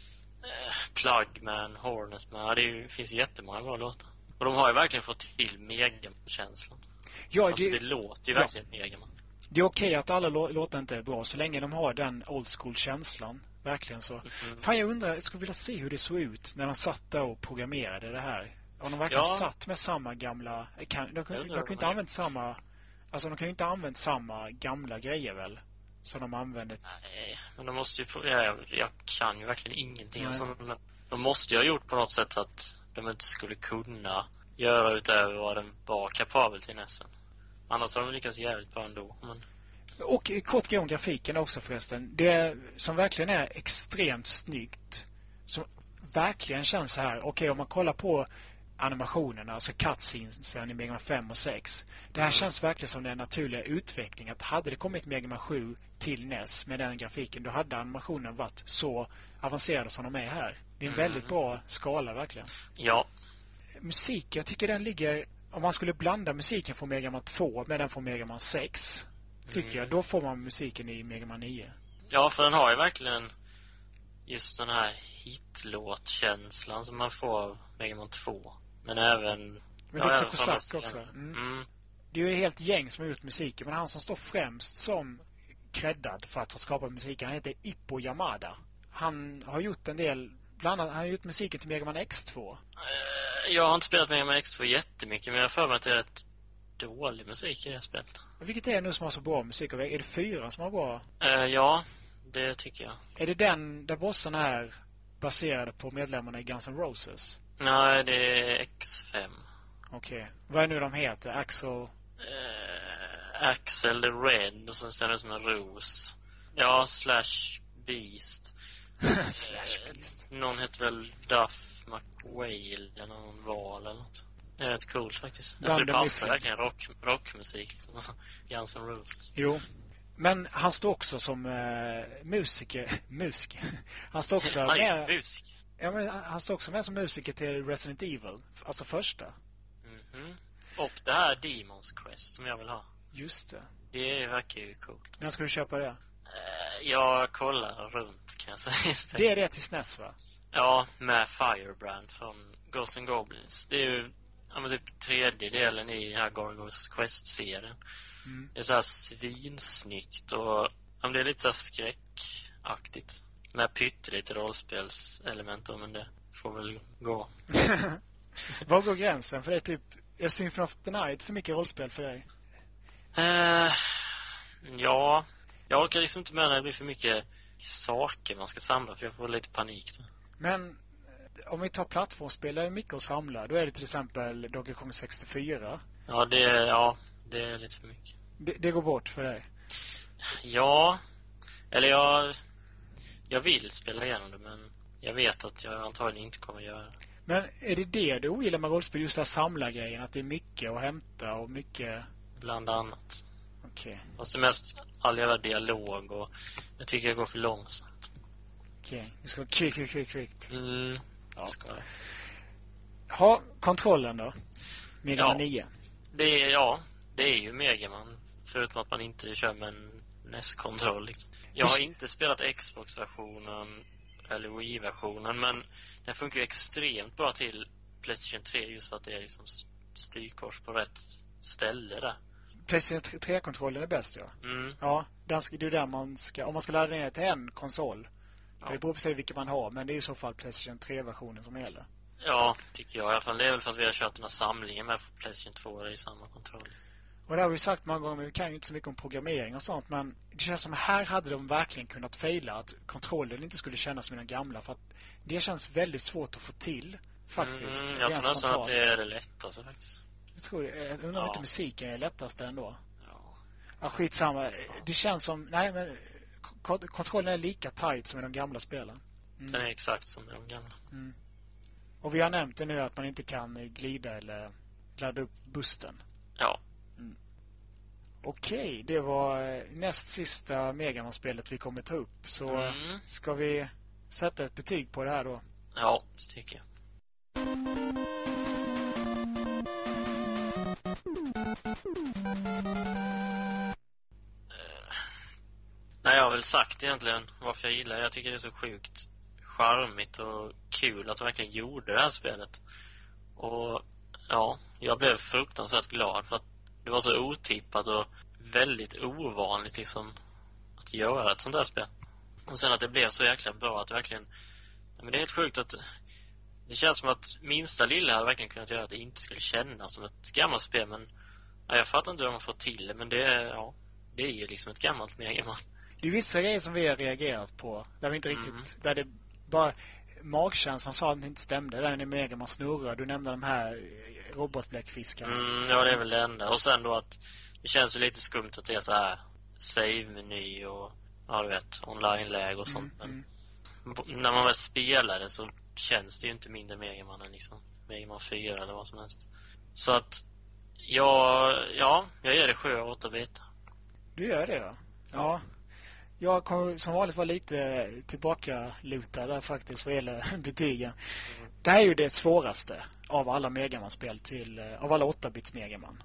eh, Plugman, Hornetman, det är ju, finns ju jättemånga bra låtar. Och de har ju verkligen fått till Mega-känslan. Ja, det, alltså det låter ju ja. verkligen Mega Man. Det är okej att alla lå- låtar inte är bra så länge de har den old school-känslan. Verkligen så. Mm. Fan, jag undrar, jag skulle vilja se hur det såg ut när de satt där och programmerade det här. Om de verkligen ja. satt med samma gamla... Kan, de de, de kan ju inte använda samma... Alltså de kan ju inte använda samma gamla grejer väl? Som de använde. Nej, men de måste ju... Jag, jag kan ju verkligen ingenting om sånt, men de måste ju ha gjort på något sätt så att de inte skulle kunna göra utöver vad den var kapabel till nästan. Annars har de lyckats jävligt bra ändå. Men... Och kort grej om grafiken också förresten. Det som verkligen är extremt snyggt. Som verkligen känns så här. Okej, okay, om man kollar på animationerna, alltså cutscenesen i Mega Man fem och sex. Det här mm. känns verkligen som den naturliga utvecklingen. Att hade det kommit Mega Man sju till N E S med den grafiken, då hade animationen varit så avancerad som de är här. Det är en mm. väldigt bra skala verkligen. Ja. Musik, jag tycker den ligger... Om man skulle blanda musiken från Mega Man två med den från Mega Man sex, tycker mm. jag, då får man musiken i Mega Man nio. Ja, för den har ju verkligen just den här hitlåtkänslan som man får av Mega Man två. Men även... Men ja, doktor Kozak också. Mm. Mm. Det är ju helt gäng som har gjort musiken, men han som står främst som creddad för att ha skapat musiken, han heter Ippo Yamada. Han har gjort en del... Bland annat, han har gjort musiken till Mega Man X två. Jag har inte spelat Mega Man X två jättemycket, men jag har för mig att det är rätt dålig musik i det här spelet. Vilket är det nu som har så bra musik? Är det fyra som har bra? Uh, ja, det tycker jag. Är det den där bossen är baserad på medlemmarna i Guns N' Roses? Nej, det är X fem. Okej. Okay. Vad är nu de heter? Axel? Uh, Axel the Red, och så ser det som en ros. Ja, Slash Beast. Slash Beast. Någon heter väl Duff McWhale eller någon val eller något. Det är rätt coolt faktiskt. Alltså, det passar verkligen rock, rockmusik liksom. Guns N' Roses. Jo. Men han står också som uh, musiker. musiker. Han står också han är med... musiker. Ja, men han står också med som musiker till Resident Evil. Alltså första. Mm-hmm. Och det här Demon's Crest som jag vill ha. Just det. Det verkar ju coolt. När ska du köpa det? Jag kollar runt, kan jag säga. Det är det till S N E S, va? Ja, med Firebrand från Ghosts and Goblins. Det är ju ja, men typ tredje delen i den här Gargoyles Quest-serien. Mm. Det är så här svinsnyggt och ja, det är lite så här skräckaktigt. Med pyttelite rollspelselement då, men det får väl gå. Var går gränsen? För det är typ... Är Symphony of the Night för mycket rollspel för dig? Eh, ja, jag orkar liksom inte med när det blir för mycket saker man ska samla, för jag får lite panik då. Men eh, om vi tar plattformsspel är det mycket att samla. Då är det till exempel Donkey Kong sextiofyra. Ja, det, ja, det är lite för mycket. Det, det går bort för dig. Ja, eller jag jag vill spela igenom det, men jag vet att jag antagligen inte kommer göra det. Men är det det du ogillar med rollspel? Just det här samla-grejen? Att det är mycket att hämta och mycket... Bland annat. Okej. Okay. Fast det mest all jävla dialog och jag tycker det går för långsamt. Okej, okay. Vi ska kvick, kvick, kvick, kvick. Mm, ja. ska det. Ha, kontrollen då? Mega Man ja. nio. Det är, ja, det är ju Mega Man. Förutom att man inte kör med en N E S-kontroll liksom. Jag har inte spelat Xbox-versionen eller Wii-versionen, men den funkar ju extremt bra till PlayStation tre just för att det är liksom styrkors på rätt ställe där. PlayStation tre-kontrollen är bäst, ja. Mm. Ja, den ska, det är där man ska... Om man ska ladda ner till en konsol. Ja. Det beror på sig vilken man har, men det är i så fall PlayStation tre-versionen som gäller. Ja, tycker jag i alla fall. Det är väl för att vi har kört den här samlingen med PlayStation två i samma kontroll. Och det har vi sagt många gånger, men vi kan ju inte så mycket om programmering och sånt, men det känns som här hade de verkligen kunnat faila att kontrollen inte skulle kännas som den gamla, för att det känns väldigt svårt att få till faktiskt. Mm, jag tror nästan att det är det lättaste faktiskt. Jag tror det. Jag undrar om ja. inte musiken är det lättaste ändå. Ja. Ja, skitsamma. Det känns som... Nej, men kontrollen är lika tight som i de gamla spelen. Mm. Den är exakt som i de gamla. Mm. Och vi har nämnt det nu att man inte kan glida eller ladda upp bussen. Ja. Mm. Okej, det var näst sista Mega Man-spelet vi kommer ta upp. Så mm. ska vi sätta ett betyg på det här då? Ja, det tycker jag. Nej, jag har väl sagt egentligen varför jag gillar det. Jag tycker det är så sjukt charmigt och kul att de verkligen gjorde det här spelet. Och ja, jag blev fruktansvärt glad för att det var så otippat och väldigt ovanligt liksom att göra ett sånt där spel. Och sen att det blev så jäkla bra att det verkligen... Ja, men det är helt sjukt att det känns som att minsta lilla hade verkligen kunnat göra att det inte skulle kännas som ett gammalt spel. Men ja, jag fattar inte hur de har fått till det, men det är, ja, det är ju liksom ett gammalt Mega Man. Det är vissa grejer som vi har reagerat på där vi inte riktigt... Mm. Där det bara... Magkänslan sa att det inte stämde. Där när Mega Man snurrar. Du nämnde de här robotbläckfiskarna. Mm, ja, det är väl det enda. Och sen då att det känns ju lite skumt att det är så här save-meny och ja, du vet, online-läge och sånt. Mm, Men mm. när man väl spelar det så känns det ju inte mindre Mega Man än liksom Mega Man fyra eller vad som helst. Så att ja, ja jag ger det sju av åtta bitar. Du gör det, ja. Ja. Jag kommer som vanligt vara lite tillbaka lutad där faktiskt vad gäller betygen. Mm. Det här är ju det svåraste av alla Mega Man-spel till av alla åtta-bits Mega Man.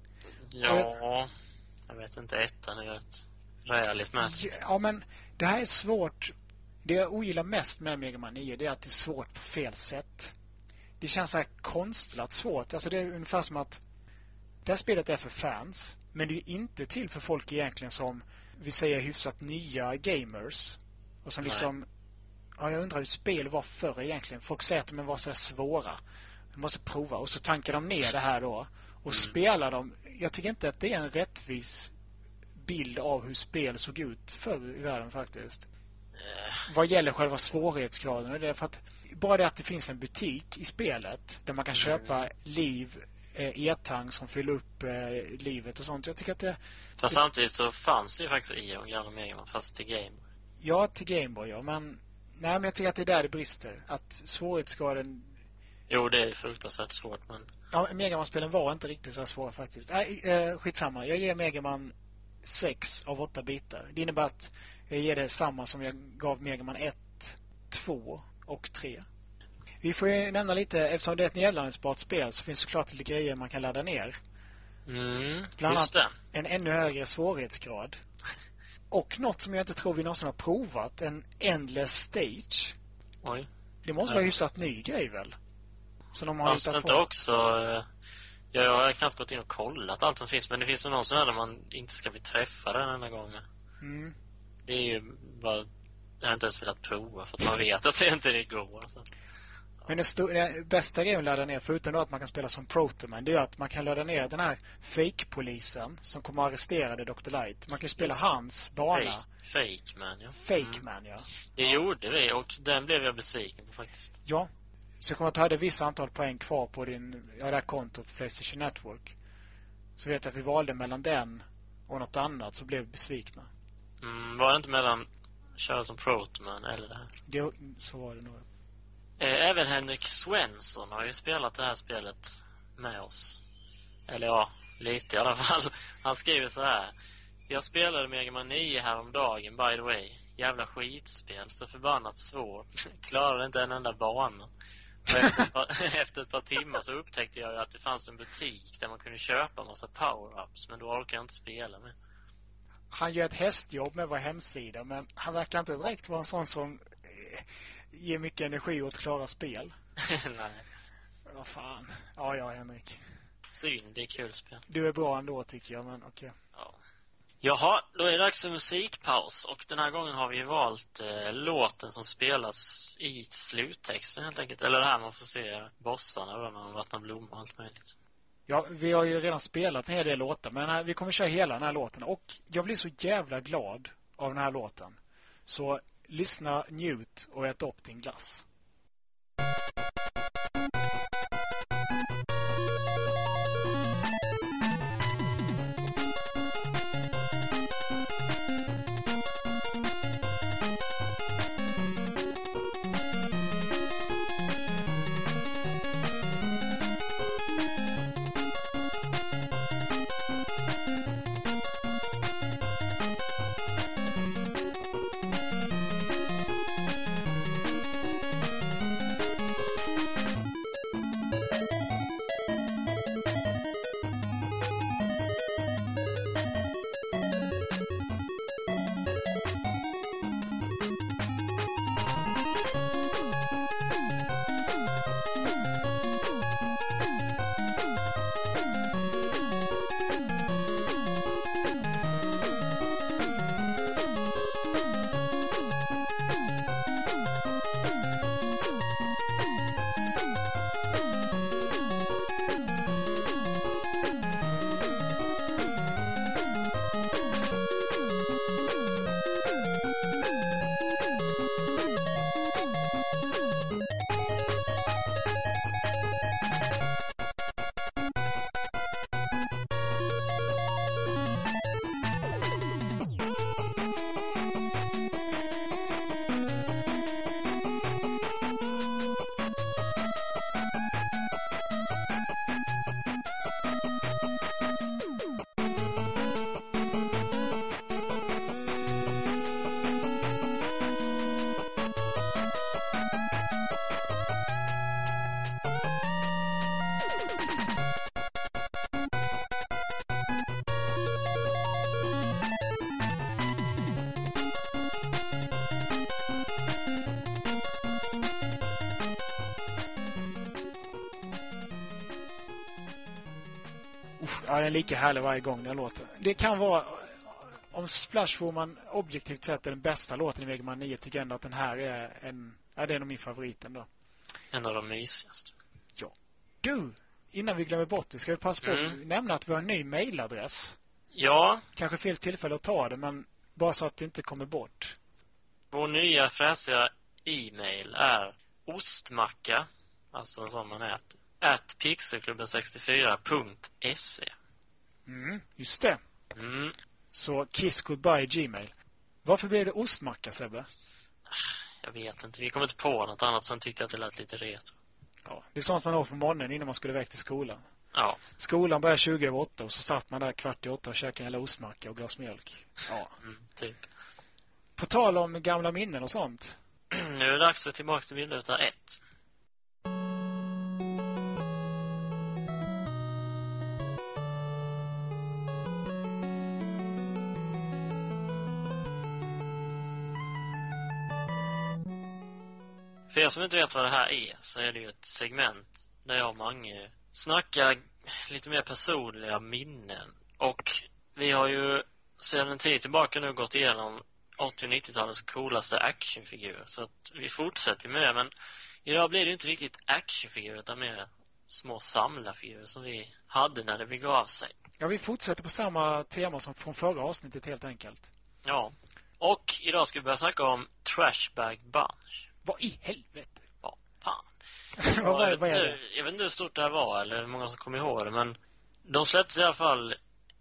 Ja, jag vet inte, ettan är ett räligt med. Ja, men det här är svårt. Det jag ogillar mest med Mega Man nio det är att det är svårt på fel sätt. Det känns så här konstlat svårt. Alltså det är ungefär som att det här spelet är för fans, men det är inte till för folk egentligen som vi säger hyfsat nya gamers. Och som liksom... Nej. Ja, jag undrar hur spel var förr egentligen. Folk säger att de var så svåra. De måste prova. Och så tankar de ner det här då. Och mm. spelar de... Jag tycker inte att det är en rättvis bild av hur spel såg ut förr i världen faktiskt. Äh. Vad gäller själva svårighetsgraden. Och det är för att bara det att det finns en butik i spelet där man kan mm. köpa liv... e-tang som fyller upp eh, livet och sånt. Jag tycker att det... Fast det, samtidigt så fanns det ju faktiskt i och gamla Mega Man, fast till Game Boy. Ja, till Game Boy, ja. Men, nej, men jag tycker att det är där det brister. Att svårighetsgraden... Jo, det är fruktansvärt svårt, men... Ja, Mega Man-spelen var inte riktigt så svåra faktiskt. Nej, eh, skitsamma. Jag ger Mega Man sex av åtta bitar. Det innebär att jag ger det samma som jag gav Mega Man ett, två och tre. Vi får ju nämna lite, eftersom det är ett nedladdningsbart spel så finns det såklart lite grejer man kan ladda ner. Mm, Bland just annat det. En ännu högre svårighetsgrad. Och något som jag inte tror vi någonsin har provat, en endless stage. Oj. Det måste vara hyfsat ny grej väl? Så de har Fast hittat inte på. också... eh, Ja, jag har knappt gått in och kollat allt som finns. Men det finns ju någon sån här där man inte ska bli träffad den enda gången. Mm. Det är ju bara... Jag har inte ens velat prova för att man vet att det inte det går. Så. Men den, sto- den bästa grejen att ladda ner, förutom då att man kan spela som Protoman, det är att man kan ladda ner den här fake-polisen som kommer att arrestera doktor Light. Man kan ju spela Yes. hans bana. Fake, fake man, ja. Fake Mm. man, ja. Det gjorde vi och den blev jag besviken på faktiskt. Ja. Så jag kommer att du hade vissa antal poäng kvar på din, ja, det här kontot på PlayStation Network. Så vet jag att vi valde mellan den och något annat, så blev vi besvikna. Mm, var det inte mellan köra som Protoman eller det här? Det, så var det nog. Eh, Även Henrik Svensson har ju spelat det här spelet med oss. Eller ja, lite i alla fall. Han skriver så här: jag spelade Mega Man nio häromdagen, by the way. Jävla skitspel, så förbannat svårt. Klarade inte en enda bana. Och efter, ett par, efter ett par timmar så upptäckte jag att det fanns en butik där man kunde köpa en massa power-ups. Men då orkar jag inte spela med. Han gör ett hästjobb med vår hemsida, men han verkar inte direkt vara en sån som eh, ger mycket energi åt klara spel. Nej, Vad fan. Ja, ja, Henrik. synd, det är kul spel. Du är bra ändå, tycker jag, men okej. Ja. Jaha, då är det dags för musikpaus. Och den här gången har vi valt eh, låten som spelas i sluttexten helt enkelt. Eller det här man får se bossarna då, när de vattnar blommor och allt möjligt. Ja, vi har ju redan spelat en hel del låtar, men här, vi kommer köra hela den här låten. Och jag blir så jävla glad av den här låten. Så lyssna, njut och ät upp din glass. Uff, ja, den är lika härlig varje gång den låter. Det kan vara, om Splash får man objektivt sett är den bästa låten i Mega Man nio, tycker jag ändå att den här är en, ja, det är nog min favorit ändå. En av de mysigaste. Ja. Du, innan vi glömmer bort det, ska vi passa på Mm. att nämna att vi har en ny mailadress. Ja, Kanske fel tillfälle att ta det, men bara så att det inte kommer bort. vår nya fräsiga e-mail är ostmacka, alltså en sån man äter, at pixelklubben sextiofyra punkt se. Mm, just det. Mm. Så kiss goodbye Gmail. Varför blev det ostmacka, Sebbe? Jag vet inte, vi kom inte på något annat, sen tyckte jag att det lät lite retro. Ja, det är sånt man åt på morgonen innan man skulle iväg till skolan. Ja, Skolan började tjugo över åtta och så satt man där kvart i åtta och käkade en jävla ostmacka och glas mjölk. Ja. mm, typ. På tal om gamla minnen och sånt. Nu är det dags att tillbaka till bilder ett. För er som inte vet vad det här är, så är det ju ett segment där jag och Mange snackar lite mer personliga minnen. Och vi har ju sedan en tid tillbaka nu gått igenom åttio- och nittiotalets coolaste actionfigurer. Så att vi fortsätter med det, men idag blir det ju inte riktigt actionfigurer utan mer små samlarfigurer som vi hade när det begav sig. Ja, vi fortsätter på samma tema som från förra avsnittet helt enkelt. Ja, och idag ska vi börja snacka om Trashbag Bunch. Vad i helvete? Ja, fan. vad, vad, jag, vad är vet, det? jag vet inte hur stort det här var eller hur många som kommer ihåg det, men de släpptes i alla fall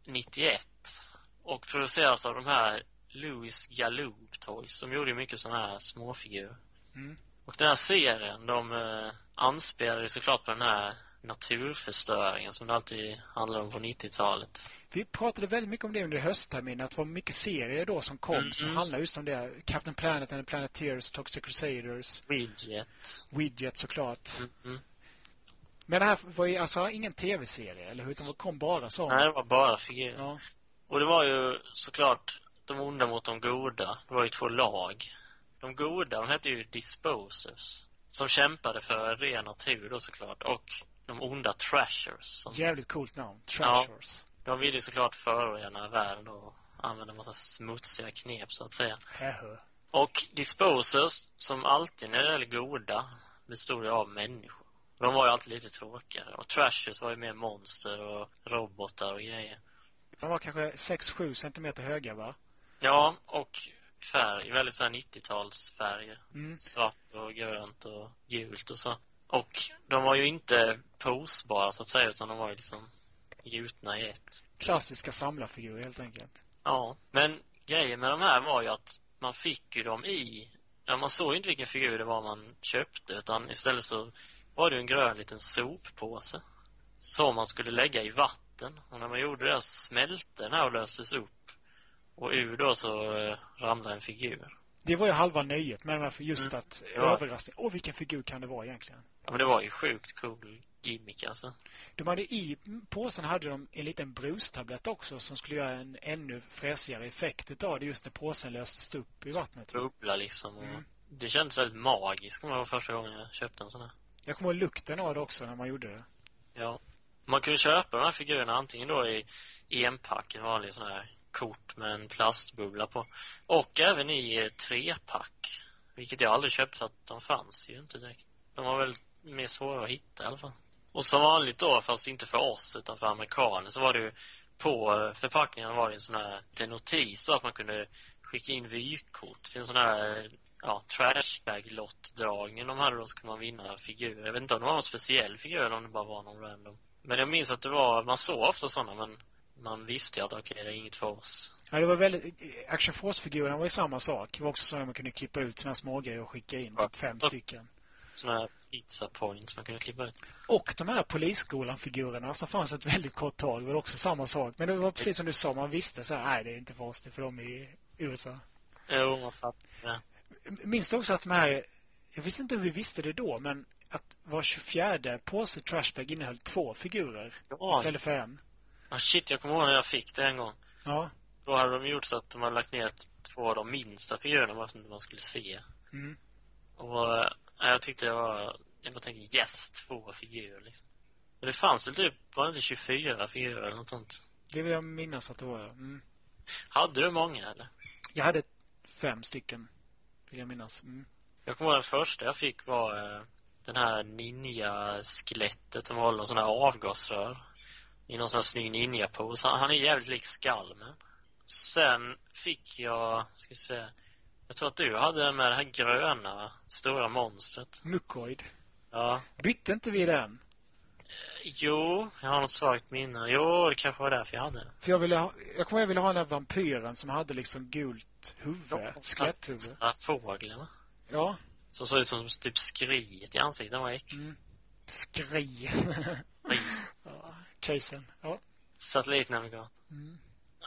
nittioett och produceras av de här Louis Galoob Toys som gjorde mycket sådana här småfigurer. Mm. Och den här serien, de eh, anspelade såklart på den här naturförstöringen som det alltid handlar om på nittiotalet. Vi pratade väldigt mycket om det under höstterminen, att det var mycket serier då som kom Mm, som mm. handlade just om det. Captain Planet and the Planeteers, Toxic Crusaders, Widget. Widget såklart. Mm, mm. Men det här var ju alltså ingen tv-serie, eller hur? Utan det kom bara så. Nej, det var bara figurer. Ja. Och det var ju såklart de onda mot de goda. Det var ju två lag. De goda, de hette ju Disposers. Som kämpade för ren natur då såklart. Och de onda Trashers. Som, Jävligt coolt namn. Trashers. de ville ju såklart förorena världen och använda en massa smutsiga knep så att säga. Hähö. Och Disposers, som alltid när det gäller goda, bestod ju av människor. De var ju alltid lite tråkigare. Och Trashers var ju mer monster och robotar och grejer. De var kanske sex sju centimeter höga, va? Ja, och färg, väldigt så här nittiotalsfärger. Mm. Svart och grönt och gult och så. Och de var ju inte posbara så att säga, utan de var ju liksom gjutna i ett. Klassiska samlarfigurer helt enkelt. Ja, men grejen med de här var ju att man fick ju dem i... Ja, man såg ju inte vilken figur det var man köpte, utan istället så var det en grön liten soppåse som man skulle lägga i vatten. Och när man gjorde det så smälte den här och löstes upp. Och ur då så eh, ramlade en figur. Det var ju halva nöjet med varför just Mm. att Ja. överraskning. Åh, vilken figur kan det vara egentligen? Ja, men det var ju sjukt cool gimmick alltså. De hade i påsen hade de en liten brustablett också som skulle göra en ännu fräsigare effekt utav det just när påsen löstes upp i vattnet. Bubbla liksom. Och Mm. det kändes väldigt magiskt kommer jag ihåg första gången jag köpte en sån här. Jag kommer ihåg lukten av det också när man gjorde det. Ja. Man kunde köpa de här figurerna antingen då i enpack, en vanlig sån här kort med en plastbubbla på. Och även i eh, trepack. Vilket jag aldrig köpt för att de fanns ju inte direkt. De var väl mer svåra att hitta i alla fall. Och som vanligt då, fast inte för oss utan för amerikaner, så var det ju på eh, förpackningen var det en sån här en notis då att man kunde skicka in vykort till en sån här ja, trashbag-lottdragning de hade då, så kunde man vinna figurer. Jag vet inte om det var någon speciell figur eller om det bara var någon random. Men jag minns att det var, man såg ofta sådana, men man visste ju att okej, okay, det är inget för oss. Ja, det var väldigt... Action Force-figurerna var ju samma sak. Det var också så att man kunde klippa ut såna små grejer och skicka in typ fem stycken. Sådana här pizza points man kunde klippa ut. Och de här polisskolan-figurerna som fanns ett väldigt kort tag var också samma sak. Men det var precis som du sa, man visste så här, nej det är inte för oss, det är för dem i U S A. Jo, man fattar det. Minns du också att de här, jag visste inte hur vi visste det då, men att var tjugofjärde påse Trashbag innehöll två figurer Ja. istället för en. Ah, shit, jag kommer ihåg när jag fick det en gång. Ja. Då hade de gjort så att de hade lagt ner två av de minsta figurerna bara så att man skulle se. Mm. Och äh, jag tyckte det var, jag bara tänkte yes, två figurer liksom. Men det fanns väl typ, var det inte tjugofyra figurer eller något sånt? Det vill jag minnas att det var. Mm. Hade du många eller? Jag hade fem stycken, vill jag minnas. Mm. Jag kommer ihåg den första jag fick var äh, den här ninja-skelettet som håller en sån här avgasrör i någon sån här snygg ninja-pose. Han, han är jävligt lik Skalmen. Sen fick jag, ska vi säga, jag tror att du hade den med det här gröna stora monstret. Mukoid. Ja. Bytte inte vi den? Jo, jag har något svagt minne. Jo, det kanske var därför jag hade den. För jag ville ha, jag kommer ihåg jag ville ha den här vampyren som hade liksom gult huvud, skeletthuvud. Ja, fåglarna. Ja. Som såg ut som typ skriet i ansiktet. Den var äcklig. Mm. Skri. Oj. Ja, Chasen. Ja. Satellitnavigator. Mm.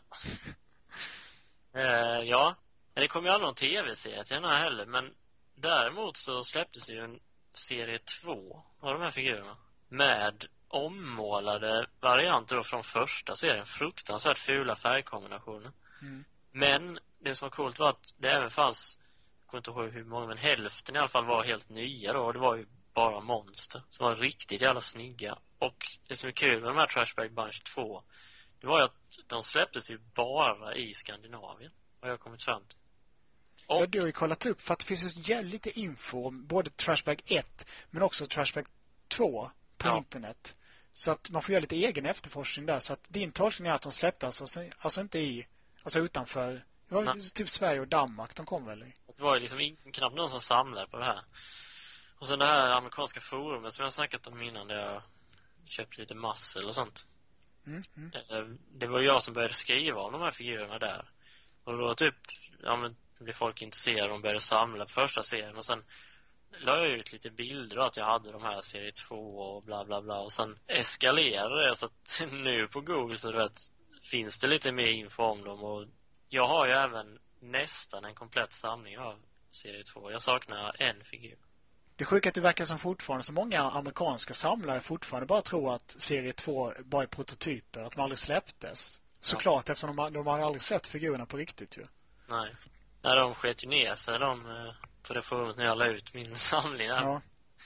Eh, ja, det kom ju aldrig någon tv-serie till den här heller. Men däremot så släpptes ju en serie två av de här figurerna. Med ommålade varianter då från första serien. Fruktansvärt fula färgkombinationer. Mm. Men det som var coolt var att det även fanns kommer inte ihåg hur många, men hälften i alla fall var helt nya då. Och det var ju bara monster som var riktigt jävla snygga. Och det som är kul med de här Trash Bag Bunch två, det var ju att de släpptes ju bara i Skandinavien. Och jag har kommit fram till. Och... Ja, du har ju kollat upp, för att det finns ju jävligt lite info om både Trash Bag ett men också Trash Bag två på ja. internet. Så att man får göra lite egen efterforskning där. Så att din tolkning är att de släpptes alltså, alltså inte i, alltså utanför, det var Nej. typ Sverige och Danmark de kom väl i. Det var ju liksom in, knappt någon som samlade på det här. Och sen det här amerikanska forumet som jag har snackat om innan, där jag köpte lite muscle och sånt. Mm, mm. Det var jag som började skriva om de här figurerna där. Och då typ, ja men blev folk intresserade och började samla på första serien. Och sen la jag ut lite bilder då, att jag hade de här serie två och bla bla bla. Och sen eskalerade det så att nu på Google så vet, finns det lite mer info om dem. Och jag har ju även nästan en komplett samling av serie två. Jag saknar en figur. Det är sjukt att det verkar som fortfarande så många amerikanska samlare fortfarande bara tror att serie två bara är prototyper, att de aldrig släpptes. Såklart, ja. Eftersom de, de har aldrig sett figurerna på riktigt ju. Nej. När de sket ju ner sig de, på det forumet när jag la ut min samling där. Ja.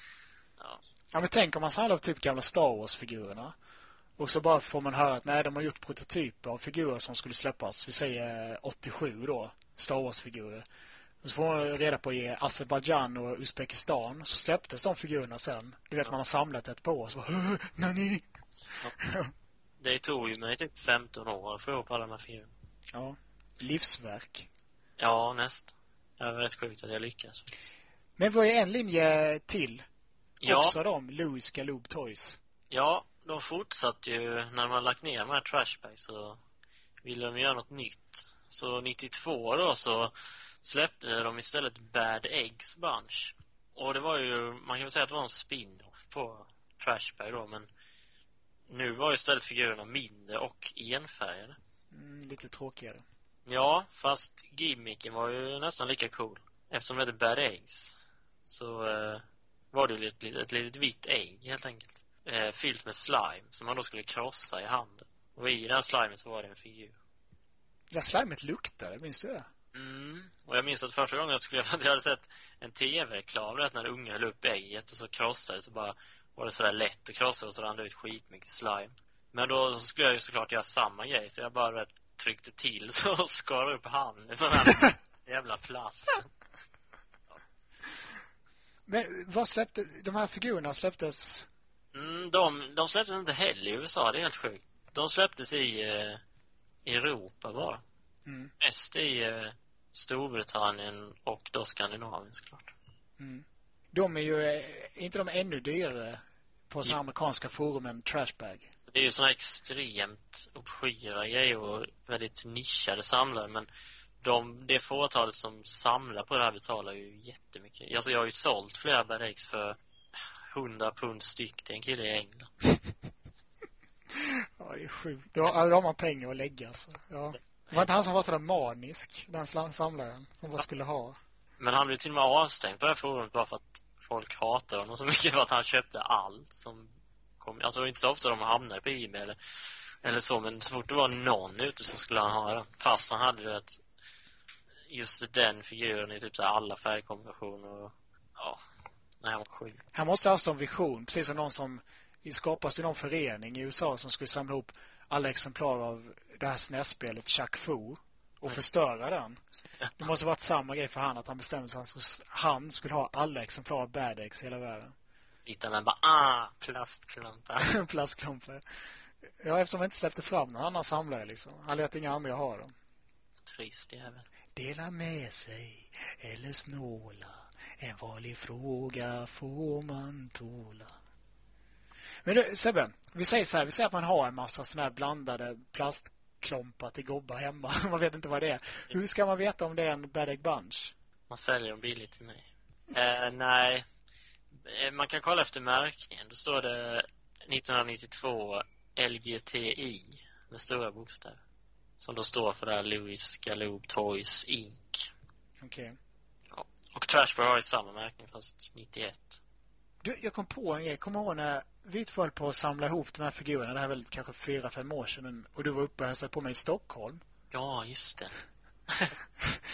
Ja. Ja, men tänk om man samlar typ gamla Star Wars-figurerna. Och så bara får man höra att nej, de har gjort prototyper av figurer som skulle släppas. Vi säger åttiosju då, Star Wars-figurer. Och så får man reda på i Azerbaijan och Uzbekistan. Så släpptes de figurerna sen. Du vet, ja. Man har samlat ett par år. Så bara, nani? Ja. Det tog ju mig typ femton år att få ihop alla de här figurerna. Ja, livsverk. Ja, näst. Det var rätt sjukt att jag lyckas. Men vad är en linje till? Ja. Också de, Louis Galoob Toys. Ja, de fortsatte ju, när de har lagt ner de här trashbags så ville de göra något nytt. Så nittiotvå då så släppte de istället Bad Eggs Bunch. Och det var ju, man kan väl säga att det var en spin-off på Trashbag då, men nu var ju istället figurerna mindre och enfärgade. Mm, lite tråkigare. Ja, fast gimmicken var ju nästan lika cool. Eftersom det hette Bad Eggs så eh, var det ju ett, ett, ett litet vitt ägg helt enkelt. Eh, fyllt med slime som man då skulle krossa i handen. Och i den här slimet så var det en figur. Det där slimet luktade, minns du det? Mm, och jag minns att första gången jag skulle jag hade sett en tv-reklam rätt när unga höll upp ägget och så krossade så bara var det sådär lätt att krossa och så rann det ut skitmycket slime. Men då så skulle jag ju såklart göra samma grej så jag bara rätt tryckte till så skar upp handen med den här jävla plasten. Ja. Men vad släppte, de här figurerna släpptes? Mm, de, de släpptes inte heller i U S A, det är helt sjukt. De släpptes i eh, Europa bara. Mm. Mest i eh, Storbritannien och då Skandinavien såklart. Mm. De är ju, är inte de ännu dyrare på sådana ja. amerikanska forum än Trashbag? Så det är ju sådana extremt obskyra grejer och väldigt nischade samlare, men de, det fåtalet som samlar på det här betalar ju jättemycket. Alltså jag har ju sålt flera Bad Eggs för hundra pund styck till en kille i England. Ja, det är sjukt. Då har, då har man pengar att lägga alltså. Ja. Det var inte han som var sådär manisk, den samlaren, som bara skulle ha. Men han blev till och med avstängd på det här forumet bara för att folk hatar honom så mycket för att han köpte allt som kom. Alltså det var inte så ofta de hamnade på eBay eller, eller så, men så fort det var någon ute så skulle han ha den. Fast han hade det att just den figuren i typ så alla färgkombinationer och ja, nej, han var sjuk. Han måste ha som vision, precis som någon som skapas i någon förening i U S A som skulle samla ihop alla exemplar av det här S N E S-spelet Chuck Fu och mm. förstöra den. Det måste varit samma grej för han att han bestämde sig att han skulle, han skulle ha alla exemplar av Bad Eggs i hela världen. Sitter där bara, ah, plastklumpar. Plastklumpar. Ja, eftersom han inte släppte fram någon annan samlare liksom. Han lät inga andra ha dem. Trist jävel. Dela med sig eller snåla. En vanlig fråga får man tåla. Men du, Sebbe, vi säger så här, vi säger att man har en massa såna här blandade plastklompar till gobbar hemma. Man vet inte vad det är. Hur ska man veta om det är en Bad Egg Bunch? Man säljer dem billigt till mig. Eh, nej, man kan kolla efter märkningen. Då står det nittonhundranittiotvå L G T I med stora bokstäver. Som då står för det här Louis Galoob Toys Incorporated. Okej. Okay. Ja. Och Trashbag har ju samma märkning fast nittioett. Du, jag kom på en grej. Kommer ihåg när vi föll på att samla ihop de här figurerna. Det här är väl kanske fyra, fem år sedan. Och du var uppe och hälsade på mig i Stockholm. Ja, just det.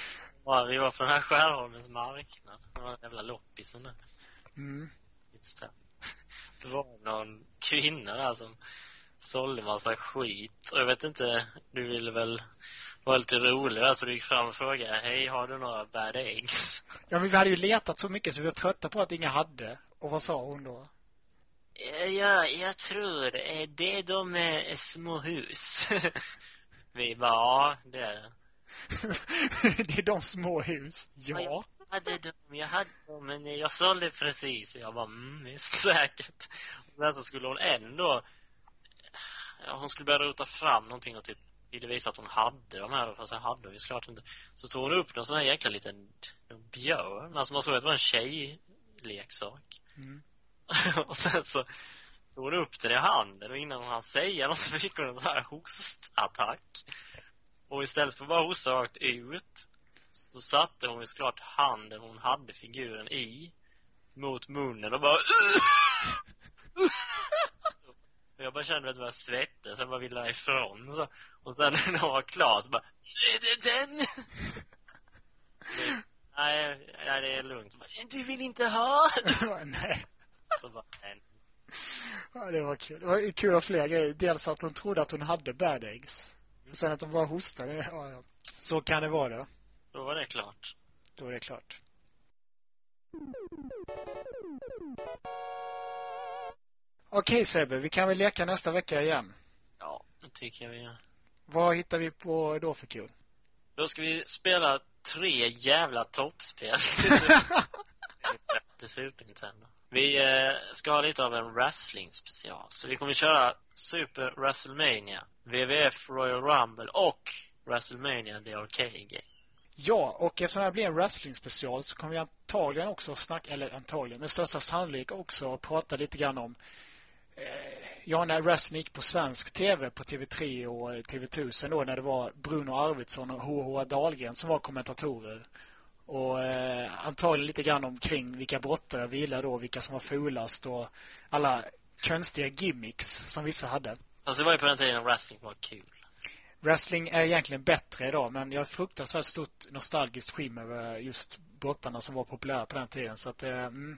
Ja, vi var på den här Skärholmens marknad. Det var en jävla loppisen där. Mm. Så var det någon kvinna där som sålde massa skit. Och jag vet inte, du ville väl vara lite rolig där, så du gick fram och frågade: hej, har du några bad eggs? Ja, men vi hade ju letat så mycket så vi var trötta på att inga hade. Och vad sa hon då? Ja, jag tror eh, det är de med små hus. Vi bara, ja, det är det. Det är de små hus. Ja. Jag hade dem, jag hade dem, men jag sålde precis. Jag bara, mm, visst, säkert. Och sen så skulle hon ändå, ja, hon skulle börja rota fram någonting och typ ville visa att hon hade de här, fast jag hade vi såklart inte. Så tog hon upp någon sån här jäkla liten björn, alltså man såg att det var en tjejleksak. Mm. Och sen så tog hon upp den i handen, och innan hon hann säga något så fick hon en sån här hostattack. Och istället för att bara hosta rakt ut, så satte hon ju såklart handen hon hade figuren i mot munnen och bara och jag bara kände att det var svettas, så jag bara ville ifrån så. Och sen när hon var klar så bara, är det den? nej, nej, det är lugnt. Bara, du vill inte ha? Nej. Så bara, nej. Ja, det var kul. Det var kul av flera grejer. Dels att hon trodde att hon hade bad eggs. Och sen att de bara hostade. Ja, ja. Så kan det vara då. Då var det klart. Då är det klart. Okej Sebbe, vi kan väl leka nästa vecka igen. Ja, det tycker jag vi gör. Vad hittar vi på då för kul? Då ska vi spela tre jävla toppspel till Super Nintendo. Vi eh, ska ha lite av en wrestling special. Så vi kommer köra Super WrestleMania, W W F Royal Rumble och WrestleMania The Arcade Game. Ja, och eftersom det här blir en wrestling special så kommer vi antagligen också snacka, eller antagligen, med största sannolikhet också prata lite grann om eh, ja, när wrestling gick på svensk tv på T V tre och T V tusen då, när det var Bruno Arvidsson och H H Dahlgren som var kommentatorer. Och eh, antagligen lite grann omkring vilka brottare vi gillade då, vilka som var fulast och alla konstiga gimmicks som vissa hade. Alltså det var ju på den tiden wrestling var kul. Wrestling är egentligen bättre idag, men jag har fruktansvärt stort nostalgiskt skimmer över just brottarna som var populära på den tiden. Så att, eh, mm,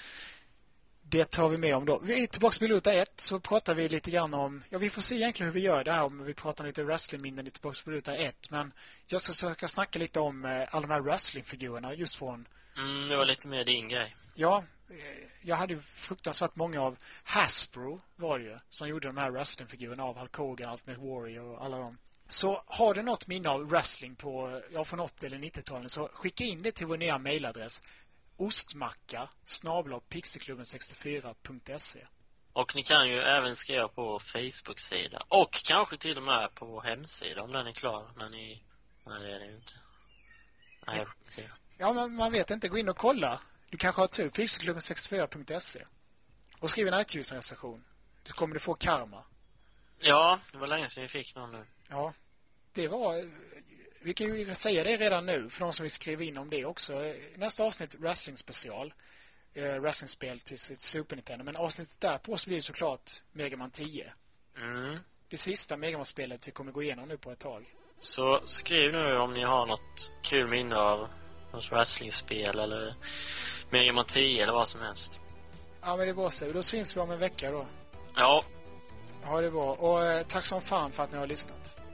det tar vi med om då. Vi är tillbaka på Luta ett, så pratar vi lite grann om, ja, vi får se egentligen hur vi gör det här, om vi pratar lite wrestlingminnen tillbaka på Luta ett. Men jag ska försöka snacka lite om eh, alla de här wrestlingfigurerna just från... Mm, det var lite mer din grej. Ja, eh, jag hade ju fruktansvärt många av Hasbro var det ju, som gjorde de här wrestlingfigurerna av Hulk Hogan, Ultimate Warrior och alla dem. Så har du något minne av wrestling på, ja, från åttio- eller nittio-talet, så skicka in det till vår nya mailadress ostmacka snabel-a pixelklubben sextiofyra punkt se. Och ni kan ju även skriva på Facebook-sida. Och kanske till och med på vår hemsida om den är klar när ni... Nej, det är det ju inte. Nej, jag Ja, men man vet inte. Gå in och kolla. Du kanske har tur. pixelklubben sextiofyra punkt se. Och skriv en iTunes-recension. Så kommer du få karma. Ja, det var länge sedan vi fick någon nu. Ja, det var... Vi kan ju säga det redan nu för de som vill skriva in om det också. Nästa avsnitt, wrestling special. Eh, wrestlingspel till sitt Super Nintendo. Men avsnittet därpå så blir det såklart Mega Man tio. Mm. Det sista Mega Man-spelet vi kommer gå igenom nu på ett tag. Så skriv nu om ni har något kul minne av något wrestlingspel eller Mega Man tio eller vad som helst. Ja, men det var så. Då syns vi om en vecka då. Ja. Ja, det var. Och eh, tack som fan för att ni har lyssnat.